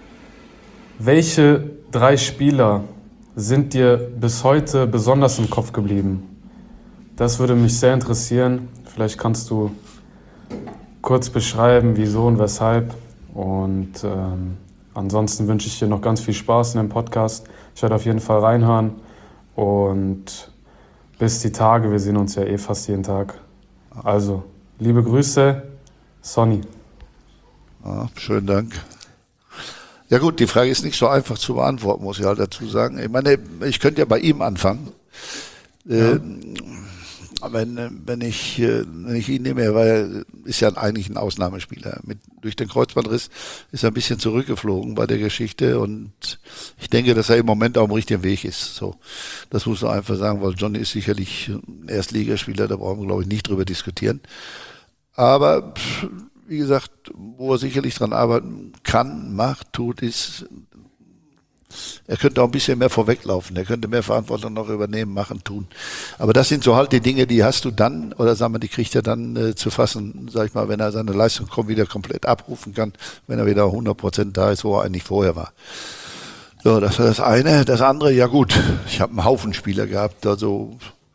Welche drei Spieler sind dir bis heute besonders im Kopf geblieben? Das würde mich sehr interessieren. Vielleicht kannst du kurz beschreiben, wieso und weshalb. Und ähm, ansonsten wünsche ich dir noch ganz viel Spaß in dem Podcast. Ich werde auf jeden Fall reinhören. Und bis die Tage, wir sehen uns ja eh fast jeden Tag. Also, liebe Grüße, Sonny. Ja, schönen Dank. Ja gut, die Frage ist nicht so einfach zu beantworten, muss ich halt dazu sagen. Ich meine, ich könnte ja bei ihm anfangen. Ja. Äh, Wenn, wenn, ich, wenn ich ihn nehme, weil er ist ja eigentlich ein Ausnahmespieler. Mit, durch den Kreuzbandriss ist er ein bisschen zurückgeflogen bei der Geschichte und ich denke, dass er im Moment auf dem richtigen Weg ist. So, das muss man einfach sagen, weil Johnny ist sicherlich ein Erstligaspieler, da brauchen wir, glaube ich, nicht drüber diskutieren. Aber wie gesagt, wo er sicherlich dran arbeiten kann, macht, tut, ist, er könnte auch ein bisschen mehr vorweglaufen, er könnte mehr Verantwortung noch übernehmen, machen, tun. Aber das sind so halt die Dinge, die hast du dann, oder sagen wir, die kriegt er dann äh, zu fassen, sag ich mal, wenn er seine Leistung wieder komplett abrufen kann, wenn er wieder hundert Prozent da ist, wo er eigentlich vorher war. So, das war das eine. Das andere, ja gut, ich habe einen Haufen Spieler gehabt, also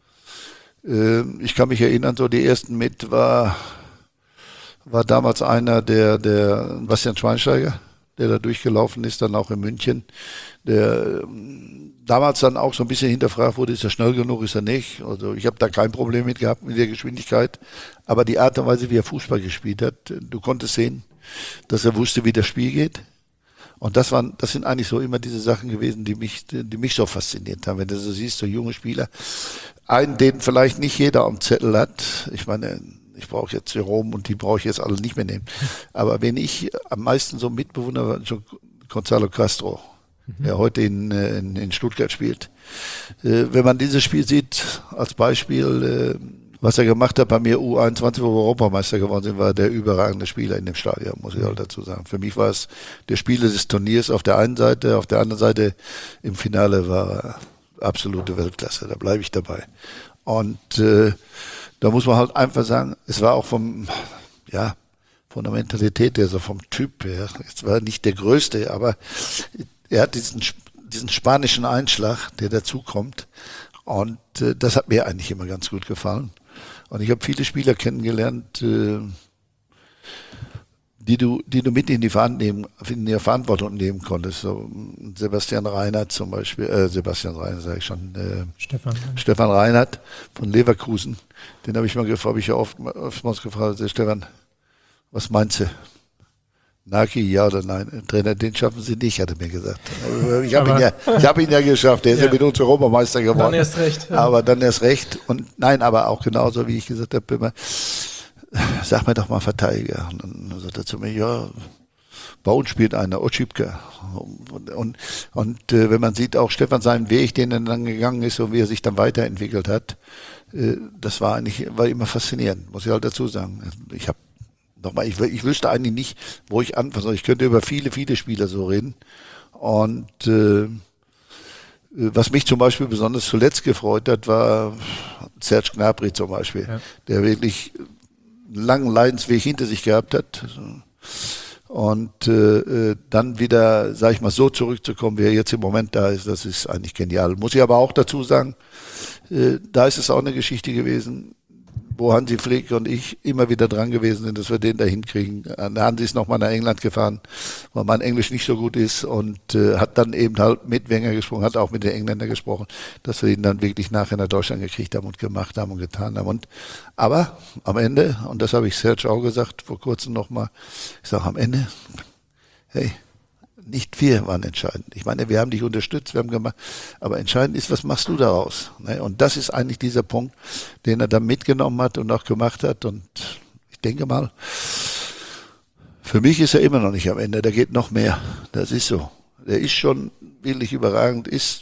äh, ich kann mich erinnern, so die ersten mit war, war damals einer, der, der Bastian Schweinsteiger, der da durchgelaufen ist, dann auch in München, der ähm, damals dann auch so ein bisschen hinterfragt wurde, ist er schnell genug, ist er nicht. Also ich habe da kein Problem mit gehabt mit der Geschwindigkeit, aber die Art und Weise, wie er Fußball gespielt hat, du konntest sehen, dass er wusste, wie das Spiel geht. Und das waren, das sind eigentlich so immer diese Sachen gewesen, die mich, die mich so fasziniert haben. Wenn du so siehst, so junge Spieler, einen, den vielleicht nicht jeder am Zettel hat. Ich meine, ich brauche jetzt Jerome und die brauche ich jetzt alle nicht mehr nehmen. Aber wenn ich am meisten so mitbewundere, war schon Gonzalo Castro, mhm. der heute in, in, in Stuttgart spielt. Äh, wenn man dieses Spiel sieht, als Beispiel, äh, was er gemacht hat bei mir U einundzwanzig, wo wir Europameister geworden sind, war der überragende Spieler in dem Stadion, muss ich halt dazu sagen. Für mich war es der Spieler des Turniers auf der einen Seite, auf der anderen Seite im Finale war er absolute Weltklasse, da bleibe ich dabei. Und äh, da muss man halt einfach sagen, es war auch vom, ja, von der Mentalität her, so vom Typ her, es war nicht der Größte, aber er hat diesen, diesen spanischen Einschlag, der dazukommt. Und äh, das hat mir eigentlich immer ganz gut gefallen. Und ich habe viele Spieler kennengelernt, äh, die du, die du mit in die, nehmen, in die Verantwortung nehmen konntest. So Sebastian Reinhardt zum Beispiel, äh, Sebastian Reinhardt sage ich schon, äh, Stefan. Stefan Reinhardt von Leverkusen. Den habe ich mal gefragt, habe ich ja oft, oftmals gefragt, Stefan, was meinst du? Naki, ja oder nein? Trainer, den schaffen sie nicht, hat er mir gesagt. Ich habe ihn, ja, hab ihn ja geschafft, der ist ja, ja mit uns Europameister geworden. Dann erst recht. Ja. Aber dann erst recht. Und nein, aber auch genauso, wie ich gesagt habe, immer, sag mir doch mal Verteidiger. Und dann sagt er zu mir, ja, bei uns spielt einer, Otschipka. Und, und, und äh, wenn man sieht, auch Stefan seinen Weg, den er dann gegangen ist und wie er sich dann weiterentwickelt hat, äh, das war eigentlich, war immer faszinierend, muss ich halt dazu sagen. Ich habe Nochmal, ich, ich wüsste eigentlich nicht, wo ich anfangen soll. Ich könnte über viele, viele Spieler so reden. Und äh, was mich zum Beispiel besonders zuletzt gefreut hat, war Serge Gnabry zum Beispiel, ja. der wirklich einen langen Leidensweg hinter sich gehabt hat. Und äh, dann wieder, sag ich mal, so zurückzukommen, wie er jetzt im Moment da ist, das ist eigentlich genial. Muss ich aber auch dazu sagen, äh, da ist es auch eine Geschichte gewesen, wo Hansi Flick und ich immer wieder dran gewesen sind, dass wir den da hinkriegen. Hansi ist nochmal nach England gefahren, weil mein Englisch nicht so gut ist und äh, hat dann eben halt mit Wenger gesprochen, hat auch mit den Engländern gesprochen, dass wir ihn dann wirklich nachher nach Deutschland gekriegt haben und gemacht haben und getan haben. Und, aber am Ende, und das habe ich Serge auch gesagt vor kurzem nochmal, ich sage am Ende, hey, nicht wir waren entscheidend. Ich meine, wir haben dich unterstützt, wir haben gemacht, aber entscheidend ist, was machst du daraus? Und das ist eigentlich dieser Punkt, den er dann mitgenommen hat und auch gemacht hat. Und ich denke mal, für mich ist er immer noch nicht am Ende, da geht noch mehr. Das ist so. Der ist schon wirklich überragend, ist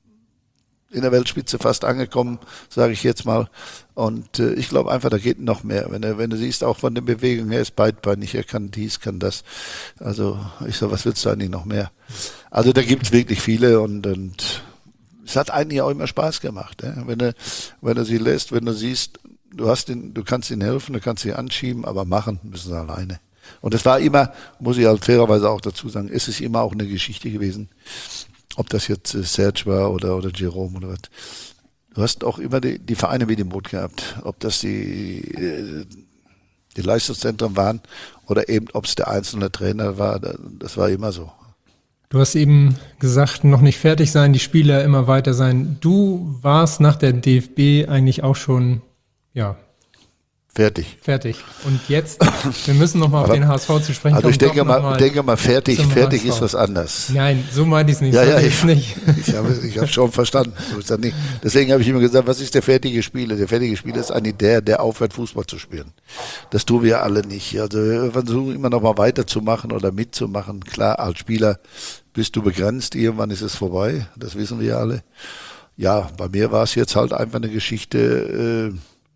in der Weltspitze fast angekommen, sage ich jetzt mal. Und äh, ich glaube einfach, da geht noch mehr. Wenn du, wenn du siehst, auch von den Bewegungen, er ist beidbeinig, er kann dies, kann das. Also ich sage, was willst du eigentlich noch mehr? Also da gibt es wirklich viele und, und es hat eigentlich auch immer Spaß gemacht. Ja? Wenn du, wenn du sie lässt, wenn du siehst, du hast ihn, du kannst ihnen helfen, du kannst sie anschieben, aber machen müssen sie alleine. Und es war immer, muss ich halt fairerweise auch dazu sagen, es ist immer auch eine Geschichte gewesen. Ob das jetzt äh, Serge war oder, oder Jerome oder was. Du hast auch immer die, die Vereine mit im Boot gehabt. Ob das die, äh, die Leistungszentren waren oder eben ob es der einzelne Trainer war. Das war immer so. Du hast eben gesagt, noch nicht fertig sein, die Spieler immer weiter sein. Du warst nach der D F B eigentlich auch schon, ja, fertig. Fertig. Und jetzt, wir müssen nochmal auf den H S V zu sprechen kommen. Also ich denke mal, mal denke mal, fertig, fertig ist was anderes. Nein, so meinte ich es nicht. Ja, so ja, ich, nicht. ich habe ich habe schon verstanden. Deswegen habe ich immer gesagt, was ist der fertige Spieler? Der fertige Spieler ist eigentlich der, der aufhört, Fußball zu spielen. Das tun wir alle nicht. Also wir versuchen immer noch mal weiterzumachen oder mitzumachen. Klar, als Spieler bist du begrenzt. Irgendwann ist es vorbei. Das wissen wir alle. Ja, bei mir war es jetzt halt einfach eine Geschichte, äh,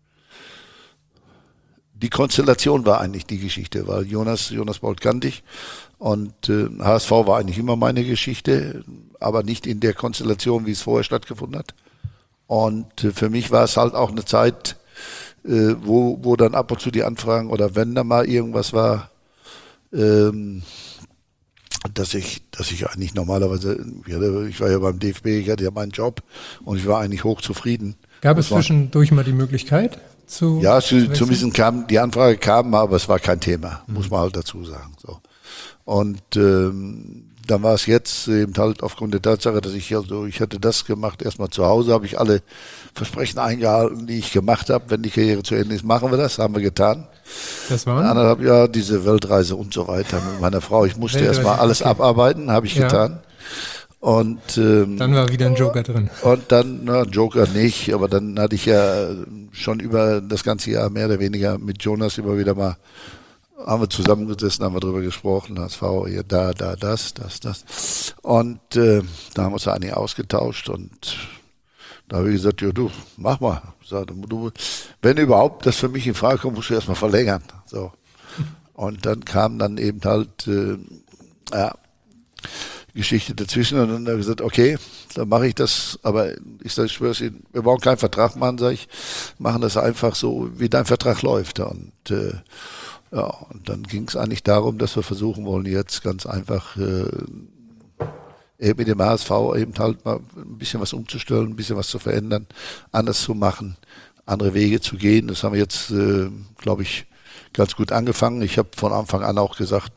die Konstellation war eigentlich die Geschichte, weil Jonas, Jonas Bolt kannte ich und äh, H S V war eigentlich immer meine Geschichte, aber nicht in der Konstellation, wie es vorher stattgefunden hat. Und äh, für mich war es halt auch eine Zeit, äh, wo, wo dann ab und zu die Anfragen oder wenn da mal irgendwas war, ähm, dass ich, dass ich eigentlich normalerweise, ich war ja beim D F B, ich hatte ja meinen Job und ich war eigentlich hochzufrieden. Gab es zwischendurch mal die Möglichkeit? Zu, ja, zu, zumindest kam, die Anfrage kam, aber es war kein Thema, mhm. muss man halt dazu sagen. So. Und ähm, dann war es jetzt eben halt aufgrund der Tatsache, dass ich also, ich hatte das gemacht, erstmal zu Hause, habe ich alle Versprechen eingehalten, die ich gemacht habe. Wenn die Karriere zu Ende ist, machen wir das, haben wir getan. Das waren? Anderthalb Jahre diese Weltreise und so weiter mit meiner Frau. Ich musste erstmal alles okay. abarbeiten, habe ich ja. getan. Und ähm, dann war wieder ein Joker drin. Und dann, na, Joker nicht, aber dann hatte ich ja schon über das ganze Jahr mehr oder weniger mit Jonas immer wieder mal, haben wir zusammengesessen, haben wir drüber gesprochen, H S V, hier, da, da, das, das, das. Und äh, da haben wir uns eigentlich ausgetauscht und da habe ich gesagt, ja du, mach mal. Sag, du, wenn überhaupt das für mich in Frage kommt, musst du erstmal verlängern. So. Und dann kam dann eben halt, äh, ja, Geschichte dazwischen und dann habe ich gesagt, okay, dann mache ich das, aber ich sage, ich schwör's Ihnen, wir brauchen keinen Vertrag machen, sage ich, machen das einfach so, wie dein Vertrag läuft. Und äh, ja, und dann ging es eigentlich darum, dass wir versuchen wollen, jetzt ganz einfach äh, eben mit dem H S V eben halt mal ein bisschen was umzustellen, ein bisschen was zu verändern, anders zu machen, andere Wege zu gehen. Das haben wir jetzt, äh, glaube ich, ganz gut angefangen. Ich habe von Anfang an auch gesagt,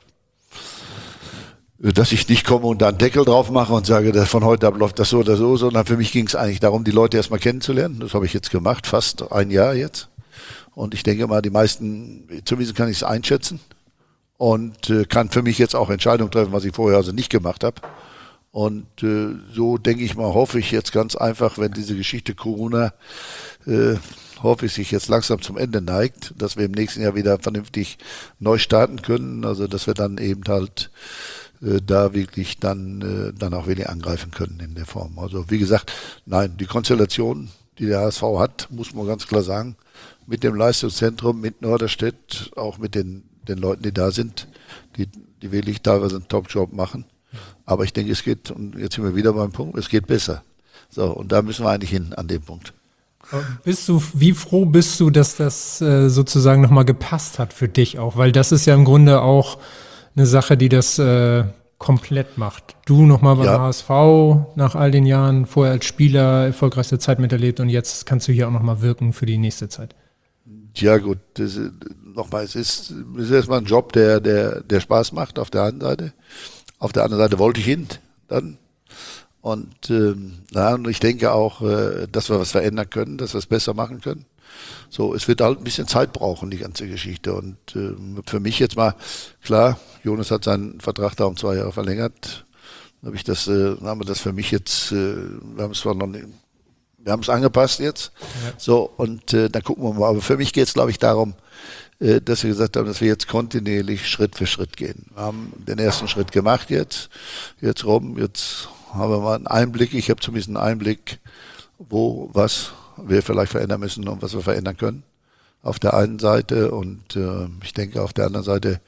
dass ich nicht komme und da einen Deckel drauf mache und sage, dass von heute ab läuft das so oder so, sondern für mich ging es eigentlich darum, die Leute erstmal kennenzulernen. Das habe ich jetzt gemacht, fast ein Jahr jetzt. Und ich denke mal, die meisten, zumindest kann ich es einschätzen und äh, kann für mich jetzt auch Entscheidungen treffen, was ich vorher also nicht gemacht habe. Und äh, so denke ich mal, hoffe ich jetzt ganz einfach, wenn diese Geschichte Corona, äh, hoffe ich, sich jetzt langsam zum Ende neigt, dass wir im nächsten Jahr wieder vernünftig neu starten können. Also dass wir dann eben halt äh, da wirklich dann, äh, dann auch wenig angreifen können in der Form. Also wie gesagt, nein, die Konstellation, die der H S V hat, muss man ganz klar sagen, mit dem Leistungszentrum, mit Norderstedt, auch mit den, den Leuten, die da sind, die, die wirklich teilweise einen Top-Job machen. Aber ich denke, es geht, und jetzt sind wir wieder beim Punkt, es geht besser. So, und da müssen wir eigentlich hin, an dem Punkt. Bist du, wie froh bist du, dass das äh, sozusagen nochmal gepasst hat für dich auch? Weil das ist ja im Grunde auch eine Sache, die das äh, komplett macht. Du nochmal beim Ja. H S V nach all den Jahren, vorher als Spieler erfolgreichste Zeit miterlebt und jetzt kannst du hier auch nochmal wirken für die nächste Zeit. Ja gut, das, nochmal, es ist, es ist erstmal ein Job, der, der, der Spaß macht auf der einen Seite. Auf der anderen Seite wollte ich hin dann. Und ähm, ja, und ich denke auch, äh, dass wir was verändern können, dass wir es besser machen können. So, es wird halt ein bisschen Zeit brauchen, die ganze Geschichte. Und äh, für mich jetzt mal, klar, Jonas hat seinen Vertrag da um zwei Jahre verlängert. Habe ich das, äh, haben wir das für mich jetzt, äh, wir haben es zwar noch nicht, wir haben es angepasst jetzt. Ja. So, und äh, dann gucken wir mal. Aber für mich geht es, glaube ich, darum, äh, dass wir gesagt haben, dass wir jetzt kontinuierlich Schritt für Schritt gehen. Wir haben den ersten Schritt gemacht jetzt, jetzt rum, jetzt haben wir mal einen Einblick, ich habe zumindest einen Einblick, wo, was wir vielleicht verändern müssen und was wir verändern können. Auf der einen Seite und äh, ich denke auf der anderen Seite,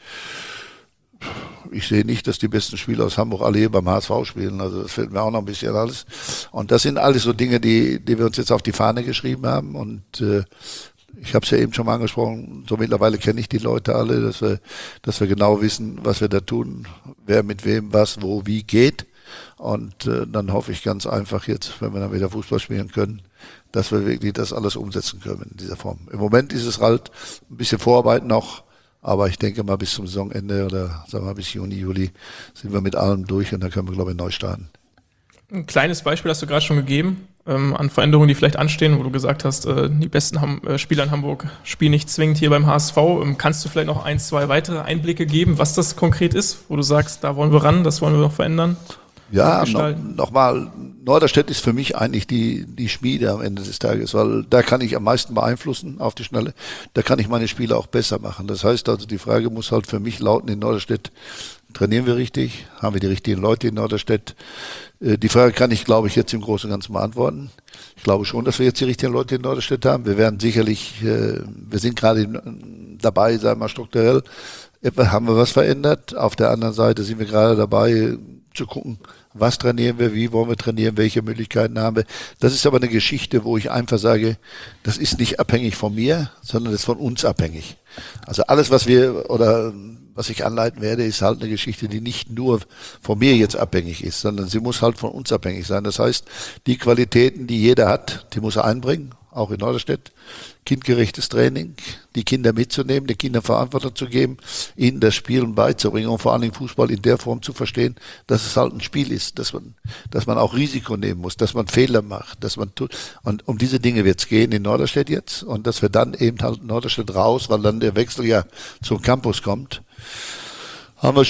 ich sehe nicht, dass die besten Spieler aus Hamburg alle hier beim H S V spielen. Also das fehlt mir auch noch ein bisschen alles. Und das sind alles so Dinge, die, die wir uns jetzt auf die Fahne geschrieben haben. Und äh, ich habe es ja eben schon mal angesprochen, so mittlerweile kenne ich die Leute alle, dass wir, dass wir genau wissen, was wir da tun, wer mit wem, was, wo, wie geht. Und äh, dann hoffe ich ganz einfach jetzt, wenn wir dann wieder Fußball spielen können, dass wir wirklich das alles umsetzen können in dieser Form. Im Moment ist es halt ein bisschen Vorarbeit noch, aber ich denke mal bis zum Saisonende oder sagen wir mal bis Juni, Juli sind wir mit allem durch und dann können wir, glaube ich, neu starten. Ein kleines Beispiel hast du gerade schon gegeben ähm, an Veränderungen, die vielleicht anstehen, wo du gesagt hast, äh, die besten Ham- äh, Spieler in Hamburg spielen nicht zwingend hier beim H S V. Ähm, kannst du vielleicht noch ein, zwei weitere Einblicke geben, was das konkret ist, wo du sagst, da wollen wir ran, das wollen wir noch verändern? Ja, no, nochmal, Norderstedt ist für mich eigentlich die, die Schmiede am Ende des Tages, weil da kann ich am meisten beeinflussen auf die Schnelle. Da kann ich meine Spieler auch besser machen. Das heißt also, die Frage muss halt für mich lauten in Norderstedt, trainieren wir richtig? Haben wir die richtigen Leute in Norderstedt? Äh, die Frage kann ich, glaube ich, jetzt im Großen und Ganzen beantworten. Ich glaube schon, dass wir jetzt die richtigen Leute in Norderstedt haben. Wir werden sicherlich, äh, wir sind gerade dabei, sagen wir mal strukturell, haben wir was verändert. Auf der anderen Seite sind wir gerade dabei, zu gucken, was trainieren wir, wie wollen wir trainieren, welche Möglichkeiten haben wir. Das ist aber eine Geschichte, wo ich einfach sage, das ist nicht abhängig von mir, sondern das ist von uns abhängig. Also alles, was wir oder was ich anleiten werde, ist halt eine Geschichte, die nicht nur von mir jetzt abhängig ist, sondern sie muss halt von uns abhängig sein. Das heißt, die Qualitäten, die jeder hat, die muss er einbringen, auch in Norderstedt. Kindgerechtes Training, die Kinder mitzunehmen, den Kindern Verantwortung zu geben, ihnen das Spielen beizubringen und vor allem Fußball in der Form zu verstehen, dass es halt ein Spiel ist, dass man, dass man auch Risiko nehmen muss, dass man Fehler macht, dass man tut. Und um diese Dinge wird es gehen in Norderstedt jetzt und dass wir dann eben halt Norderstedt raus, weil dann der Wechsel ja zum Campus kommt, haben wir Stru-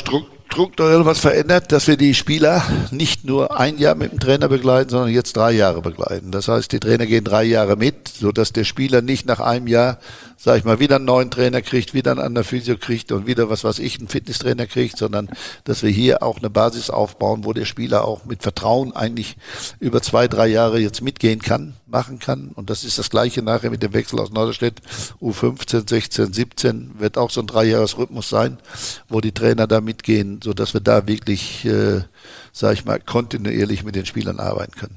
strukturell was verändert, dass wir die Spieler nicht nur ein Jahr mit dem Trainer begleiten, sondern jetzt drei Jahre begleiten. Das heißt, die Trainer gehen drei Jahre mit, sodass der Spieler nicht nach einem Jahr, sag ich mal, wieder einen neuen Trainer kriegt, wieder einen anderen Physio kriegt und wieder, was weiß ich, einen Fitnesstrainer kriegt, sondern dass wir hier auch eine Basis aufbauen, wo der Spieler auch mit Vertrauen eigentlich über zwei, drei Jahre jetzt mitgehen kann, machen kann. Und das ist das Gleiche nachher mit dem Wechsel aus Norderstedt. U fünfzehn, sechzehn, siebzehn wird auch so ein Dreijahresrhythmus sein, wo die Trainer da mitgehen, sodass wir da wirklich, äh, sag ich mal, kontinuierlich mit den Spielern arbeiten können.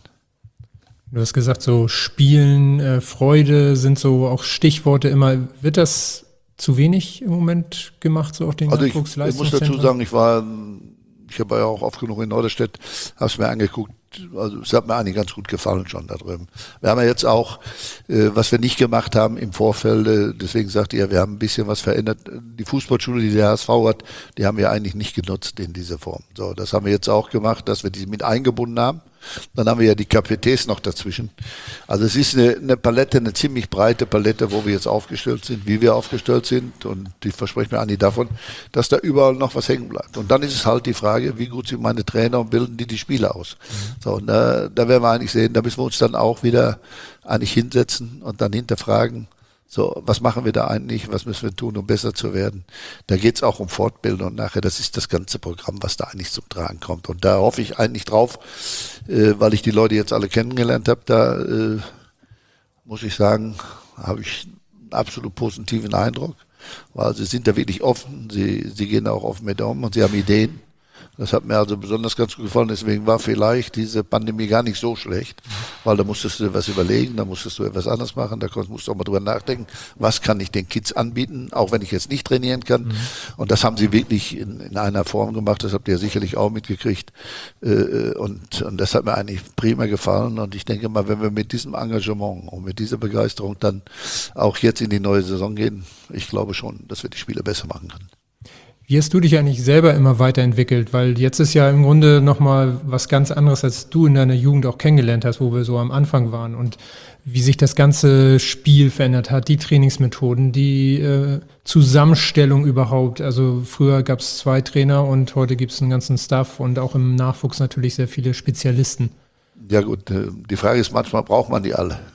Du hast gesagt, so Spielen, äh, Freude sind so auch Stichworte immer. Wird das zu wenig im Moment gemacht, so auf den Also ich, ich muss dazu sagen, ich war, ich habe ja auch oft genug in Norderstedt, habe es mir angeguckt, also es hat mir eigentlich ganz gut gefallen schon da drüben. Wir haben ja jetzt auch, äh, was wir nicht gemacht haben im Vorfeld, äh, deswegen sagte ihr, wir haben ein bisschen was verändert. Die Fußballschule, die der H S V hat, die haben wir eigentlich nicht genutzt in dieser Form. So, das haben wir jetzt auch gemacht, dass wir die mit eingebunden haben. Dann haben wir ja die K P Ts noch dazwischen. Also es ist eine, eine Palette, eine ziemlich breite Palette, wo wir jetzt aufgestellt sind, wie wir aufgestellt sind. Und ich verspreche mir eigentlich davon, dass da überall noch was hängen bleibt. Und dann ist es halt die Frage, wie gut sind meine Trainer und bilden die die Spieler aus. Mhm. So, und da, da werden wir eigentlich sehen, da müssen wir uns dann auch wieder eigentlich hinsetzen und dann hinterfragen, so, was machen wir da eigentlich, was müssen wir tun, um besser zu werden. Da geht es auch um Fortbildung und nachher, das ist das ganze Programm, was da eigentlich zum Tragen kommt. Und da hoffe ich eigentlich drauf, äh, weil ich die Leute jetzt alle kennengelernt habe, da äh, muss ich sagen, habe ich einen absolut positiven Eindruck, weil sie sind da wirklich offen, sie, sie gehen auch offen mit um und sie haben Ideen. Das hat mir also besonders ganz gut gefallen, deswegen war vielleicht diese Pandemie gar nicht so schlecht, weil da musstest du dir was überlegen, da musstest du etwas anderes machen, da musst du auch mal drüber nachdenken, was kann ich den Kids anbieten, auch wenn ich jetzt nicht trainieren kann. Mhm. Und das haben sie wirklich in, in einer Form gemacht, das habt ihr sicherlich auch mitgekriegt. Und, und das hat mir eigentlich prima gefallen und ich denke mal, wenn wir mit diesem Engagement und mit dieser Begeisterung dann auch jetzt in die neue Saison gehen, ich glaube schon, dass wir die Spiele besser machen können. Wie hast du dich eigentlich selber immer weiterentwickelt? Weil jetzt ist ja im Grunde nochmal was ganz anderes, als du in deiner Jugend auch kennengelernt hast, wo wir so am Anfang waren. Und wie sich das ganze Spiel verändert hat, die Trainingsmethoden, die äh, Zusammenstellung überhaupt. Also früher gab es zwei Trainer und heute gibt es einen ganzen Staff und auch im Nachwuchs natürlich sehr viele Spezialisten. Ja gut, die Frage ist, manchmal braucht man die alle.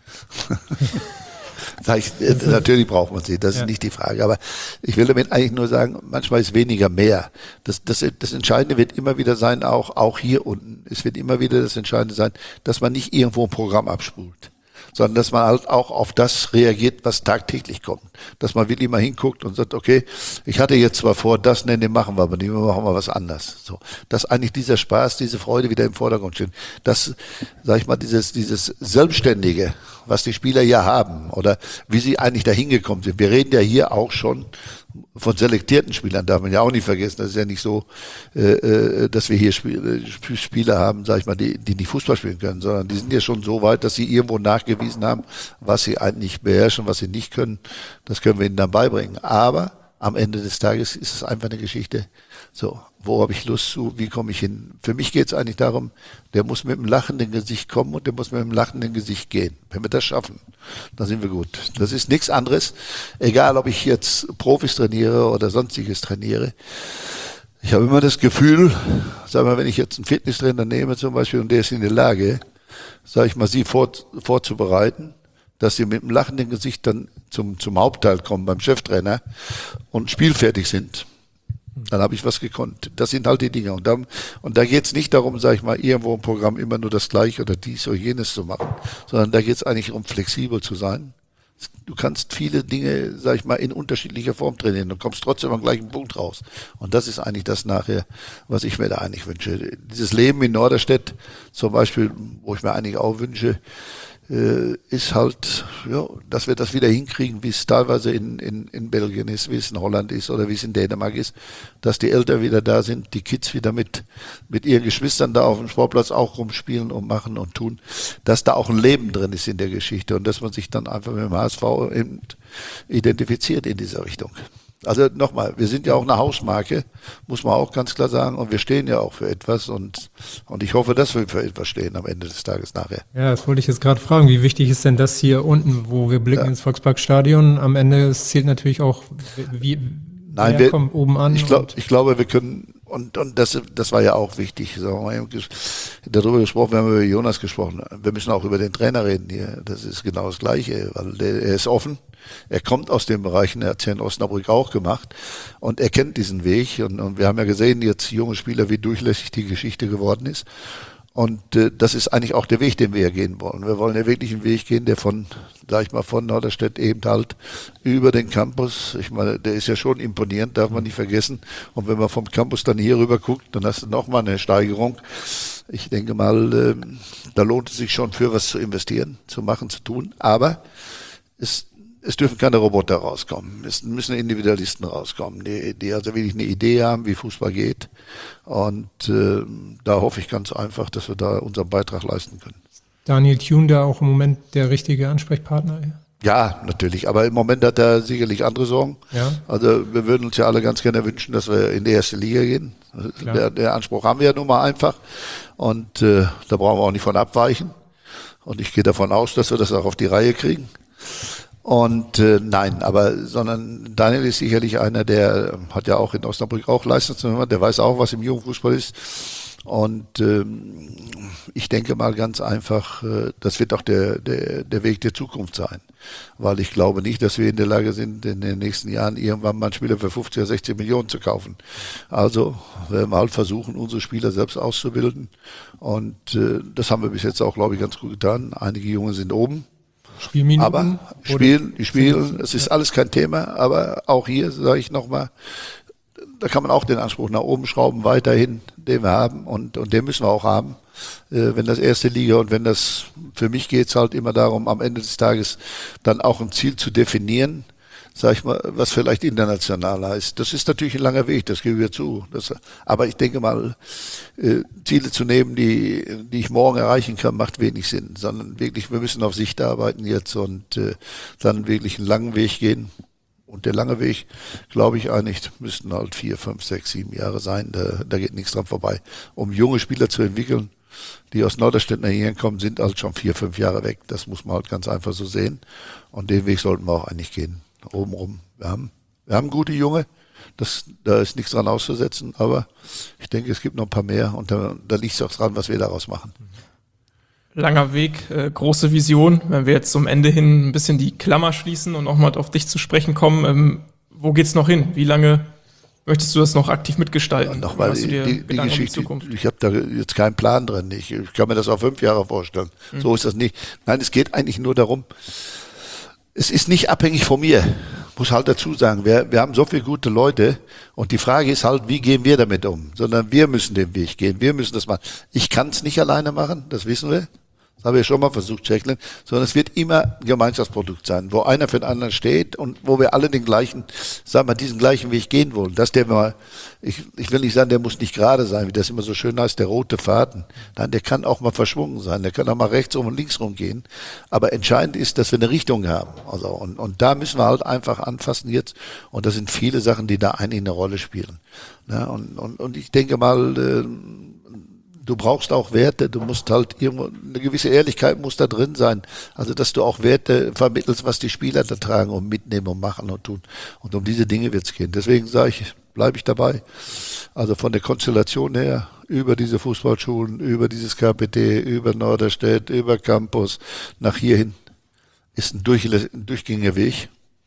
Sag ich, natürlich braucht man sie, das ist ja nicht die Frage. Aber ich will damit eigentlich nur sagen, manchmal ist weniger mehr. Das, das, das Entscheidende wird immer wieder sein, auch, auch hier unten. Es wird immer wieder das Entscheidende sein, dass man nicht irgendwo ein Programm abspult, sondern dass man halt auch auf das reagiert, was tagtäglich kommt. Dass man wirklich mal hinguckt und sagt, okay, ich hatte jetzt zwar vor, das nennen, den machen wir, aber nicht, wir machen mal was anderes. So, dass eigentlich dieser Spaß, diese Freude wieder im Vordergrund steht. Das, sag ich mal, dieses, dieses Selbstständige, was die Spieler hier haben oder wie sie eigentlich dahin gekommen sind. Wir reden ja hier auch schon von selektierten Spielern, darf man ja auch nicht vergessen. Das ist ja nicht so, äh, dass wir hier Spiel, Spieler haben, sag ich mal, die, die nicht Fußball spielen können, sondern die sind ja schon so weit, dass sie irgendwo nachgewiesen haben, was sie eigentlich beherrschen, was sie nicht können. Das können wir ihnen dann beibringen. Aber am Ende des Tages ist es einfach eine Geschichte. So, wo habe ich Lust zu? Wie komme ich hin? Für mich geht es eigentlich darum, der muss mit einem lachenden Gesicht kommen und der muss mit einem lachenden Gesicht gehen. Wenn wir das schaffen, dann sind wir gut. Das ist nichts anderes. Egal, ob ich jetzt Profis trainiere oder sonstiges trainiere. Ich habe immer das Gefühl, sag mal, wenn ich jetzt einen Fitnesstrainer nehme zum Beispiel und der ist in der Lage, sage ich mal, sie vor, vorzubereiten, dass sie mit einem lachenden Gesicht dann zum, zum Hauptteil kommen beim Cheftrainer und spielfertig sind. Dann habe ich was gekonnt. Das sind halt die Dinge. Und da, und da geht es nicht darum, sage ich mal, irgendwo im Programm immer nur das Gleiche oder dies oder jenes zu machen, sondern da geht es eigentlich um flexibel zu sein. Du kannst viele Dinge, sag ich mal, in unterschiedlicher Form trainieren. Du kommst trotzdem am gleichen Punkt raus. Und das ist eigentlich das nachher, was ich mir da eigentlich wünsche. Dieses Leben in Norderstedt zum Beispiel, wo ich mir eigentlich auch wünsche, ist halt, ja, dass wir das wieder hinkriegen, wie es teilweise in, in, in Belgien ist, wie es in Holland ist oder wie es in Dänemark ist, dass die Eltern wieder da sind, die Kids wieder mit, mit ihren Geschwistern da auf dem Sportplatz auch rumspielen und machen und tun, dass da auch ein Leben drin ist in der Geschichte und dass man sich dann einfach mit dem H S V identifiziert in dieser Richtung. Also nochmal, wir sind ja auch eine Hausmarke, muss man auch ganz klar sagen, und wir stehen ja auch für etwas und, und ich hoffe, dass wir für etwas stehen am Ende des Tages nachher. Ja, das wollte ich jetzt gerade fragen, wie wichtig ist denn das hier unten, wo wir blicken ja. ins Volksparkstadion? Am Ende zählt natürlich auch, wie, Nein, wir, kommt oben an. Ich, glaub, ich glaube, wir können Und, und das, das war ja auch wichtig. So, wir haben darüber gesprochen, wir haben über Jonas gesprochen. Wir müssen auch über den Trainer reden hier. Das ist genau das Gleiche, weil der, er ist offen. Er kommt aus den Bereichen, er hat es ja in Osnabrück auch gemacht und er kennt diesen Weg. Und, und wir haben ja gesehen, jetzt junge Spieler, wie durchlässig die Geschichte geworden ist. Und äh, das ist eigentlich auch der Weg, den wir hier gehen wollen. Wir wollen ja wirklich einen Weg gehen, der von, sag ich mal, von Norderstedt eben halt über den Campus, ich meine, der ist ja schon imponierend, darf man nicht vergessen. Und wenn man vom Campus dann hier rüber guckt, dann hast du nochmal eine Steigerung. Ich denke mal, äh, da lohnt es sich schon für was zu investieren, zu machen, zu tun. Aber es Es dürfen keine Roboter rauskommen. Es müssen Individualisten rauskommen, die, die also wirklich eine Idee haben, wie Fußball geht. Und äh, da hoffe ich ganz einfach, dass wir da unseren Beitrag leisten können. Daniel Thune da auch im Moment der richtige Ansprechpartner? Ja, natürlich. Aber im Moment hat er sicherlich andere Sorgen. Ja. Also wir würden uns ja alle ganz gerne wünschen, dass wir in die erste Liga gehen. Der, der Anspruch haben wir ja nun mal einfach. Und äh, da brauchen wir auch nicht von abweichen. Und ich gehe davon aus, dass wir das auch auf die Reihe kriegen. Und äh, nein, aber sondern Daniel ist sicherlich einer, der hat ja auch in Osnabrück auch Leistungsnummer, der weiß auch, was im Jugendfußball ist. Und ähm, ich denke mal ganz einfach, äh, das wird auch der, der, der Weg der Zukunft sein. Weil ich glaube nicht, dass wir in der Lage sind, in den nächsten Jahren irgendwann mal einen Spieler für fünfzig oder sechzig Millionen zu kaufen. Also werden wir halt versuchen, unsere Spieler selbst auszubilden. Und äh, das haben wir bis jetzt auch, glaube ich, ganz gut getan. Einige Junge sind oben. Spielminuten? Aber spielen, die spielen, es ist alles kein Thema, aber auch hier sage ich nochmal, da kann man auch den Anspruch nach oben schrauben, weiterhin, den wir haben und, und den müssen wir auch haben. Äh, wenn das erste Liga und wenn das, für mich geht es halt immer darum, am Ende des Tages dann auch ein Ziel zu definieren, sag ich mal, was vielleicht international heißt. Das ist natürlich ein langer Weg, das gebe ich zu. Das, aber ich denke mal, äh, Ziele zu nehmen, die, die ich morgen erreichen kann, macht wenig Sinn, sondern wirklich, wir müssen auf Sicht arbeiten jetzt und äh, dann wirklich einen langen Weg gehen. Und der lange Weg, glaube ich eigentlich, müssten halt vier, fünf, sechs, sieben Jahre sein. Da, da geht nichts dran vorbei. Um junge Spieler zu entwickeln, die aus Norderstedt nach hier kommen, sind halt schon vier, fünf Jahre weg. Das muss man halt ganz einfach so sehen. Und den Weg sollten wir auch eigentlich gehen. Obenrum. Wir haben, wir haben gute Junge, das, da ist nichts dran auszusetzen, aber ich denke, es gibt noch ein paar mehr und da, da liegt es auch dran, was wir daraus machen. Langer Weg, äh, große Vision. Wenn wir jetzt zum Ende hin ein bisschen die Klammer schließen und nochmal auf dich zu sprechen kommen, ähm, wo geht's noch hin? Wie lange möchtest du das noch aktiv mitgestalten? Ja, nochmal die, die, die Geschichte, ich habe da jetzt keinen Plan drin. Ich, ich kann mir das auf fünf Jahre vorstellen. Mhm. So ist das nicht. Nein, es geht eigentlich nur darum, es ist nicht abhängig von mir, muss halt dazu sagen. Wir, wir haben so viele gute Leute und die Frage ist halt, wie gehen wir damit um? Sondern wir müssen den Weg gehen, wir müssen das machen. Ich kann es nicht alleine machen, das wissen wir. Das habe ich schon mal versucht, Jacqueline, sondern es wird immer ein Gemeinschaftsprodukt sein, wo einer für den anderen steht und wo wir alle den gleichen, sagen wir, diesen gleichen Weg gehen wollen. Dass der mal, ich, ich will nicht sagen, der muss nicht gerade sein, wie das immer so schön heißt, der rote Faden. Nein, der kann auch mal verschwungen sein, der kann auch mal rechts rum und links rum gehen. Aber entscheidend ist, dass wir eine Richtung haben. Also, und, und da müssen wir halt einfach anfassen jetzt. Und das sind viele Sachen, die da eigentlich eine Rolle spielen. Ja, und, und, und ich denke mal, äh, du brauchst auch Werte, du musst halt irgendwo, eine gewisse Ehrlichkeit muss da drin sein. Also, dass du auch Werte vermittelst, was die Spieler da tragen und mitnehmen und machen und tun. Und um diese Dinge wird es gehen. Deswegen sage ich, bleibe ich dabei. Also von der Konstellation her, über diese Fußballschulen, über dieses K P T, über Norderstedt, über Campus, nach hierhin, ist ein, durch, ein durchgängiger Weg.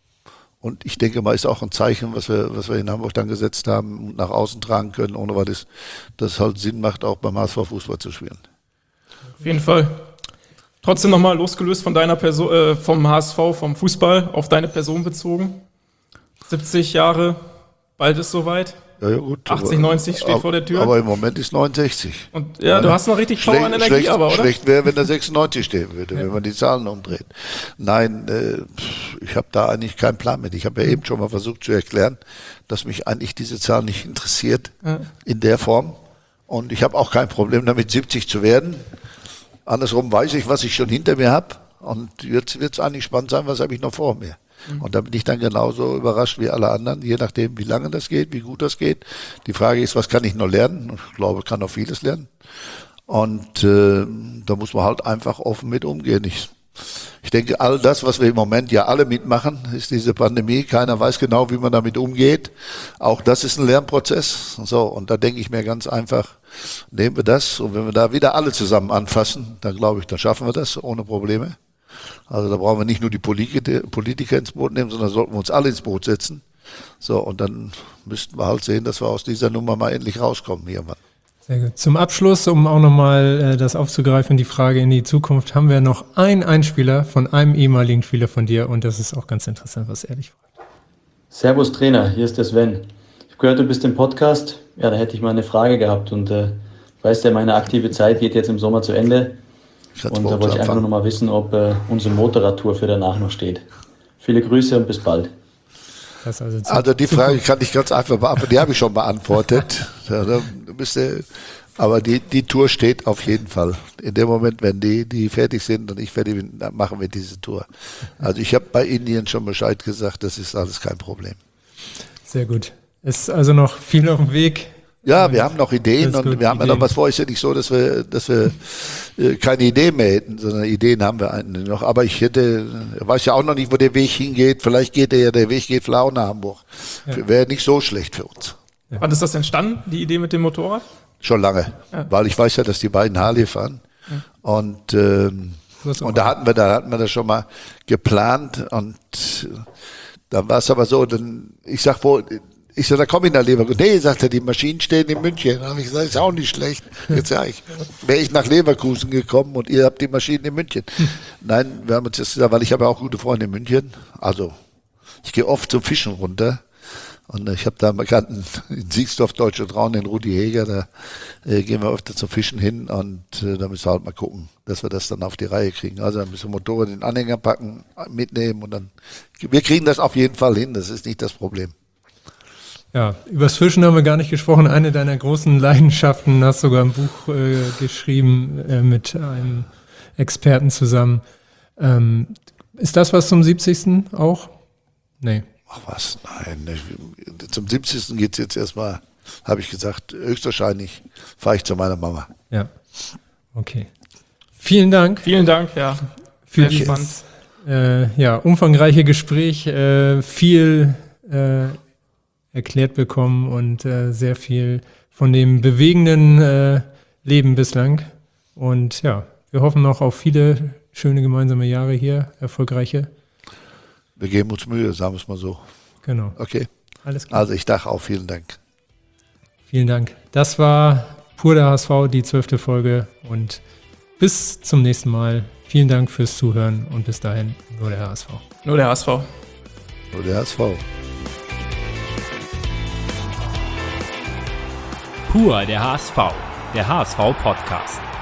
Und ich denke mal, ist auch ein Zeichen, was wir, was wir in Hamburg dann gesetzt haben und nach außen tragen können, ohne weil das, das halt Sinn macht, auch beim H S V Fußball zu spielen. Auf jeden Fall. Trotzdem nochmal losgelöst von deiner Person, äh, vom H S V, vom Fußball, auf deine Person bezogen. siebzig Jahre, bald ist soweit. Ja, ja, gut. achtzig, aber, neunzig steht aber, vor der Tür. Aber im Moment ist neunundsechzig. Und ja, du hast noch richtig Power schlecht, an Energie, schlecht, aber, oder? Schlecht wäre, wenn da sechsundneunzig stehen würde, ja. Wenn man die Zahlen umdreht. Nein, äh, ich habe da eigentlich keinen Plan mit. Ich habe ja eben schon mal versucht zu erklären, dass mich eigentlich diese Zahl nicht interessiert, ja. In der Form. Und ich habe auch kein Problem damit, siebzig zu werden. Andersrum weiß ich, was ich schon hinter mir habe. Und jetzt wird es eigentlich spannend sein, was habe ich noch vor mir. Und da bin ich dann genauso überrascht wie alle anderen, je nachdem, wie lange das geht, wie gut das geht. Die Frage ist, was kann ich noch lernen? Ich glaube, ich kann noch vieles lernen. Und äh, da muss man halt einfach offen mit umgehen. Ich Ich denke, all das, was wir im Moment ja alle mitmachen, ist diese Pandemie. Keiner weiß genau, wie man damit umgeht. Auch das ist ein Lernprozess. So, und da denke ich mir ganz einfach, nehmen wir das. Und wenn wir da wieder alle zusammen anfassen, dann glaube ich, dann schaffen wir das ohne Probleme. Also da brauchen wir nicht nur die Politiker ins Boot nehmen, sondern sollten wir uns alle ins Boot setzen. So, und dann müssten wir halt sehen, dass wir aus dieser Nummer mal endlich rauskommen irgendwann. Sehr gut. Zum Abschluss, um auch nochmal äh, das aufzugreifen, die Frage in die Zukunft, haben wir noch einen Einspieler von einem ehemaligen Spieler von dir und das ist auch ganz interessant, was er dich fragt. Servus Trainer, hier ist der Sven. Ich habe gehört, du bist im Podcast. Ja, da hätte ich mal eine Frage gehabt und äh, weißt ja, meine aktive Zeit geht jetzt im Sommer zu Ende und da wollte ich einfach nur noch mal wissen, ob äh, unsere Motorradtour für danach noch steht. Viele Grüße und bis bald. Das also, also die Frage kann ich ganz einfach beantworten, die habe ich schon beantwortet. Ja, da müsste, aber die, die Tour steht auf jeden Fall. In dem Moment, wenn die, die fertig sind und ich fertig bin, dann machen wir diese Tour. Also ich habe bei Indien schon Bescheid gesagt, das ist alles kein Problem. Sehr gut. Ist also noch viel auf dem Weg. Ja, wir haben noch Ideen und wir haben ja noch was vor. Ist ja nicht so, dass wir, dass wir äh, keine Ideen mehr hätten, sondern Ideen haben wir eigentlich noch. Aber ich hätte, ich weiß ja auch noch nicht, wo der Weg hingeht. Vielleicht geht der ja, der Weg geht vielleicht auch nach Hamburg. Ja. Wäre nicht so schlecht für uns. Ja. Wann ist das entstanden, die Idee mit dem Motorrad? Schon lange, ja. Weil ich weiß ja, dass die beiden Harley fahren. Ja. Und, ähm, und da hatten wir, da hatten wir das schon mal geplant und dann war es aber so, dann, ich sag, wo, Ich so, da komm ich nach Leverkusen. Nee, sagt er, die Maschinen stehen in München. Dann habe ich gesagt, ist auch nicht schlecht. Jetzt sage ich, wäre ich nach Leverkusen gekommen und ihr habt die Maschinen in München. Nein, wir haben uns das gesagt, weil ich habe ja auch gute Freunde in München. Also, ich gehe oft zum Fischen runter. Und ich habe da einen Bekannten in Siegsdorf, Deutsche Traun, den Rudi Heger, da äh, gehen wir öfter zum Fischen hin und äh, da müssen wir halt mal gucken, dass wir das dann auf die Reihe kriegen. Also dann müssen wir Motorrad in den Anhänger packen, mitnehmen und dann, wir kriegen das auf jeden Fall hin, das ist nicht das Problem. Ja, übers Fischen haben wir gar nicht gesprochen. Eine deiner großen Leidenschaften, hast sogar ein Buch äh, geschrieben äh, mit einem Experten zusammen. Ähm, ist das was zum siebzigsten auch? Nee. Ach was, nein. Zum siebzigsten geht's jetzt erstmal, habe ich gesagt, höchstwahrscheinlich fahre ich zu meiner Mama. Ja, okay. Vielen Dank. Vielen Dank, ja. Für dieses äh, ja, umfangreiche Gespräch. Äh, viel äh, erklärt bekommen und äh, sehr viel von dem bewegenden äh, Leben bislang. Und ja, wir hoffen noch auf viele schöne gemeinsame Jahre hier, erfolgreiche. Wir geben uns Mühe, sagen wir es mal so. Genau. Okay. Alles klar. Also ich dachte auch, vielen Dank. Vielen Dank. Das war Pur der H S V, die zwölfte Folge und bis zum nächsten Mal. Vielen Dank fürs Zuhören und bis dahin nur der H S V. Nur der H S V. Nur der H S V. Pur der H S V, der H S V Podcast.